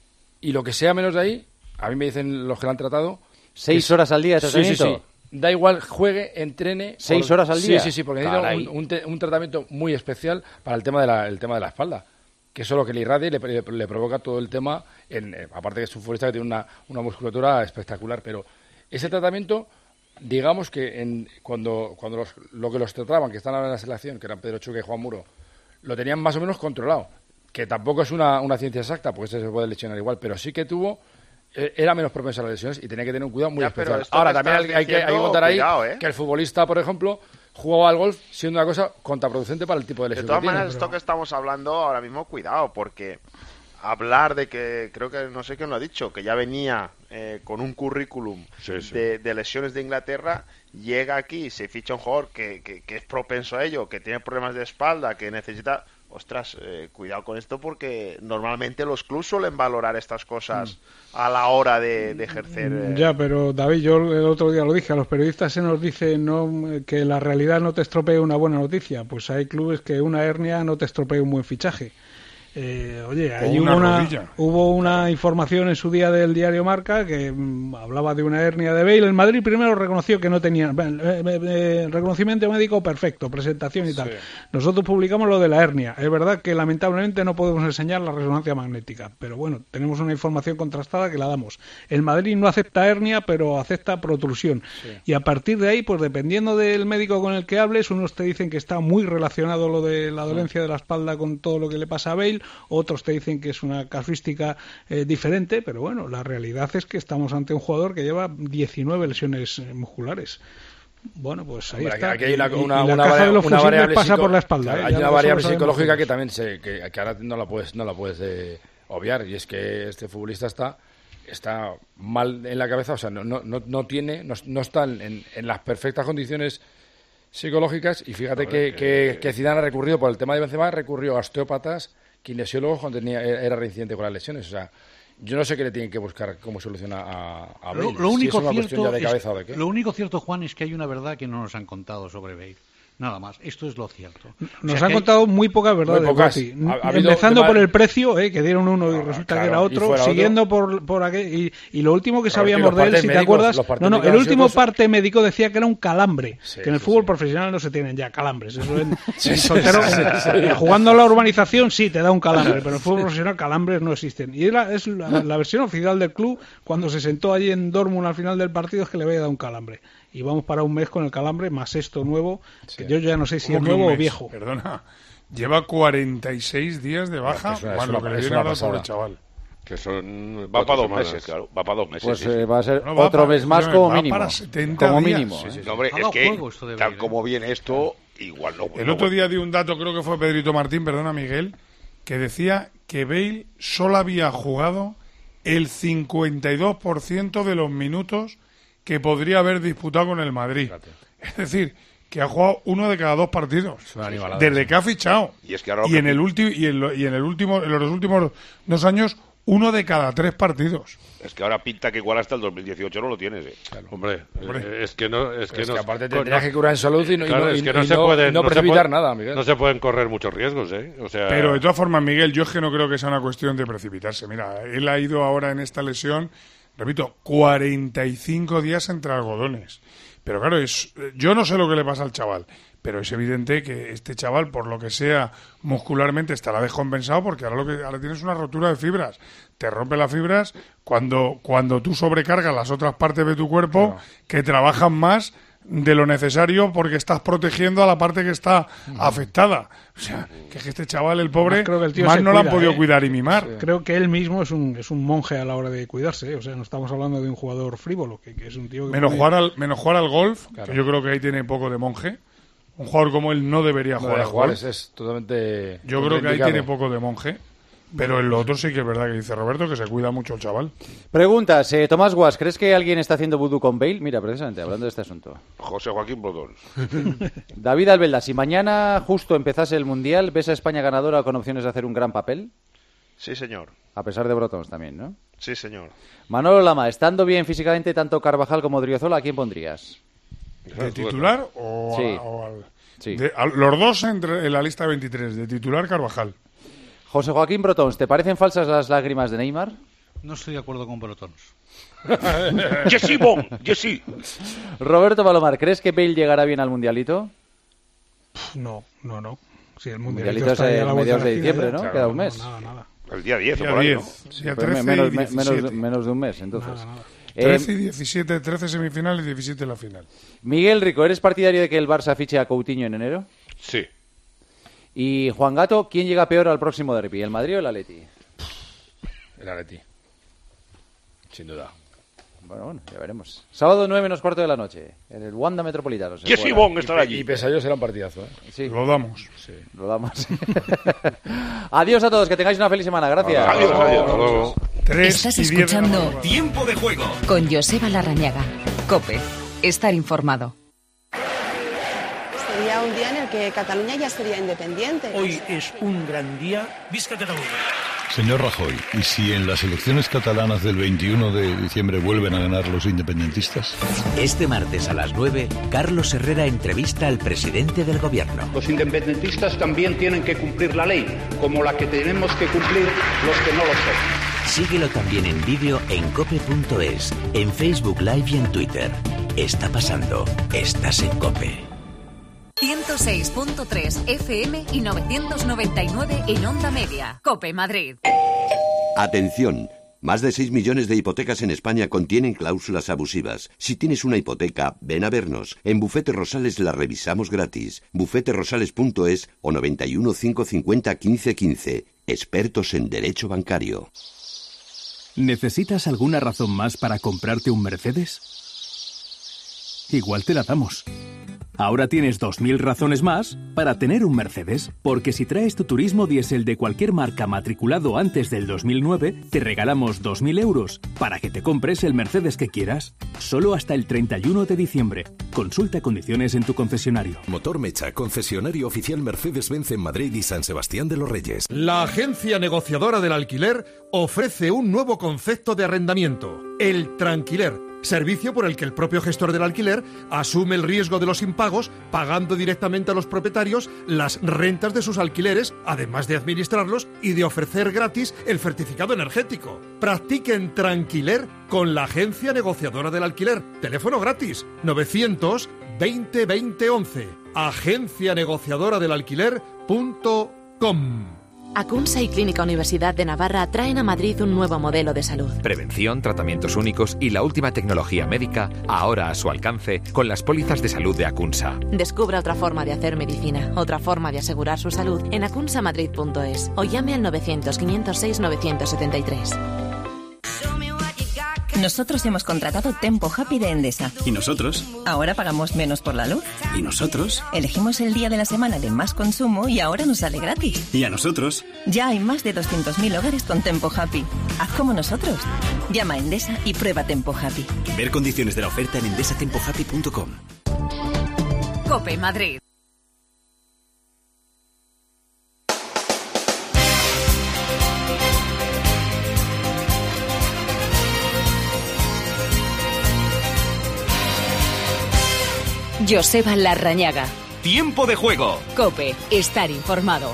Y lo que sea menos de ahí, a mí me dicen los que lo han tratado... ¿Seis horas al día de tratamiento? Sí, sí, sí. Da igual, juegue, entrene... ¿Seis por... horas al día? Sí, sí, sí, porque necesita un, un, te, un tratamiento muy especial para el tema de la, el tema de la espalda. Que eso es lo que le irradia y le, le, le provoca todo el tema, en, eh, aparte que es un futbolista que tiene una, una musculatura espectacular, pero ese tratamiento, digamos que en, cuando, cuando los, lo que los trataban, que están ahora en la selección, que eran Pedro Chuque y Juan Muro, lo tenían más o menos controlado, que tampoco es una, una ciencia exacta, porque se puede lesionar igual, pero sí que tuvo, eh, era menos propenso a las lesiones y tenía que tener un cuidado muy ya, especial. Ahora, también hay, hay, que, hay que contar cuidado, ahí ¿eh? que el futbolista, por ejemplo, jugaba al golf siendo una cosa contraproducente para el tipo de lesión. De todas que tiene, maneras, pero... esto que estamos hablando ahora mismo, cuidado, porque hablar de que, creo que no sé quién lo ha dicho, que ya venía eh, con un currículum sí, sí. De, de lesiones de Inglaterra, llega aquí, se ficha un jugador que, que, que es propenso a ello, que tiene problemas de espalda, que necesita... Ostras, eh, cuidado con esto porque normalmente los clubes suelen valorar estas cosas mm. a la hora de, de ejercer... Eh... Ya, pero David, yo el otro día lo dije, a los periodistas se nos dice no, que la realidad no te estropee una buena noticia. Pues hay clubes que una hernia no te estropee un buen fichaje. Eh, oye, O ahí una hubo, una, rodilla. hubo una información en su día del diario Marca que mm, hablaba de una hernia de Bale. El Madrid primero reconoció que no tenía eh, eh, eh, reconocimiento médico perfecto, presentación y tal. Sí. Nosotros publicamos lo de la hernia. Es verdad que lamentablemente no podemos enseñar la resonancia magnética, pero bueno, tenemos una información contrastada que la damos. El Madrid no acepta hernia, pero acepta protrusión. Sí. Y a partir de ahí, pues dependiendo del médico con el que hables, unos te dicen que está muy relacionado lo de la dolencia de la espalda con todo lo que le pasa a Bale, otros te dicen que es una casuística eh, diferente, pero bueno, la realidad es que estamos ante un jugador que lleva diecinueve lesiones eh, musculares. Bueno, pues ahí Hombre, está. aquí hay una, Y- y una, la una, caja varia- de los una fusibles variable pasa psico- por la espalda. claro, ¿eh? hay Ya una lo variable sabemos psicológica todos. que también se, que, que ahora no la puedes, no la puedes eh, obviar, y es que este futbolista está está mal en la cabeza, o sea, no, no, no, no tiene, no, no está en, en las perfectas condiciones psicológicas, y fíjate Hombre, que, que- que, que Zidane ha recurrido por el tema de Benzema, recurrió a osteópatas, kinesiólogos cuando tenía, era reincidente con las lesiones, o sea, yo no sé qué le tienen que buscar cómo soluciona a, a Bale. Lo, lo si único es una cuestión cierto ya de es- cabeza o de qué. lo único cierto, Juan, es que hay una verdad que no nos han contado sobre Bale. Nada más. Esto es lo cierto. Nos O sea, han que hay- contado muy pocas verdades, Muy pocas. Guti. Ha- ha habido Empezando tema- por el precio, eh, que dieron uno y resulta claro, que era y otro, fuera siguiendo otro. por, por aquel, y, y lo último que Claro, que sabíamos los de él, partes si te médicos, acuerdas, los partes no, no, el médicos último y otros- parte médico decía que era un calambre, Sí, que en el sí, fútbol sí. profesional no se tienen ya calambres. Eso en, Sí, en sí, soltero, sí, en- sí. eh, jugando a la urbanización sí te da un calambre, pero en el fútbol profesional calambres no existen. Y era, es la, la versión oficial del club cuando se sentó allí en Dortmund al final del partido, es que le había dado un calambre. Y vamos para un mes con el calambre, más esto nuevo, que yo ya no sé si es ¿Cómo que un nuevo o mes? viejo. Perdona, lleva cuarenta y seis días de baja. Es una- Bueno, es lo una- que le es viene una ahora pasada. por el chaval. Que son Va cuatro para dos semanas. meses, claro. Va para dos meses. Pues sí, sí. eh, va a ser No, va otro para- mes más no, como va mínimo. para setenta Como días. mínimo. Sí, ¿eh? sí, sí. No, hombre, Ha es dado que juego esto de tal Bale, como viene esto, igual no. El no- otro día di un dato, creo que fue Pedrito Martín, perdona Miguel, que decía que Bale solo había jugado el cincuenta y dos por ciento de los minutos que podría haber disputado con el Madrid. Es decir, que ha jugado uno de cada dos partidos. una animalada, Desde sí. que ha fichado. Y es que ahora lo Y que en el pi- último y en, lo- y en el último en los últimos dos años uno de cada tres partidos. Es que ahora pinta que igual hasta el dos mil dieciocho no lo tienes. ¿eh? Hombre, Hombre. eh, es que no... Es Pero que, es no que aparte con- tendrías no- que curar en salud y no, y Claro, no- es y- que no y se no- pueden, no no se precipitar puede- nada, Miguel. No se pueden correr muchos riesgos, ¿eh? O sea, Pero de todas formas, Miguel, yo es que no creo que sea una cuestión de precipitarse. Mira, él ha ido ahora en esta lesión, repito, cuarenta y cinco días entre algodones. Pero claro, es, yo no sé lo que le pasa al chaval, pero es evidente que este chaval, por lo que sea, muscularmente estará descompensado, porque ahora lo que ahora tienes una rotura de fibras. Te rompe las fibras cuando, cuando tú sobrecargas las otras partes de tu cuerpo Claro. que trabajan más de lo necesario porque estás protegiendo a la parte que está afectada. O sea, que es que este chaval, el pobre, Además, creo que el tío más se no lo han cuida, podido ¿eh? cuidar y mimar. Creo que él mismo es un, es un monje a la hora de cuidarse, ¿eh? O sea, no estamos hablando de un jugador frívolo, que, que es un tío que Menos puede- jugar, al, menos jugar al golf, Claro. que yo creo que ahí tiene poco de monje. Un jugador como él no debería No jugar debe al jugar, golf. es, es totalmente. Yo creo que ahí indicado. tiene poco de monje. Pero en lo otro sí que es verdad que dice Roberto que se cuida mucho el chaval. Preguntas, eh, Tomás Guas, ¿crees que alguien está haciendo vudú con Bale? Mira, precisamente, hablando de este asunto. José Joaquín Brodón. David Albelda, si mañana justo empezase el Mundial, ¿ves a España ganadora con opciones de hacer un gran papel? Sí, señor. A pesar de Brotons también, ¿no? Sí, señor. Manolo Lama, estando bien físicamente tanto Carvajal como Driozola, ¿a quién pondrías? ¿De titular o, Sí. a- o al...? Sí. De- a- los dos entre, en la lista veintitrés. De titular, Carvajal. José Joaquín Brotons, ¿te parecen falsas las lágrimas de Neymar? No estoy de acuerdo con Brotons. Jessy Bon, Jessy. Roberto Palomar, ¿crees que Bale llegará bien al Mundialito? No, no, no. Si el Mundialito mundialito es está ya a en la vuelta mediados de la esquina diciembre, ya. ¿no? Claro, Queda un mes. Nada, nada. El día diez, Día o por ahí, diez. ¿no? Día Pero trece menos, y me- menos, diecisiete. menos de un mes, entonces. Nada, nada. Eh, trece y diecisiete, trece semifinales y diecisiete la final. Miguel Rico, ¿eres partidario de que el Barça fiche a Coutinho en enero? sí. Y Juan Gato, ¿quién llega peor al próximo derbi, el Madrid o el Atleti? El Atleti. Sin duda. Bueno, bueno, ya veremos. Sábado nueve menos cuarto de la noche, en el Wanda Metropolitano. se Jessy juega. Bon estará Y allí. pese a ello será un partidazo, ¿eh? Sí, Lo damos. Sí. lo damos. Adiós a todos, que tengáis una feliz semana. Gracias. Adiós, adiós. Hasta luego. tres Estás y diez de la escuchando madrugada. Tiempo de Juego con Joseba Larrañaga. COPE. Estar informado. Sería un día en el que Cataluña ya sería independiente. Hoy es un gran día. Visca Cataluña. Señor Rajoy, ¿y si en las elecciones catalanas del veintiuno de diciembre vuelven a ganar los independentistas? Este martes a las nueve, Carlos Herrera entrevista al presidente del gobierno. Los independentistas también tienen que cumplir la ley, como la que tenemos que cumplir los que no lo son. Síguelo también en vídeo en cope punto es, en Facebook Live y en Twitter. Está pasando, estás en COPE. ciento seis punto tres F M y novecientos noventa y nueve en Onda Media. COPE Madrid. Atención. Más de seis millones de hipotecas en España contienen cláusulas abusivas. Si tienes una hipoteca, ven a vernos. En Bufete Rosales la revisamos gratis. bufete rosales punto es o noventa y uno, cinco cincuenta, quince quince. Expertos en derecho bancario. ¿Necesitas alguna razón más para comprarte un Mercedes? Igual te la damos. Ahora tienes dos mil razones más para tener un Mercedes, porque si traes tu turismo diésel de cualquier marca matriculado antes del dos mil nueve, te regalamos dos mil euros para que te compres el Mercedes que quieras. Solo hasta el treinta y uno de diciembre. Consulta condiciones en tu concesionario. Motor Mecha, concesionario oficial Mercedes-Benz en Madrid y San Sebastián de los Reyes. La agencia negociadora del alquiler ofrece un nuevo concepto de arrendamiento, el Tranquiler. Servicio por el que el propio gestor del alquiler asume el riesgo de los impagos, pagando directamente a los propietarios las rentas de sus alquileres, además de administrarlos y de ofrecer gratis el certificado energético. Practiquen Tranquiler con la agencia negociadora del alquiler. Teléfono gratis novecientos veinte veinte once. agencia negociadora del alquiler punto com. Acunsa y Clínica Universidad de Navarra traen a Madrid un nuevo modelo de salud. Prevención, tratamientos únicos y la última tecnología médica ahora a su alcance con las pólizas de salud de Acunsa. Descubra otra forma de hacer medicina, otra forma de asegurar su salud en acunsa madrid punto es o llame al novecientos, quinientos seis, novecientos setenta y tres. Nosotros hemos contratado Tempo Happy de Endesa. ¿Y nosotros? Ahora pagamos menos por la luz. ¿Y nosotros? Elegimos el día de la semana de más consumo y ahora nos sale gratis. ¿Y a nosotros? Ya hay más de doscientos mil hogares con Tempo Happy. Haz como nosotros. Llama a Endesa y prueba Tempo Happy. Ver condiciones de la oferta en endesa tempo happy punto com. COPE Madrid. Joseba Larrañaga. Tiempo de juego. COPE. Estar informado.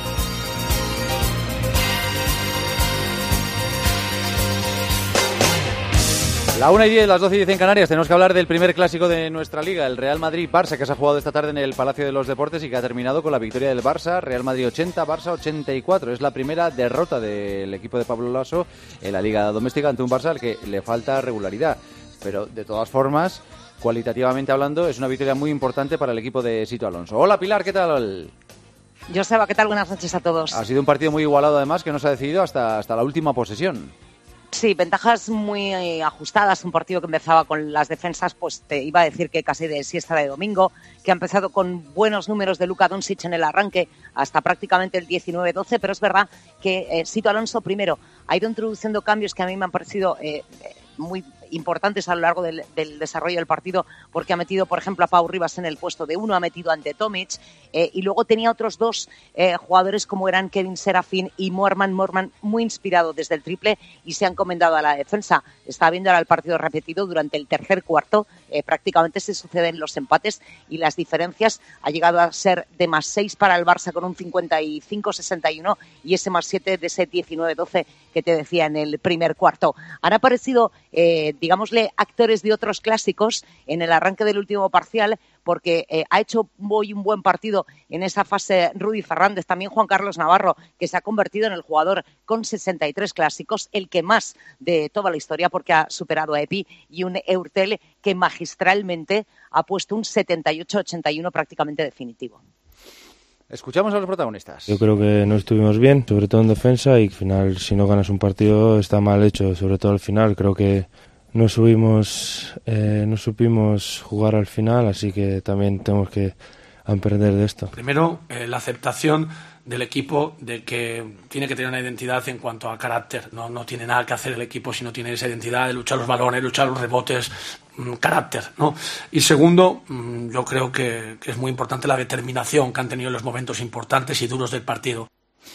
La una y diez, las doce y diez en Canarias. Tenemos que hablar del primer clásico de nuestra liga, el Real Madrid-Barça, que se ha jugado esta tarde en el Palacio de los Deportes y que ha terminado con la victoria del Barça. Real Madrid ochenta, Barça ochenta y cuatro. Es la primera derrota del equipo de Pablo Laso en la liga doméstica ante un Barça al que le falta regularidad. Pero de todas formas, cualitativamente hablando, es una victoria muy importante para el equipo de Sito Alonso. Hola Pilar, ¿qué tal? Joseba, ¿qué tal? Buenas noches a todos. Ha sido un partido muy igualado además que no se ha decidido hasta, hasta la última posesión. Sí, ventajas muy ajustadas, un partido que empezaba con las defensas, pues te iba a decir que casi de siesta de domingo, que ha empezado con buenos números de Luka Doncic en el arranque hasta prácticamente el diecinueve doce, pero es verdad que eh, Sito Alonso primero ha ido introduciendo cambios que a mí me han parecido eh, muy importantes a lo largo del, del desarrollo del partido, porque ha metido, por ejemplo, a Pau Ribas en el puesto de uno, ha metido ante Tomic, eh, y luego tenía otros dos eh, jugadores como eran Kevin Serafín y Moerman, Moerman muy inspirado desde el triple y se han encomendado a la defensa. Estaba viendo ahora el partido repetido durante el tercer cuarto, eh, prácticamente se suceden los empates y las diferencias ha llegado a ser de más seis para el Barça con un cincuenta y cinco sesenta y uno y ese más siete de ese diecinueve doce que te decía en el primer cuarto. Han aparecido eh, digámosle, actores de otros clásicos en el arranque del último parcial, porque eh, ha hecho hoy un buen partido en esa fase Rudy Fernández, también Juan Carlos Navarro, que se ha convertido en el jugador con sesenta y tres clásicos, el que más de toda la historia, porque ha superado a Epi, y un Eurtel que magistralmente ha puesto un setenta y ocho ochenta y uno prácticamente definitivo. Escuchamos a los protagonistas. Yo creo que no estuvimos bien, sobre todo en defensa, y al final, si no ganas un partido, está mal hecho, sobre todo al final. Creo que no subimos, eh, no supimos jugar al final, así que también tenemos que aprender de esto. Primero, eh, la aceptación del equipo de que tiene que tener una identidad en cuanto a carácter. No, no tiene nada que hacer el equipo si no tiene esa identidad de luchar los balones, luchar los rebotes, mmm, carácter, ¿no? Y segundo, mmm, yo creo que, que es muy importante la determinación que han tenido en los momentos importantes y duros del partido.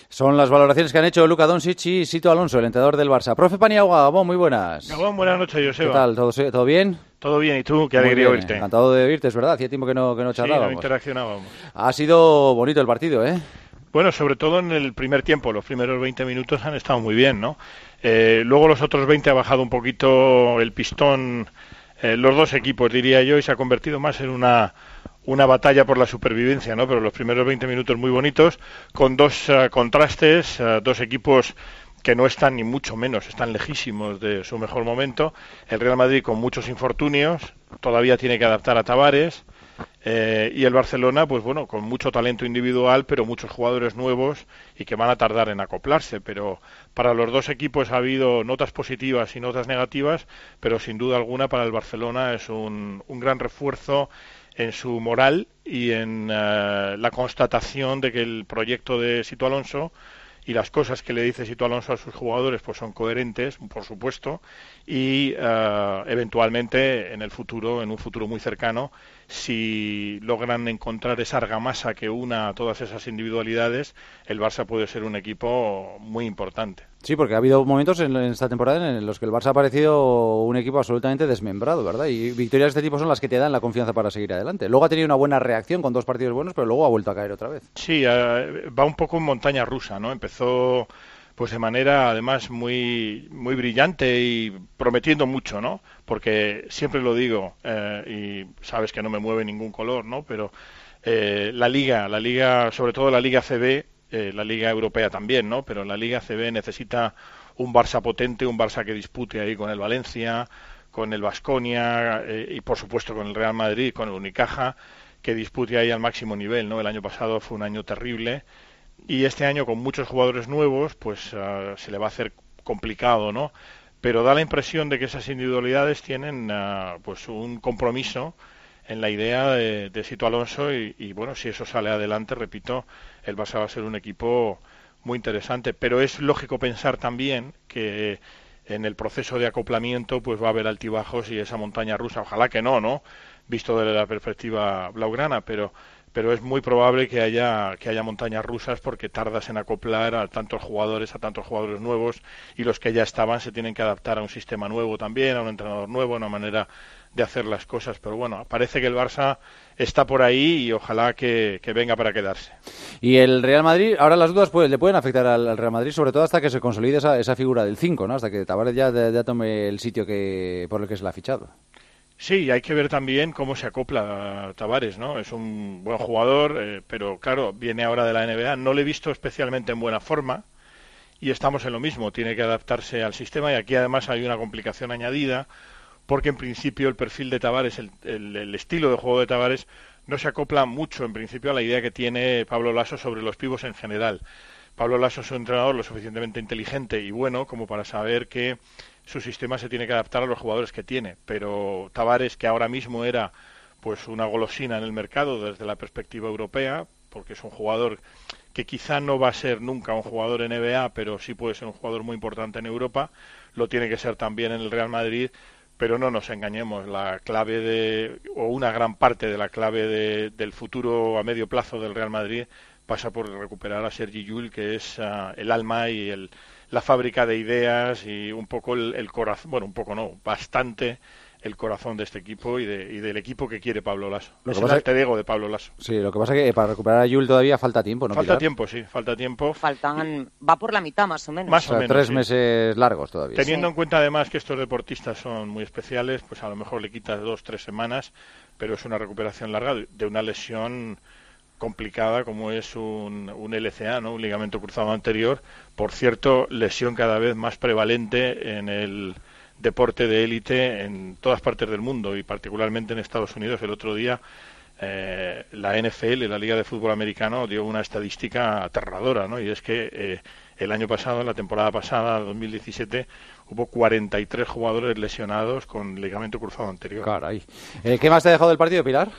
Son las valoraciones que han hecho Luka Doncic y Sito Alonso, el entrenador del Barça. Profe Paniagua, Gabón, muy buenas. Gabón, buenas noches, Joseba. ¿Qué tal? ¿Todo, todo bien? Todo bien, ¿y tú? Qué alegría oírte. Encantado de oírte, es verdad. Hacía tiempo que no, que no charlábamos. Sí, no interaccionábamos. Ha sido bonito el partido, ¿eh? Bueno, sobre todo en el primer tiempo. Los primeros veinte minutos han estado muy bien, ¿no? Eh, luego los otros veinte ha bajado un poquito el pistón, eh, los dos equipos, diría yo, y se ha convertido más en una... una batalla por la supervivencia, ¿no? Pero los primeros veinte minutos muy bonitos, con dos uh, contrastes, uh, dos equipos que no están ni mucho menos, están lejísimos de su mejor momento. El Real Madrid con muchos infortunios, todavía tiene que adaptar a Tavares, eh, y el Barcelona, pues bueno, con mucho talento individual, pero muchos jugadores nuevos y que van a tardar en acoplarse. Pero para los dos equipos ha habido notas positivas y notas negativas, pero sin duda alguna para el Barcelona es un, un gran refuerzo en su moral y en uh, la constatación de que el proyecto de Sito Alonso y las cosas que le dice Sito Alonso a sus jugadores pues son coherentes, por supuesto, y uh, eventualmente en el futuro, en un futuro muy cercano, si logran encontrar esa argamasa que una a todas esas individualidades, el Barça puede ser un equipo muy importante. Sí, porque ha habido momentos en esta temporada en los que el Barça ha parecido un equipo absolutamente desmembrado, ¿verdad? Y victorias de este tipo son las que te dan la confianza para seguir adelante. Luego ha tenido una buena reacción con dos partidos buenos, pero luego ha vuelto a caer otra vez. Sí, uh, va un poco en montaña rusa, ¿no? Empezó pues de manera además muy muy brillante y prometiendo mucho, ¿no? Porque siempre lo digo, eh, y sabes que no me mueve ningún color, ¿no? Pero eh, la Liga, la Liga, sobre todo la Liga A C B, Eh, la Liga Europea también, ¿no? Pero la Liga A C B necesita un Barça potente, un Barça que dispute ahí con el Valencia, con el Baskonia eh, y por supuesto con el Real Madrid, con el Unicaja, que dispute ahí al máximo nivel, ¿no? El año pasado fue un año terrible y este año con muchos jugadores nuevos, pues uh, se le va a hacer complicado, ¿no? Pero da la impresión de que esas individualidades tienen uh, pues un compromiso en la idea de, de Sito Alonso y, y bueno, si eso sale adelante, repito, el Barça va a ser un equipo muy interesante, pero es lógico pensar también que en el proceso de acoplamiento pues va a haber altibajos y esa montaña rusa, ojalá que no, ¿no? Visto desde la perspectiva blaugrana, pero pero es muy probable que haya que haya montañas rusas porque tardas en acoplar a tantos jugadores, a tantos jugadores nuevos y los que ya estaban se tienen que adaptar a un sistema nuevo también, a un entrenador nuevo, a una manera de hacer las cosas, pero bueno, parece que el Barça está por ahí y ojalá que, que venga para quedarse. Y el Real Madrid, ahora las dudas pues, le pueden afectar al, al Real Madrid, sobre todo hasta que se consolide esa, esa figura del cinco, ¿no? Hasta que Tavares ya, ya tome el sitio que por el que se le ha fichado. Sí, hay que ver también cómo se acopla Tavares, ¿no? Es un buen jugador, eh, pero claro, viene ahora de la N B A, no le he visto especialmente en buena forma y estamos en lo mismo, tiene que adaptarse al sistema y aquí además hay una complicación añadida porque en principio el perfil de Tavares, el, el, el estilo de juego de Tavares no se acopla mucho en principio a la idea que tiene Pablo Laso sobre los pibos en general. Pablo Laso es un entrenador lo suficientemente inteligente y bueno como para saber que su sistema se tiene que adaptar a los jugadores que tiene, pero Tavares, que ahora mismo era pues una golosina en el mercado desde la perspectiva europea, porque es un jugador que quizá no va a ser nunca un jugador N B A, pero sí puede ser un jugador muy importante en Europa, lo tiene que ser también en el Real Madrid, pero no nos engañemos, la clave de, o una gran parte de la clave de, del futuro a medio plazo del Real Madrid pasa por recuperar a Sergi Llull, que es uh, el alma y el la fábrica de ideas y un poco el, el corazón, bueno, un poco no, bastante el corazón de este equipo y, de, y del equipo que quiere Pablo Laso. Lo es que el pasa alter ego de Pablo Laso. Sí, lo que pasa es que para recuperar a Llull todavía falta tiempo, ¿no? Falta Pilar? tiempo, sí, falta tiempo. Faltan, va por la mitad más o menos. Más o sea, o menos, tres sí. meses largos todavía. Teniendo sí. en cuenta además que estos deportistas son muy especiales, pues a lo mejor le quitas dos, tres semanas, pero es una recuperación larga de una lesión complicada como es un, un L C A, ¿no? Un ligamento cruzado anterior. Por cierto, lesión cada vez más prevalente en el deporte de élite en todas partes del mundo y particularmente en Estados Unidos. El otro día eh, la N F L, la Liga de Fútbol Americano, dio una estadística aterradora, ¿no? Y es que eh, el año pasado, en la temporada pasada, dos mil diecisiete, hubo cuarenta y tres jugadores lesionados con ligamento cruzado anterior. Caray. Eh, ¿Qué más te ha dejado del partido, Pilar?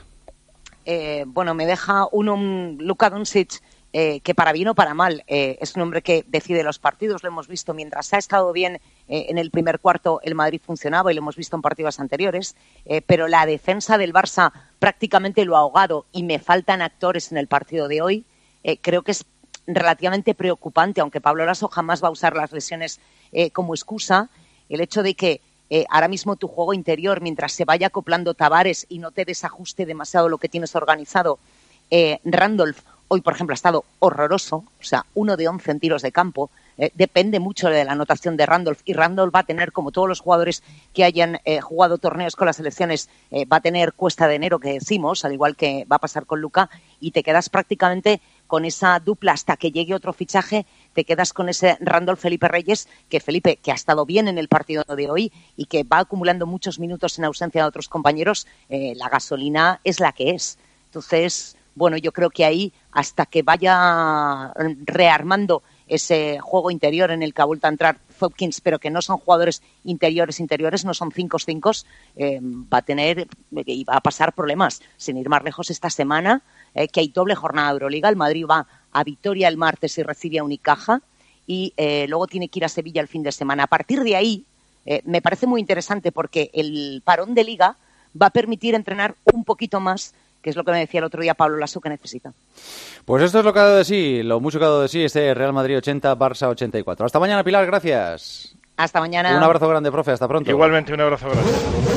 Eh, bueno, me deja uno, un Luka Doncic, eh, que para bien o para mal eh, es un hombre que decide los partidos. Lo hemos visto mientras ha estado bien eh, en el primer cuarto, el Madrid funcionaba y lo hemos visto en partidos anteriores, eh, pero la defensa del Barça prácticamente lo ha ahogado y me faltan actores en el partido de hoy. Eh, creo que es relativamente preocupante, aunque Pablo Laso jamás va a usar las lesiones eh, como excusa, el hecho de que eh, ahora mismo tu juego interior, mientras se vaya acoplando Tavares y no te desajuste demasiado lo que tienes organizado, eh, Randolph hoy, por ejemplo, ha estado horroroso, o sea, uno de once en tiros de campo. Eh, depende mucho de la anotación de Randolph, y Randolph va a tener, como todos los jugadores que hayan eh, jugado torneos con las selecciones, eh, va a tener cuesta de enero, que decimos, al igual que va a pasar con Luka, y te quedas prácticamente con esa dupla hasta que llegue otro fichaje. Te quedas con ese Randolph Felipe Reyes, que Felipe, que ha estado bien en el partido de hoy y que va acumulando muchos minutos en ausencia de otros compañeros, eh, la gasolina es la que es. Entonces, bueno, yo creo que ahí, hasta que vaya rearmando ese juego interior en el que ha vuelto a entrar Hopkins, pero que no son jugadores interiores interiores, no son cinco cinco, eh, va a tener y va a pasar problemas. Sin ir más lejos, esta semana, eh, que hay doble jornada de Euroliga, el Madrid va a Vitoria el martes y recibe a Unicaja, y eh, luego tiene que ir a Sevilla el fin de semana. A partir de ahí, eh, me parece muy interesante, porque el parón de Liga va a permitir entrenar un poquito más, que es lo que me decía el otro día Pablo Laso que necesita. Pues esto es lo que ha dado de sí, lo mucho que ha dado de sí este Real Madrid ochenta, Barça ochenta y cuatro. Hasta mañana, Pilar, gracias. Hasta mañana. Un abrazo grande, profe, hasta pronto. Igualmente, un abrazo grande.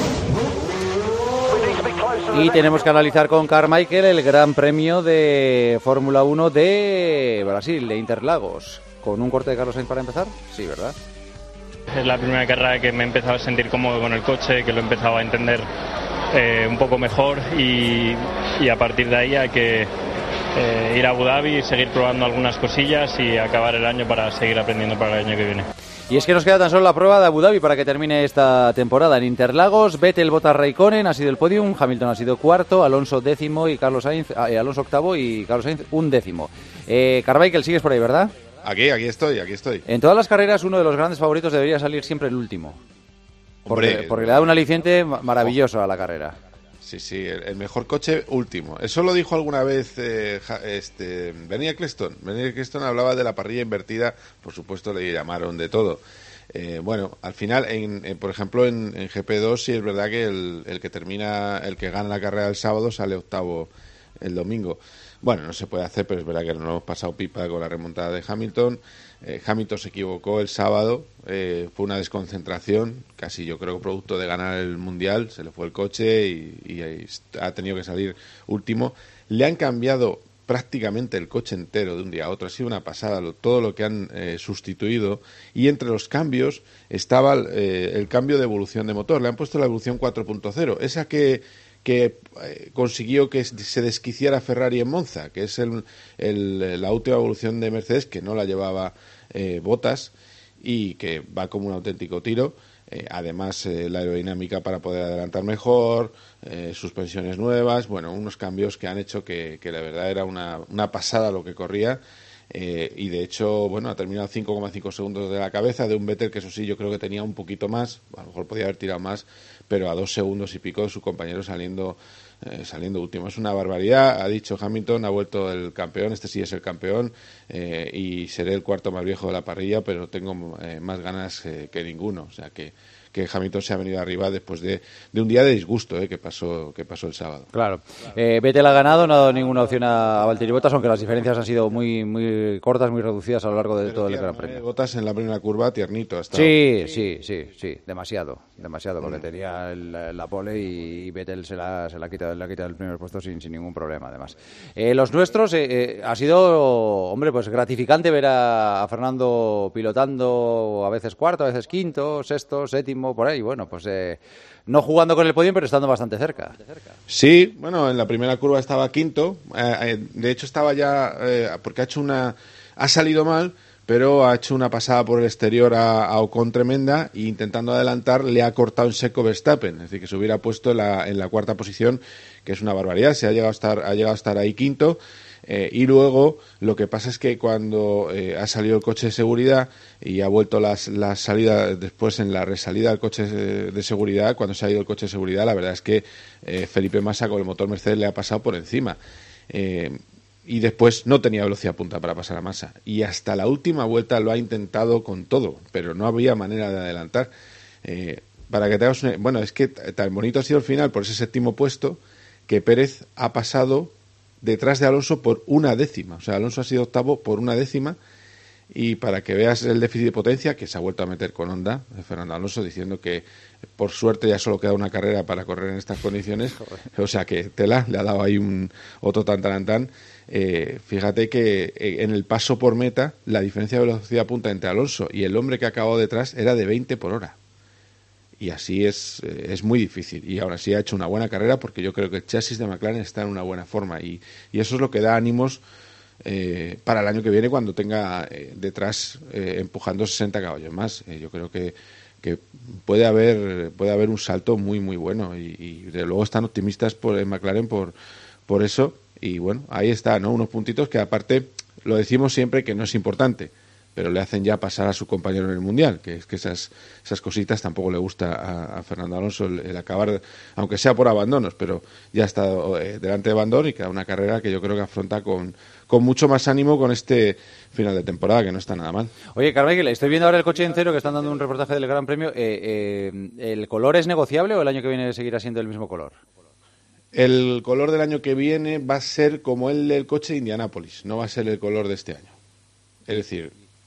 Y tenemos que analizar con Carmichael el Gran Premio de Fórmula uno de Brasil, de Interlagos. ¿Con un corte de Carlos Sainz para empezar? Sí, ¿verdad? Es la primera carrera que me he empezado a sentir cómodo con el coche, que lo he empezado a entender eh, un poco mejor, y, y a partir de ahí hay que eh, ir a Abu Dhabi, seguir probando algunas cosillas y acabar el año para seguir aprendiendo para el año que viene. Y es que nos queda tan solo la prueba de Abu Dhabi para que termine esta temporada. En Interlagos, Vettel, Bottas, Raikkonen ha sido el podium, Hamilton ha sido cuarto, Alonso décimo y Carlos Sainz, eh, Alonso octavo y Carlos Sainz un décimo. Eh, Carmichael, sigues por ahí, ¿verdad? Aquí, aquí estoy, aquí estoy. En todas las carreras, uno de los grandes favoritos debería salir siempre el último. Porque, Hombre, porque le da un aliciente maravilloso a la carrera. Sí, sí, el, el mejor coche último. Eso lo dijo alguna vez eh, este, Bernie Ecclestone. Bernie Ecclestone hablaba de la parrilla invertida, por supuesto le llamaron de todo. Eh, bueno, al final, en, en, por ejemplo, en, en G P dos sí es verdad que el, el que termina, el que gana la carrera el sábado sale octavo el domingo. Bueno, no se puede hacer, pero es verdad que nos hemos pasado pipa con la remontada de Hamilton. Eh, Hamilton se equivocó el sábado, eh, fue una desconcentración, casi yo creo producto de ganar el Mundial, se le fue el coche y, y, y ha tenido que salir último. Le han cambiado prácticamente el coche entero de un día a otro, ha sido una pasada lo, todo lo que han eh, sustituido, y entre los cambios estaba eh, el cambio de evolución de motor. Le han puesto la evolución cuatro punto cero, esa que que eh, consiguió que se desquiciara Ferrari en Monza, que es el, el, la última evolución de Mercedes, que no la llevaba eh, Bottas y que va como un auténtico tiro. Eh, además, eh, la aerodinámica para poder adelantar mejor, eh, suspensiones nuevas, bueno, unos cambios que han hecho que, que la verdad era una, una pasada lo que corría. Eh, y de hecho, bueno, ha terminado cinco coma cinco segundos de la cabeza de un Vettel que, eso sí, yo creo que tenía un poquito más, a lo mejor podía haber tirado más, pero a dos segundos y pico de su compañero saliendo eh, saliendo último. Es una barbaridad, ha dicho Hamilton, ha vuelto el campeón, este sí es el campeón, eh, y seré el cuarto más viejo de la parrilla, pero tengo eh, más ganas eh, que ninguno, o sea que que Hamilton se ha venido arriba después de, de un día de disgusto eh, que pasó que pasó el sábado. Claro. Eh, Vettel ha ganado, no ha dado ninguna opción a Valtteri Bottas, aunque las diferencias han sido muy muy cortas, muy reducidas a lo largo de Pero todo el Gran Premio. Eh, Bottas en la primera curva, tiernito. Hasta sí, sí, sí, sí, demasiado, demasiado, porque mm. tenía el, la pole y Vettel se la, se la quita, le ha quitado el primer puesto sin, sin ningún problema, además. Eh, los nuestros, eh, eh, ha sido, hombre, pues gratificante ver a, a Fernando pilotando a veces cuarto, a veces quinto, sexto, séptimo, por ahí, bueno, pues eh, no jugando con el podio, pero estando bastante cerca. Sí, bueno, en la primera curva estaba quinto, eh, de hecho estaba ya, eh, porque ha hecho una, ha salido mal, pero ha hecho una pasada por el exterior a, a Ocon tremenda, e intentando adelantar le ha cortado en seco Verstappen, es decir, que se hubiera puesto en la, en la cuarta posición, que es una barbaridad, se ha llegado a estar, ha llegado a estar ahí quinto. Eh, y luego lo que pasa es que cuando eh, ha salido el coche de seguridad y ha vuelto las, la salida después en la resalida del coche de seguridad, cuando se ha ido el coche de seguridad, la verdad es que eh, Felipe Massa con el motor Mercedes le ha pasado por encima. Eh, y después no tenía velocidad punta para pasar a Massa. Y hasta la última vuelta lo ha intentado con todo, pero no había manera de adelantar. Eh, para que te hagas una... Bueno, es que tan bonito ha sido el final por ese séptimo puesto que Pérez ha pasado detrás de Alonso por una décima. O sea, Alonso ha sido octavo por una décima. Y para que veas el déficit de potencia que se ha vuelto a meter con Honda, Fernando Alonso, diciendo que por suerte ya solo queda una carrera para correr en estas condiciones. O sea que tela, le ha dado ahí un otro tan tan tan. Eh, fíjate que en el paso por meta la diferencia de velocidad punta entre Alonso y el hombre que acabó detrás era de veinte por hora. Y así es, es muy difícil. Y ahora sí ha hecho una buena carrera porque yo creo que el chasis de McLaren está en una buena forma. Y, y eso es lo que da ánimos Eh, para el año que viene cuando tenga eh, detrás eh, empujando sesenta caballos más. Eh, yo creo que, que puede haber puede haber un salto muy muy bueno y, y de luego están optimistas por en McLaren por por eso y bueno, ahí está, ¿no? Unos puntitos que aparte lo decimos siempre que no es importante, pero le hacen ya pasar a su compañero en el Mundial, que es que esas esas cositas tampoco le gusta a, a Fernando Alonso el, el acabar, aunque sea por abandonos, pero ya está eh, delante de Van Dorn y queda una carrera que yo creo que afronta con con mucho más ánimo con este final de temporada, que no está nada mal. Oye, Carmichael, estoy viendo ahora el coche en cero, que están dando un reportaje del Gran Premio. Eh, eh, ¿El color es negociable o el año que viene seguirá siendo el mismo color? El color del año que viene va a ser como el del coche de Indianápolis, no va a ser el color de este año. Es decir,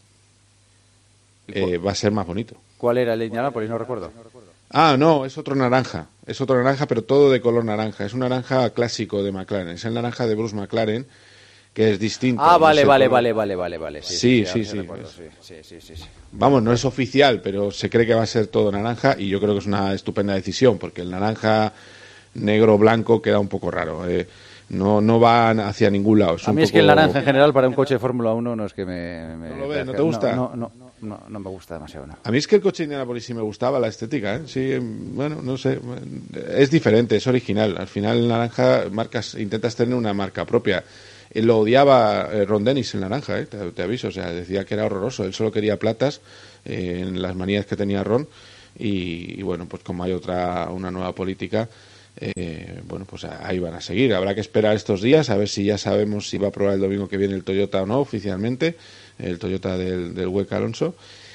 eh, va a ser más bonito. ¿Cuál era el de Indianápolis? No recuerdo. Ah, no, es otro naranja. Es otro naranja, pero todo de color naranja. Es un naranja clásico de McLaren. Es el naranja de Bruce McLaren, que es distinto. Ah, vale, no vale, vale, vale, vale, vale. Sí, sí, sí. Sí, recuerdo, sí, sí, sí, sí, sí. Vamos, no es oficial, pero se cree que va a ser todo naranja y yo creo que es una estupenda decisión, porque el naranja negro-blanco queda un poco raro. Eh, no, no van hacia ningún lado. Es a mí un es poco... que el naranja en general para un coche de Fórmula uno no es que me... me ¿No lo ves? ¿No te gusta? No, no, no, no, no me gusta demasiado. No. A mí es que el coche de Indianapolis sí me gustaba la estética, ¿eh? Sí, bueno, no sé. Es diferente, es original. Al final el naranja marcas, intentas tener una marca propia. Él lo odiaba eh, Ron Dennis el naranja, ¿eh? te, te aviso, o sea, decía que era horroroso, él solo quería platas eh, en las manías que tenía Ron y, y bueno, pues como hay otra una nueva política, eh, bueno, pues ahí van a seguir. Habrá que esperar estos días a ver si ya sabemos si va a probar el domingo que viene el Toyota o no oficialmente, el Toyota del, del Hueca Alonso.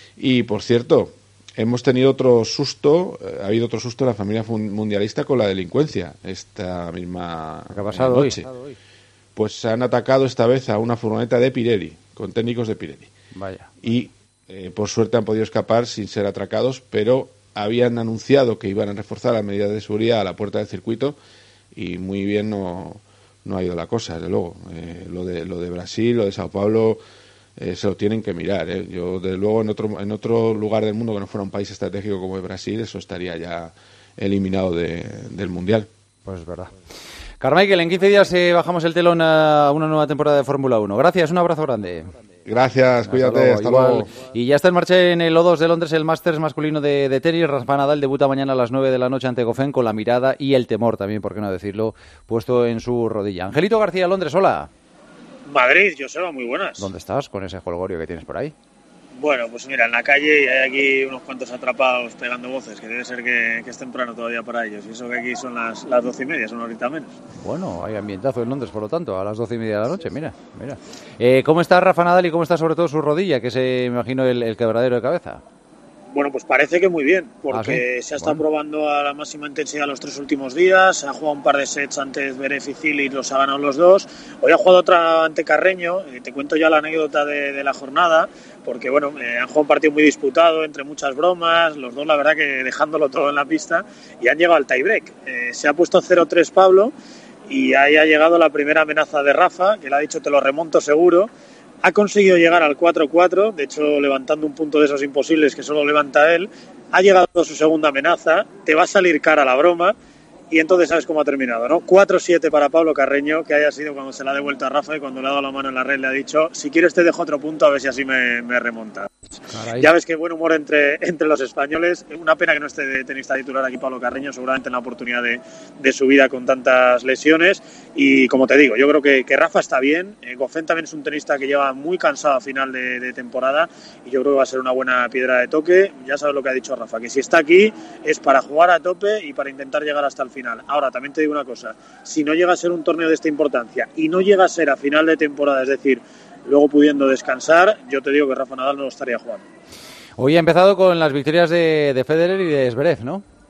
Y por cierto, hemos tenido otro susto, eh, ha habido otro susto en la familia mundialista con la delincuencia esta misma ¿Qué ha pasado noche. hoy? Pues se han atacado esta vez a una furgoneta de Pirelli, con técnicos de Pirelli. Vaya. Y eh, por suerte han podido escapar sin ser atracados, pero habían anunciado que iban a reforzar las medidas de seguridad a la puerta del circuito y muy bien no, no ha ido la cosa, desde luego. Eh, lo de lo de Brasil, lo de Sao Paulo, eh, se lo tienen que mirar. Eh. Yo, desde luego, en otro, en otro lugar del mundo que no fuera un país estratégico como es Brasil, eso estaría ya eliminado de, del Mundial. Pues es verdad. Carmichael, en quince días eh, bajamos el telón a una nueva temporada de Fórmula uno. Gracias, un abrazo grande. Gracias, cuídate, hasta luego. Hasta luego. Y ya está en marcha en el O dos de Londres el Masters masculino de, de tenis. Rafa Nadal debuta mañana a las nueve de la noche ante Goffin con la mirada y el temor también, por qué no decirlo, puesto en su rodilla. Angelito García, Londres, hola. Madrid, Joseba, muy buenas. ¿Dónde estás con ese jolgorio que tienes por ahí? Bueno, pues mira, en la calle y hay aquí unos cuantos atrapados pegando voces, que debe ser que, que es temprano todavía para ellos. Y eso que aquí son las, las doce y media, son una horita menos. Bueno, hay ambientazo en Londres, por lo tanto, a las doce y media de la noche, mira, mira. Eh, ¿Cómo está Rafa Nadal y cómo está sobre todo su rodilla, que es, eh, me imagino, el, el quebradero de cabeza? Bueno, pues parece que muy bien, porque ¿Ah, sí? se ha estado Bueno. probando a la máxima intensidad los tres últimos días, ha jugado un par de sets ante Zverev y Cilic, los ha ganado los dos. Hoy ha jugado otra ante Carreño, eh, te cuento ya la anécdota de, de la jornada, porque bueno, eh, han jugado un partido muy disputado, entre muchas bromas, los dos la verdad que dejándolo todo en la pista, y han llegado al tiebreak. Eh, se ha puesto cero tres Pablo, y ahí ha llegado la primera amenaza de Rafa, que le ha dicho te lo remonto seguro. Ha conseguido llegar al cuatro cuatro, de hecho levantando un punto de esos imposibles que solo levanta él. Ha llegado a su segunda amenaza, te va a salir cara la broma y entonces sabes cómo ha terminado, ¿no? cuatro siete para Pablo Carreño, que haya sido cuando se la ha devuelto a Rafa y cuando le ha dado la mano en la red le ha dicho si quieres te dejo otro punto a ver si así me, me remonta. Caray. Ya ves qué buen humor entre, entre los españoles. Una pena que no esté de tenista titular aquí Pablo Carreño, seguramente en la oportunidad de, de su vida con tantas lesiones. Y como te digo, yo creo que, que Rafa está bien. Eh, Goffin también es un tenista que lleva muy cansado a final de, de temporada y yo creo que va a ser una buena piedra de toque. Ya sabes lo que ha dicho Rafa, que si está aquí es para jugar a tope y para intentar llegar hasta el final. Ahora, también te digo una cosa, si no llega a ser un torneo de esta importancia y no llega a ser a final de temporada, es decir, luego pudiendo descansar, yo te digo que Rafa Nadal no lo estaría jugando. Hoy ha empezado con las victorias de, de Federer y de Zverev, ¿no?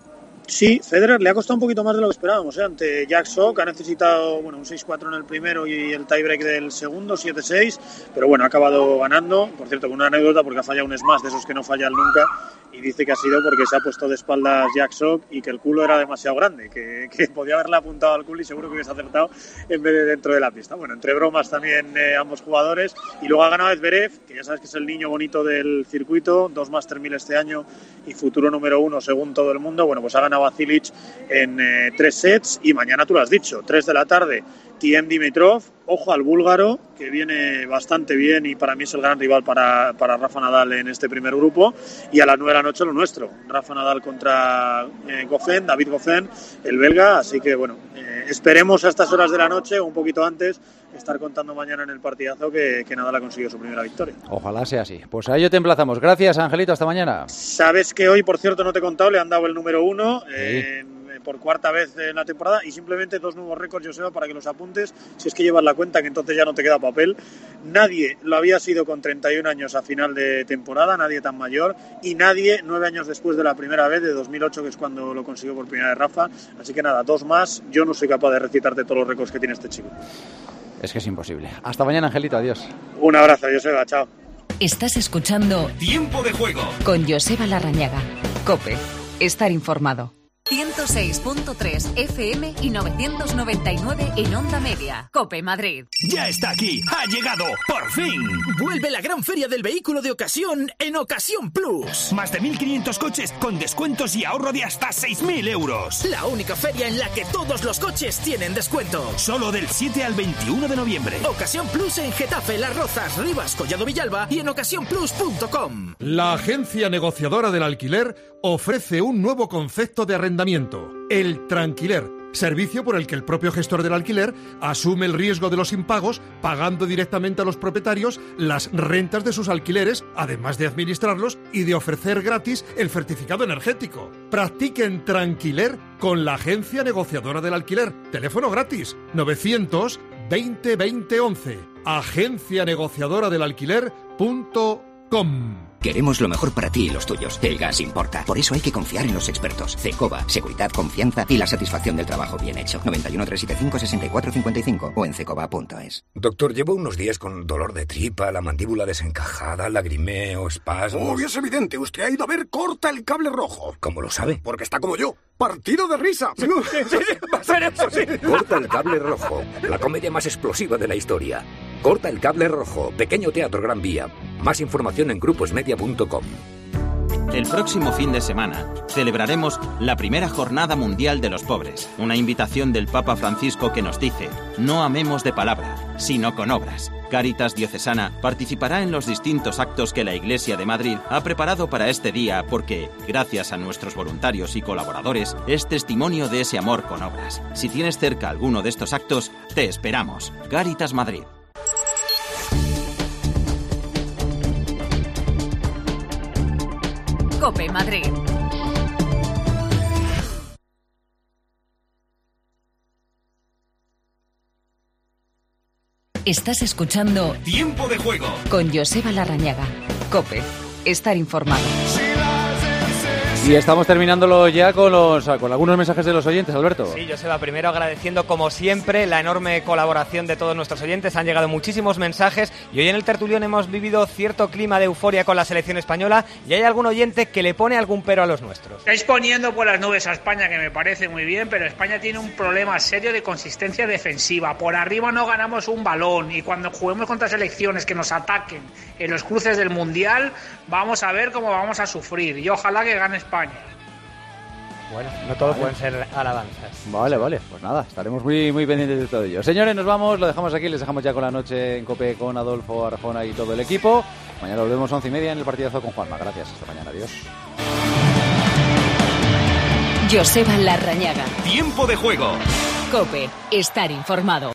Sí, Federer le ha costado un poquito más de lo que esperábamos, ¿eh? Ante Jack Sock ha necesitado bueno, un seis cuatro en el primero y el tiebreak del segundo, siete seis, pero bueno, ha acabado ganando, por cierto, con una anécdota porque ha fallado un smash de esos que no fallan nunca, y dice que ha sido porque se ha puesto de espaldas Jack Sock y que el culo era demasiado grande, que, que podía haberle apuntado al culo y seguro que hubiese acertado en vez de dentro de la pista. Bueno, entre bromas también eh, ambos jugadores, y luego ha ganado Zverev, que ya sabes que es el niño bonito del circuito, dos Master mil este año y futuro número uno según todo el mundo. Bueno, pues ha ganado a Cilic en eh, tres sets, y mañana tú lo has dicho, tres de la tarde, Tiem Dimitrov, ojo al búlgaro, que viene bastante bien y para mí es el gran rival para, para Rafa Nadal en este primer grupo, y a las nueve de la noche lo nuestro, Rafa Nadal contra eh, Goffin, David Goffin, el belga, así que bueno, eh, esperemos a estas horas de la noche o un poquito antes estar contando mañana en el partidazo que, que Nadal ha conseguido su primera victoria. Ojalá sea así. Pues a ello te emplazamos. Gracias, Angelito, hasta mañana. Sabes que hoy, por cierto, no te he contado, le han dado el número uno, sí. eh, por cuarta vez en la temporada, y simplemente dos nuevos récords, Joseba, para que los apuntes, si es que llevas la cuenta, que entonces ya no te queda papel. Nadie lo había sido con treinta y un años a final de temporada, nadie tan mayor, y nadie nueve años después de la primera vez, de dos mil ocho, que es cuando lo consiguió por primera vez Rafa. Así que nada, dos más. Yo no soy capaz de recitarte todos los récords que tiene este chico. Es que es imposible. Hasta mañana, Angelito, adiós. Un abrazo, Joseba, chao. Estás escuchando Tiempo de Juego con Joseba Larrañaga. COPE. Estar informado. ciento seis punto tres F M y novecientos noventa y nueve en Onda Media. COPE Madrid. Ya está aquí, ha llegado, por fin. Vuelve la gran feria del vehículo de ocasión en Ocasión Plus. Más de mil quinientos coches con descuentos y ahorro de hasta seis mil euros. La única feria en la que todos los coches tienen descuento. Solo del siete al veintiuno de noviembre. Ocasión Plus en Getafe, Las Rozas, Rivas, Collado Villalba y en ocasión plus punto com. La agencia negociadora del alquiler ofrece un nuevo concepto de arrendamiento, el Tranquiler, servicio por el que el propio gestor del alquiler asume el riesgo de los impagos, pagando directamente a los propietarios las rentas de sus alquileres, además de administrarlos y de ofrecer gratis el certificado energético. Practiquen Tranquiler con la agencia negociadora del alquiler. Teléfono gratis, novecientos veinte veinte once. agencia negociadora del alquiler punto com. Queremos lo mejor para ti y los tuyos. El gas importa. Por eso hay que confiar en los expertos. Cecoba, seguridad, confianza y la satisfacción del trabajo bien hecho. noventa y uno, trescientos setenta y cinco, sesenta y cuatro cincuenta y cinco o en cecoba punto es. Doctor, llevo unos días con dolor de tripa, la mandíbula desencajada, lagrimeo, espasmos... Oh, es evidente. Usted ha ido a ver Corta el Cable Rojo. ¿Cómo lo sabe? Porque está como yo. Partido de risa. Sí, sí, sí, va a ser eso, sí. Corta el Cable Rojo, la comedia más explosiva de la historia. Corta el Cable Rojo, Pequeño Teatro Gran Vía. Más información en gruposmedia punto com. El próximo fin de semana celebraremos la primera Jornada Mundial de los Pobres, una invitación del Papa Francisco que nos dice: no amemos de palabra, sino con obras. Cáritas Diocesana participará en los distintos actos que la Iglesia de Madrid ha preparado para este día porque, gracias a nuestros voluntarios y colaboradores, es testimonio de ese amor con obras. Si tienes cerca alguno de estos actos, te esperamos. Cáritas Madrid. COPE Madrid. Estás escuchando Tiempo de Juego con Joseba Larrañaga. COPE. Estar informado. Y estamos terminándolo ya con los con algunos mensajes de los oyentes, Alberto. Sí, Joseba, primero agradeciendo como siempre la enorme colaboración de todos nuestros oyentes. Han llegado muchísimos mensajes y hoy en el tertulión hemos vivido cierto clima de euforia con la selección española y hay algún oyente que le pone algún pero a los nuestros. Estáis poniendo por las nubes a España, que me parece muy bien, pero España tiene un problema serio de consistencia defensiva. Por arriba no ganamos un balón y cuando juguemos contra selecciones que nos ataquen en los cruces del Mundial, vamos a ver cómo vamos a sufrir y ojalá que gane España. Bueno, no todo vale. Pueden ser alabanzas. Vale, vale, pues nada, estaremos muy muy pendientes de todo ello. Señores, nos vamos, lo dejamos aquí, les dejamos ya con la noche en COPE con Adolfo Arjona y todo el equipo. Mañana volvemos a once y media en el partidazo con Juanma. Gracias, hasta mañana, adiós. Joseba Larrañaga. Tiempo de Juego. COPE. Estar informado.